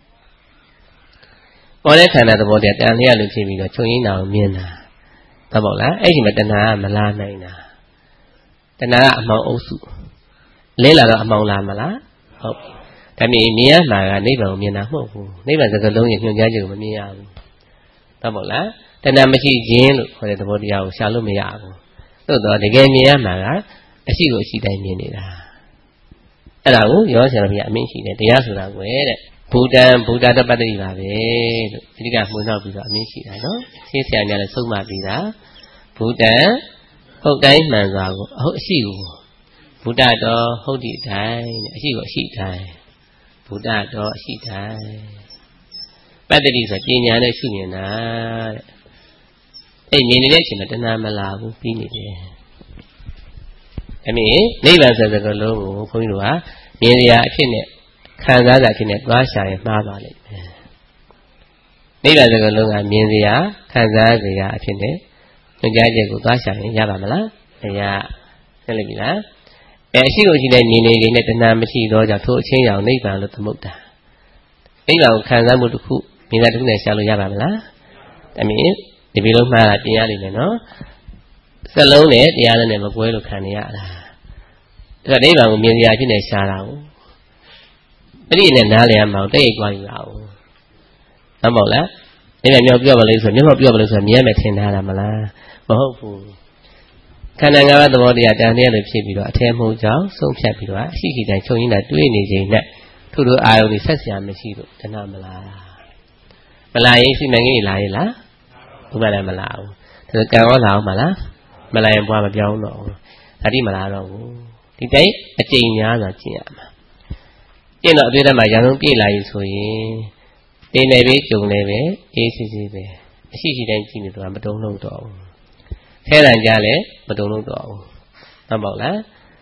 ပေါ်တဲ့ခန္ဓာသဘောတည်းတန်လျက်လို့ဖြစ်ပြီးတော့ချုပ်ရင်းတာကိုမြင်တာသဘောလားအဲ့ဒီမှာတဏှာကမလာနိုင်တာတဏှာကအမှောင်အုပ်စုလဲလာတော့အမှောင်လာမလားဟုတ်ဒါမြင်မြင်ရမှာကနိဗ္ဗာန်ကိုမြင်တာမဟုတ်ဘူးနိဗ္ဗာန်စကားလုံးရဲ့ညွှန်ကြားချက်ကိုမမြင်ရဘူးသဘောလားတဏှာမရှိခြင်းလို့ခေါ်တဲ့သဘောတရားကိုရှာလို့မရဘူးသို့တော့တကယ်မြင်ရမှာကအရှိကိုအရှိတိုင်းမြင်နေတာအဲ့ဒါကိုရောဆရာတော်ဘုရားအမင်းရှိတယ်တရားဆိုတာကွယ်တဲ့ဘူတံဘူတာတပတ္တိပါပဲလို့ဒီကမှုနောက်ပြီးတော့အမင်းရှိတာနော်ရှင်းဆရာများလည်းဆုံးမပြီးတာဘူတံဟုတ်တိုင်းမှန်စွာကိုအရှိကိုဘုဒ္ဓတော်ဟုတ်ဒီတိုင်းအရှိကိုအရှိတိုင်းဘုဒ္ဓတော်အရှိတိုင်းပတ္တိဆိုပညာနဲ့ရှုမြင်တာတဲ့အဲ့မြင်နေတဲ့အချိန်မှာတဏှာမလာဘူးပြီးနေတယ်အမေနိဗ္ဗာန်ဆိုတဲ့စကားလုံးကိုဘုန်းကြီးတို့ကမြင်ရအဖြစ်နဲ့ခံစားတာအဖြစ်နဲ့တွားရှာရင်မှားပါလိမ့်မယ်နိဗ္ဗာန်စကားလုံးကမြင်စရာခံစားစရာအဖြစ်နဲ့ညွှန်ကြားချက်ကိုတွားရှာရင်ရပါမလားမရဆက်လိုက်ပြီလားအရှိကိုရှိတဲ့မြင်နေခြင်းနဲ့တဏှာမရှိတော့ကြောင့်ထိုအချင်းရောင်နိဗ္ဗာန်လို့သမုတ်တာနိဗ္ဗာန်ကိုခံစားမှုတစ်ခုမြင်တာတစ်ခုနဲ့ရှာလို့ရပါမလားအမြင်ဒီလိုလုံးမှားတာပြင်ရလိမ့်မယ်နော်စက်လုံးနဲ့တရားနဲ့မကွဲလို့ခံနေရတာအဲ့ဒါနိဗ္ဗာန်ကိုမြင်စရာဖြစ်နေရှာတာကိုအဲ့ဒီနဲ့နားလည်ရမှာတိတ်သွားယူရအောင်ဟုတ်မဟုတ်လားနိဗ္ဗာန်မြောက်ပြောပါလိမ့်ဆိုမျက်မှောက်ပြောပါလိမ့်ဆိုမြဲမယ်ထင်ထားတာမလားမဟုတ်ဘူးခန္ဓာငါးပါးသဘောတရားတန်တဲ့လို့ဖြစ်ပြီးတော့အထဲမှုကြောင့်ဆုံးဖြတ်ပြီးတော့အရှိရှိတိုင်းချုပ်ရင်းတာတွေးနေခြင်းနဲ့ထို့အာယုန်ကြီးဆက်ဆရာမရှိလို့တဏှာမလားမလာရင်ရှိမှန်ကြီးလာရဲ့လားဘုရားလည်းမလာဘူးဒါကံရောလာအောင်မလားမလာရင်ဘွားမပြောင်းတော့ဘူးဒါတိမလာတော့ဘူးဒီတိုင်းအကျိန်များစွာကျင့်ရမှာကျင့်တော့အတွေ့အကြုံမှာရံဆုံးပြည့်လာပြီဆိုရင်တင်းနေပြီကြုံနေပဲအေးစစ်စစ်ပဲအရှိရှိတိုင်းကြည့်နေတော့မတုံ့လို့တော့ဘူးထဲတန်ကြလဲမတုံ့လို့တော့ဘူးဟုတ်ပါ့လား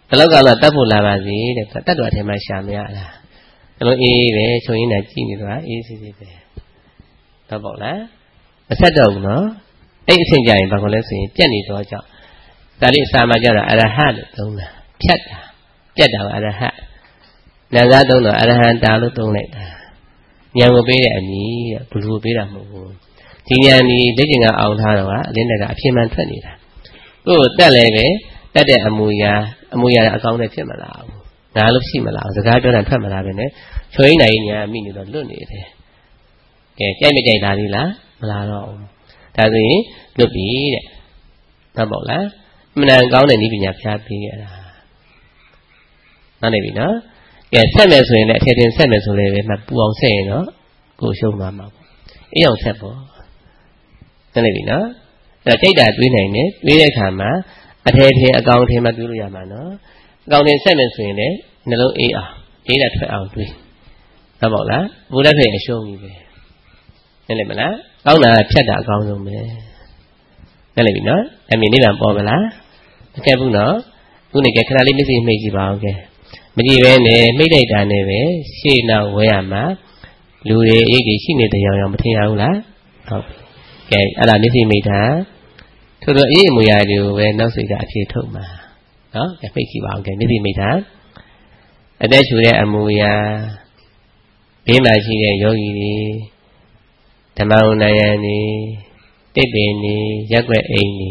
ဘယ်လောက်ကလာတတ်ဖို့လာပါစေတဲ့တတ်တော်အထင်မှရှာမရလားဘယ်လိုအေးပဲချုံရင်းနဲ့ကြည့်နေတော့အေးစစ်စစ်ပဲတော့ပေါ့လားမဆက်တော့ဘူးနော်အဲ့အဆင့်ကြရင်ဘာလို့လဲဆိုရင်ပြက်နေတော့ကြောင့်ဒါလေးအစာမှကြတော့အရဟတ်လို့သုံးတာဖြတ်တာပြက်တာကအရဟတ်နာဂသုံးတော့အရဟံတာလို့သုံးလိုက်တာဉာဏ်ကိုပေးတဲ့အမည်တဲ့ဘလူကိုပေးတာမဟုတ်ဘူးဒီဉာဏ်ဒီလက်ကျင်ကအောင်ထားတော့ကအလင်းတကအဖြစ်မှန်ထွက်နေတာကိုယ်တက်လဲပဲတက်တဲ့အမူအရာအကောင်းနဲ့ဖြစ်မလားဘူးငါလို့ရှိမလားစကားပြောတာထွက်မလားပဲနဲ့ချွေးနိုင်ဉာဏ်မိနေတော့လွတ်နေတယ်ကဲကြိုက်မကြိုက်တာလေးလားမလားတော့ဒါဆိုရင်လွတ်ပြီတဲ့ဟုတ်ပေါ့လားအမှန်တန်ကောင်းတဲ့နည်းပညာဖျားပေးရတာနားလည်ပြီနော်ကဲဆက်မယ်ဆိုရင်လည်းအထက်တင်ဆက်မယ်ဆိုလည်းပဲမှပူအောင်ဆက်ရင်တော့ကိုရှုံးသွားမှာပေါ့အေးအောင်ဆက်ပေါ့နားလည်ပြီနော်ဒါကြိုက်တာတွေးနိုင်တယ်တွေးတဲ့အခါမှာအထက်တင်အကောင်ထင်မှတွေးလို့ရမှာနော်အကောင်တင်ဆက်မယ်ဆိုရင်လည်းနှလုံးအေးအောင်အေးတာထွက်အောင်တွေးဟုတ်ပေါ့လားဘုရားဖေအရှုံးကြီးပဲနားလည်မလားကောင်းတာဖြတ်တာအကောင်းဆုံးပဲနားလည်ပြီနော်အမေနိဗ္ဗာန်ပေါ်မလားမကဲဘူးနော်ခုနေကခဏလေးမျက်စိမှိတ်ကြည့်ပါဦးကဲမကြည့်ပဲနဲ့မိတ်လိုက်တာနဲ့ပဲရှေ့နောက်ဝဲရမှာလူတွေအိတ်တွေရှိနေတဲ့ရောင်မထင်ရဘူးလားဟုတ်ကဲအဲ့ဒါမျက်စိမိတ်တာထို့သောအေးအမူအရာတွေကိုပဲနောက်စိတ်ကအဖြေထုတ်မှာနော်ကဲဖိတ်ကြည့်ပါဦးကဲမျက်စိမိတ်တာအသက်ရှူတဲ့အမူအရာဘေးမှာရှိတဲ့ယောဂီတွေဓမ္မဝဏယံတွေတိပ္ပင်တွေရက်ွက်အိမ်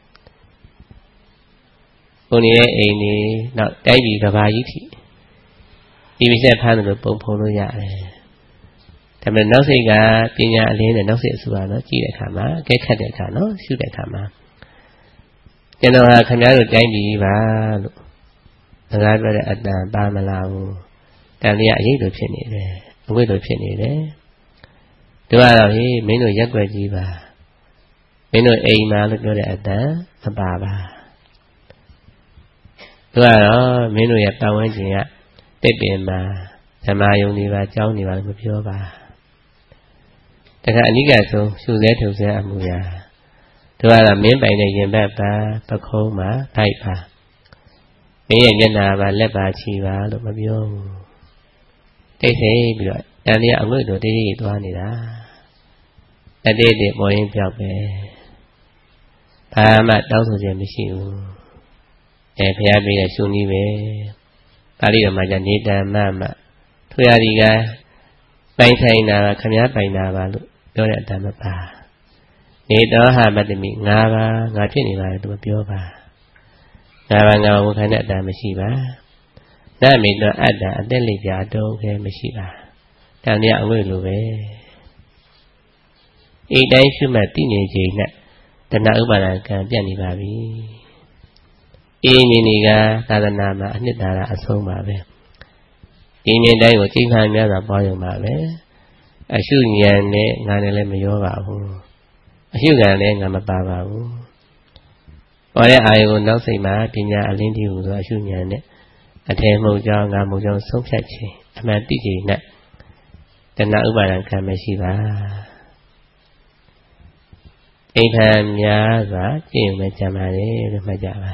တွေကိုနေတဲ့အိမ်တွေနောက်တိုက်ပြီးကဘာကြီးထိဒီမိဆက်ဖမ်းတယ်လို့ပုံဖုံးလို့ရတယ်ဒါပေမဲ့နောက်စိတ်ကပညာအလင်းနဲ့နောက်စိတ်အဆူပါတော့ကြည့်တဲ့အခါမှာအကဲခတ်တဲ့အခါနော်ရှုတဲ့အခါမှာကျွန်တော်ဟာခင်ဗျားတို့တိုက်ပြီးပါလို့စကားပြောတဲ့အတန်ပါမလားဘူးတန်လေးကအရေးလိုဖြစ်နေတယ်အဝိလိုဖြစ်နေတယ်ဒီကတော့ဟေးမင်းတို့ရက်ွက်ကြီးပါမင်းတို့အိမ်မှာလို့ပြောတဲ့အတန်မပါပါသူကတော့မင်းတို့ရဲ့ပတ်ဝန်းကျင်ကတစ်ပင်မှာဓမ္မယုံနေပါကြောင်းနေပါလို့မပြောပါတခါအနိကဆုံးရှုစဲထုတ်စဲအမှုရာသူကတော့မင်းပိုင်တဲ့ရင်ဘတ်ပါပခုံးပါတိုက်ပါမင်းရဲ့မျက်နှာပါလက်ပါချီပါလို့မပြောဘူးတိတ်ဆိတ်ပြီးတော့တန်လေးအငွေ့တို့တိတ်တိတ်သွားနေတာအတိတ်တိတ်ပေါ်ရင်ပြောက်ပဲဘာမှတောင်းဆိုခြင်းမရှိဘူးဘုရားပေးတဲ့ရှုနည်းပဲပါဠိတော်မှာじゃနေတံမမထွေရဒီကပိုင်ထိုင်တာခမည်းပိုင်တာပါလို့ပြောတဲ့အတန်မပါနေတောဟမတ္တမိ၅ပါးငါဖြစ်နေပါတယ်သူပြောပါ၅ပါးငါဝန်ခံတဲ့အတန်မရှိပါနမေတောအတ္တအသက်လေးပြတုံးခဲမရှိပါတန်ရအငွေ့လိုပဲအိတ်တိုင်းရှုမှတ်သိနေချိန်နဲ့တဏှာဥပါဒံကံပြတ်နေပါပြီအေးမြင်နေကသာသနာမှာအနှစ်သာရအဆုံးပါပဲဒီမြင်တိုင်းကိုချိန်ခံများစွာပွားရုံပါပဲအရှုဉာဏ်နဲ့ငါနဲ့လည်းမရောပါဘူးအရှုဉာဏ်လည်းငါမပါပါဘူးပေါ်တဲ့အာယုကိုနောက်စိတ်မှာပညာအလင်းတည်းဟူသောအရှုဉာဏ်နဲ့အထည်မှုကြောင့်ငါမှုကြောင့်ဆုံးဖြတ်ခြင်းအမှန်သိခြင်းနဲ့တဏှာဥပါဒံကံမရှိပါအိဋ္ဌံများစွာကျင့်မဲ့ကြပါလေလို့မှတ်ကြပါ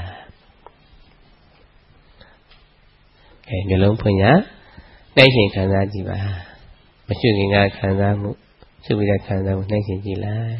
မျက်လုံးဖွင့်ရနှိုင်းရှင်ခံစားကြည့်ပါမရှုခင်ကခံစားမှုရှုပြီးတဲ့ခံစားမှုနှိုင်းရှင်ကြည့်လိုက်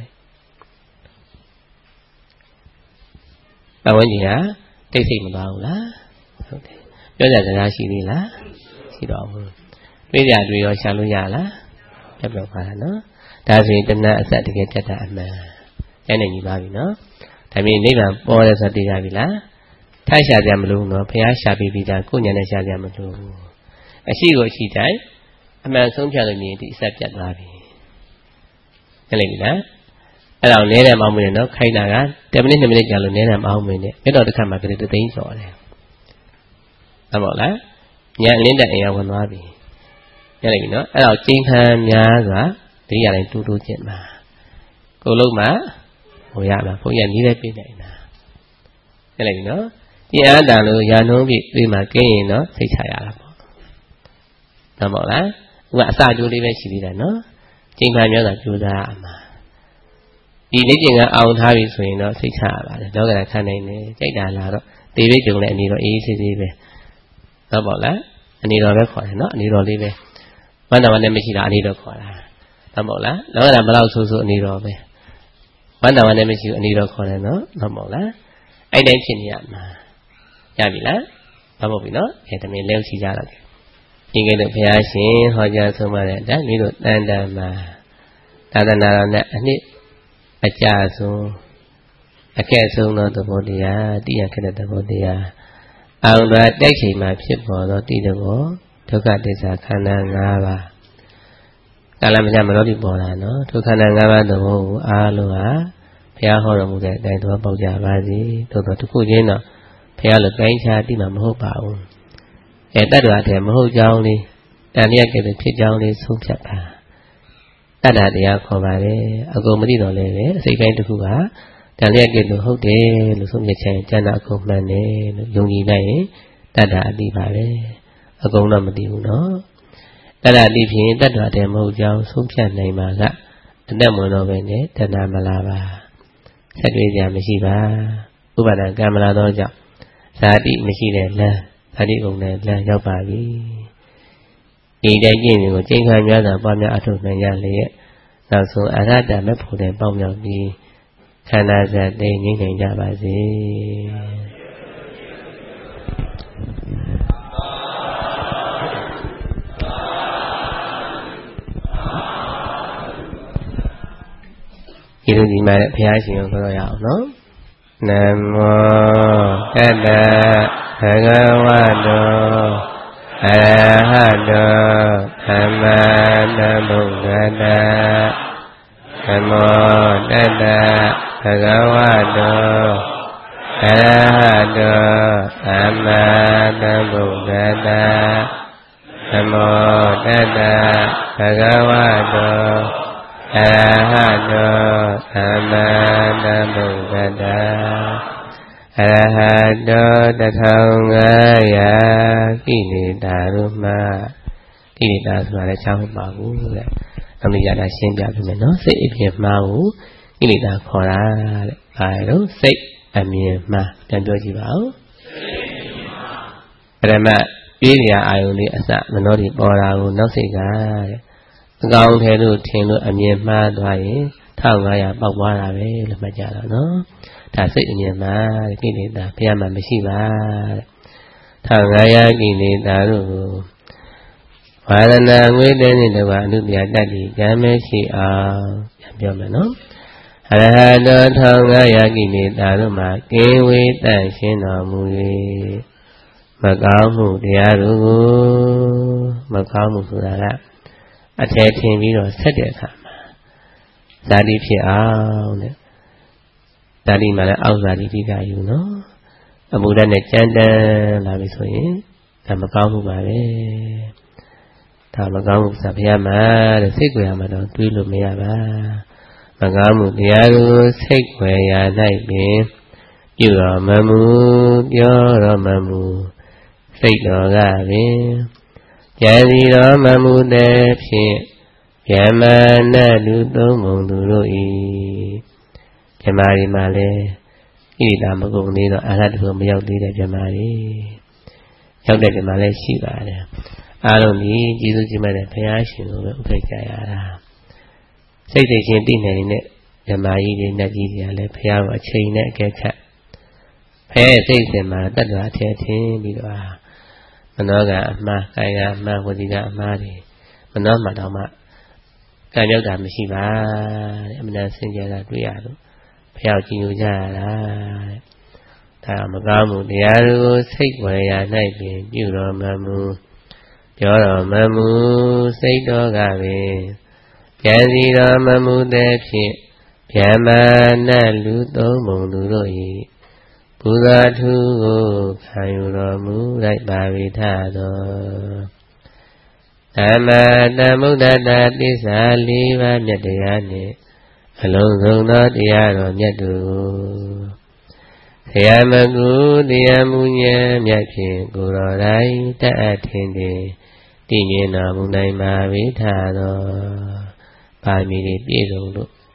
ပတ်ဝန်းကျင်ဟာတိတ်ဆိတ်မသွားဘူးလားဟုတ်တယ်ပြောကြစကားရှိသေးလားရှိတော့ဘူးတွေးကြတွေရောရှာလို့ရလားပြတ်ပြောက်ပါလားနော်ဒါဆိုရင်တဏှာအစတကယ်တက်တာအမှန်ကျန်နေပြီပါပြီနော်ဒါမျိုးနိဗ္ဗာန်ပေါ်တယ်ဆိုသိကြပြီလားထိုက်ရှာကြမလို့နော်ဘုရားရှာပြီးပြီးသားကိုဉာဏ်နဲ့ရှာကြမလို့အရှိကိုအရှိတိုင်းအမှန်ဆုံးဖြတ်လို့မြင်ဒီအဆက်ပြတ်သွားပြီဟဲ့လေပြီလားအဲ့တော့နဲတယ်မအောင်မင်းနော်ခိုင်းတာက10မိနစ်2မိနစ်ကြာလို့နဲတယ်မအောင်မင်းနဲ့မြတ်တော်တစ်ခါမှကလေးသိန်းကျော်တယ်ဟုတ်ပါလားဉာဏ်အလင်းတက်အိမ်ရောက်ဝင်သွားပြီဟဲ့လေပြီနော်အဲ့တော့ကျင့်ခံများစွာဒီရတိုင်းတူတူကျင့်ပါကိုလုံးမှာဟိုရမှာဘုရားနီးတဲ့ပြနေနေတာဟဲ့လေပြီနော်ဒီအားတန်လို့ရာနှုံးပြီးဒီမှာကင်းရင်တော့စိတ်ချရတာပေါ့ဟုတ်ပါလားဥကအစာကျိုးလေးပဲရှိသေးတယ်နော်ကျင့်ခံများစွာကြိုးစားအမှာဒီလေးကျင်ကအောင်ထားပြီဆိုရင်တော့စိတ်ချရပါတယ်လောကဓာတ်ခံနိုင်တယ်ကြိုက်တာလာတော့တေဘိတ်တုံနဲ့အနေတော့အေးဆေးဆေးပဲဟုတ်ပါလားအနေတော်ပဲခေါ်တယ်နော်အနေတော်လေးပဲဝန္တာဝနဲ့မရှိတာအနေတော်ခေါ်တာဟုတ်ပါလားလောကဓာတ်ဘလောက်ဆိုးဆိုးအနေတော်ပဲဝန္တာဝနဲ့မရှိဘူးအနေတော်ခေါ်တယ်နော်ဟုတ်ပါလားအဲ့တိုင်းဖြစ်နေရမှာရပြီလားဟုတ်ပါပြီနော်အဲ့ဒါမင်းလဲရှိကြတော့ဒီကဲတော့ဘုရားရှင်ဟောကြားဆုံးပါတဲ့ဒါမျိုးတို့တန်တန်မှာသာသနာတော်နဲ့အနှစ်အကြဆုံးအခက်ဆုံးသောသဘောတရားတိယခက်တဲ့သဘောတရားအောင်တော်တိုက်ချိန်မှာဖြစ်ပေါ်သောတိတဘောဒုက္ခသစ္စာခန္ဓာ၅ပါးကာလမကြမလို့ဒီပေါ်လာနော်ဒုက္ခခန္ဓာ၅ပါးသဘောကိုအားလုံးဟာဘုရားဟောတော်မူတဲ့အတိုင်းသဘောပေါက်ကြပါစေသို့တော်တစ်ခုချင်းတော့ဘုရားလိုတိုင်းခြားတိမှာမဟုတ်ပါဘူးတတ္တဝါတည်းမဟုတ်ကြောင်းလေးတန်လျက်ကဲ့ဖြစ်ကြောင်းလေးဆုံးဖြတ်ပါတတ္တတရားခေါ်ပါတယ်အကုန်မသိတော့လည်းပဲအစိတ်ပိုင်းတစ်ခုကတန်လျက်ကဲ့ဟုတ်တယ်လို့ဆုံးဖြတ်ခြင်းကျန်တာအကုန်မှန်တယ်လို့ယုံကြည်လိုက်ရင်တတ္တအတိပါပဲအကုန်တော့မသိဘူးနော်တတ္တအတိဖြင့်တတ္တဝါတည်းမဟုတ်ကြောင်းဆုံးဖြတ်နိုင်မှာကအတတ်မွန်တော့ပဲနဲ့တဏှာမလာပါဆက်တွေ့ကြမရှိပါဥပါဒံကံမလာတော့ကြောင့်ဇာတိမရှိတဲ့လမ်းဇာတိကုန်တဲ့လမ်းရောက်ပါပြီဒီတိုင်းကျင့်ကိုကျင့်ခံများစွာပွားများအထောက်နိုင်ရလေရဲ့နောက်ဆုံးအရဟတမေဖို့တဲ့ပေါင်းမြောက်ပြီးခန္ဓာဇတ်သိငြိမ့်နိုင်ကြပါစေဒီလိုဒီမှာဘုရားရှင်ကိုခေါ်ရအောင်နော်နမောတတ္တဘဂဝတောအရဟတောသမ္မာသမ္ဗုဒ္ဓတ္တနမောတတ္တဘဂဝတောအရဟတောသမ္မာသမ္ဗုဒ္ဓတ္တနမောတတ္တဘဂဝတောအရဟတောသမ္မာသမ္ဗုဒ္ဓတ္တအရဟတော1500ကိလေသာတို့မှကိလေသာဆိုတာလည်းချောင်းပါဘူးတဲ့။နောက်နေ့ရတာရှင်းပြပြမယ်နော်။စိတ်အမြင်မှားကိုကိလေသာခေါ်တာတဲ့။အဲဒါစိတ်အမြင်မှားပြန်ပြောကြည့်ပါဦး။ပရမပြေးရအာယုန်လေးအစမနောတိပေါ်တာကိုနောက်စိတ်ကတဲ့အကောင်ထဲလို့ထင်လို့အမြင်မှားသွားရင်1500ပေါက်သွားတာပဲလို့မှတ်ကြတော့နော်။ဒါစိတ်အမြင်မှားကိလေသာဘုရားမှာမရှိပါတဲ့1500ကိလေသာတို့ကိုဝါဒနာငွေတဲ့နဲ့တကွာအနုပြတတ်ပြီးဉာဏ်မရှိအောင်ပြန်ပြောမယ်နော်အရဟတော1500ကိလေသာတို့မှာကင်းဝေးတန့်ရှင်းတော်မူ၍မကောင်းမှုတရားတို့ကိုမကောင်းမှုဆိုတာကအထည်ထင်ပြီးတော့ဆက်တဲ့အခါမှာဇာတိဖြစ်အောင်တဲ့ဇာတိမှာလည်းအောက်ဇာတိတိကယူနော်အမှုတတ်နဲ့ကြမ်းတမ်းလာပြီဆိုရင်ဒါမကောင်းမှုပါပဲဒါမကောင်းမှုဆိုဘုရားမှာတဲ့စိတ်ကြွယ်မှာတော့တွေးလို့မရပါမကောင်းမှုတရားကိုစိတ်ကြွယ်ရာ၌ပင်ပြုတော်မမူပြောတော်မမူစိတ်တော်ကပင်ကြံစီတော်မမူတဲ့ဖြင့်ဗြဟ္မာဏလူသုံးပုံသူတို့ဤဗြဟ္မာရီမှာလည်းဣတိတာမကုန်သေးတော့အာရတ္တကိုမရောက်သေးတဲ့ဗြဟ္မာရီရောက်တဲ့ဗြဟ္မာလည်းရှိပါတယ်အားလုံးဒီကျေးဇူးကြီးမဲ့တဲ့ဘုရားရှင်ကိုပဲဥပ္ပခကြရတာစိတ်သိချင်းသိနေနေတဲ့ဗြဟ္မာကြီးတွေနဲ့ကြီးတွေကလည်းဘုရားကိုအချိန်နဲ့အကဲခတ်ဖဲစိတ်စဉ်မှာတတ္တဝါထဲထင်းပြီးတော့မနောကအမှားကာယကအမှားဝစီကအမှားတွေမနောမှတော့မှကံရောက်တာမရှိပါတဲ့အမှန်တန်စင်ကြယ်တာတွေ့ရလို့ဘုရားကြည်ညိုကြရတာတဲ့ဒါမကောင်းမှုတရားတို့စိတ်ဝေရာ၌ပင်ပြုတော်မမူပြောတော်မမူစိတ်တော်ကပင်ကြံစီတော်မမူတဲ့ဖြင့်ဗြဟ္မာဏလူသုံးပုံသူတို့၏ဘုရားထူးကိုခံယူတော်မူလိုက်ပါဝိထတော်သမ္မာသမ္ဗုဒ္ဓတ္တသစ္စာ၄ပါးမြတ်တရားနှင့်အလုံးစုံသောတရားတော်မြတ်တို့ဆရာမကုတရားမူဉာဏ်မြတ်ဖြင့်ကိုယ်တော်တိုင်းတတ်အပ်ထင်သည်တည်ငြိမ်တော်မူနိုင်ပါဝိထတော်ပါမီတွေပြည့်စုံလို့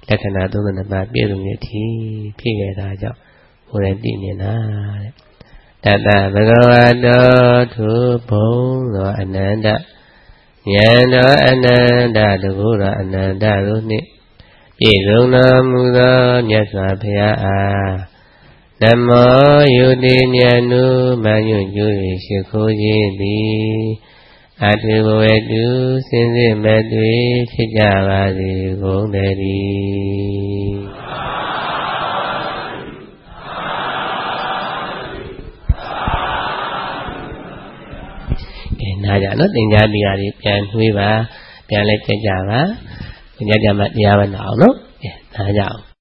လက်ခဏာ32ပါးပြည့်စုံတဲ့အထိဖြစ်ခဲ့တာကြောင့်ကိုယ်တိုင်သိမြင်တာတဲ့တတဘဂဝတောသူဘုံသောအနန္တဉာဏ်တော်အနန္တတကုတော်အနန္တတို့နှင့်ပြည့်စုံတော်မူသောမြတ်စွာဘုရားအားနမောယုတိဉာဏ်နုမညွညွ၍ရှိခိုးခြင်းသည်အတုဘဝတုစင်စစ်မဲ့တွေဖြစ်ကြပါစေကုန်သတည်းနာကြနော်သင်္ကြန်တရားတွေပြန်နှွေးပါပြန်လဲကြကြပါသင်္ကြန်မှာတရားမနာအောင်နော်နာကြအောင်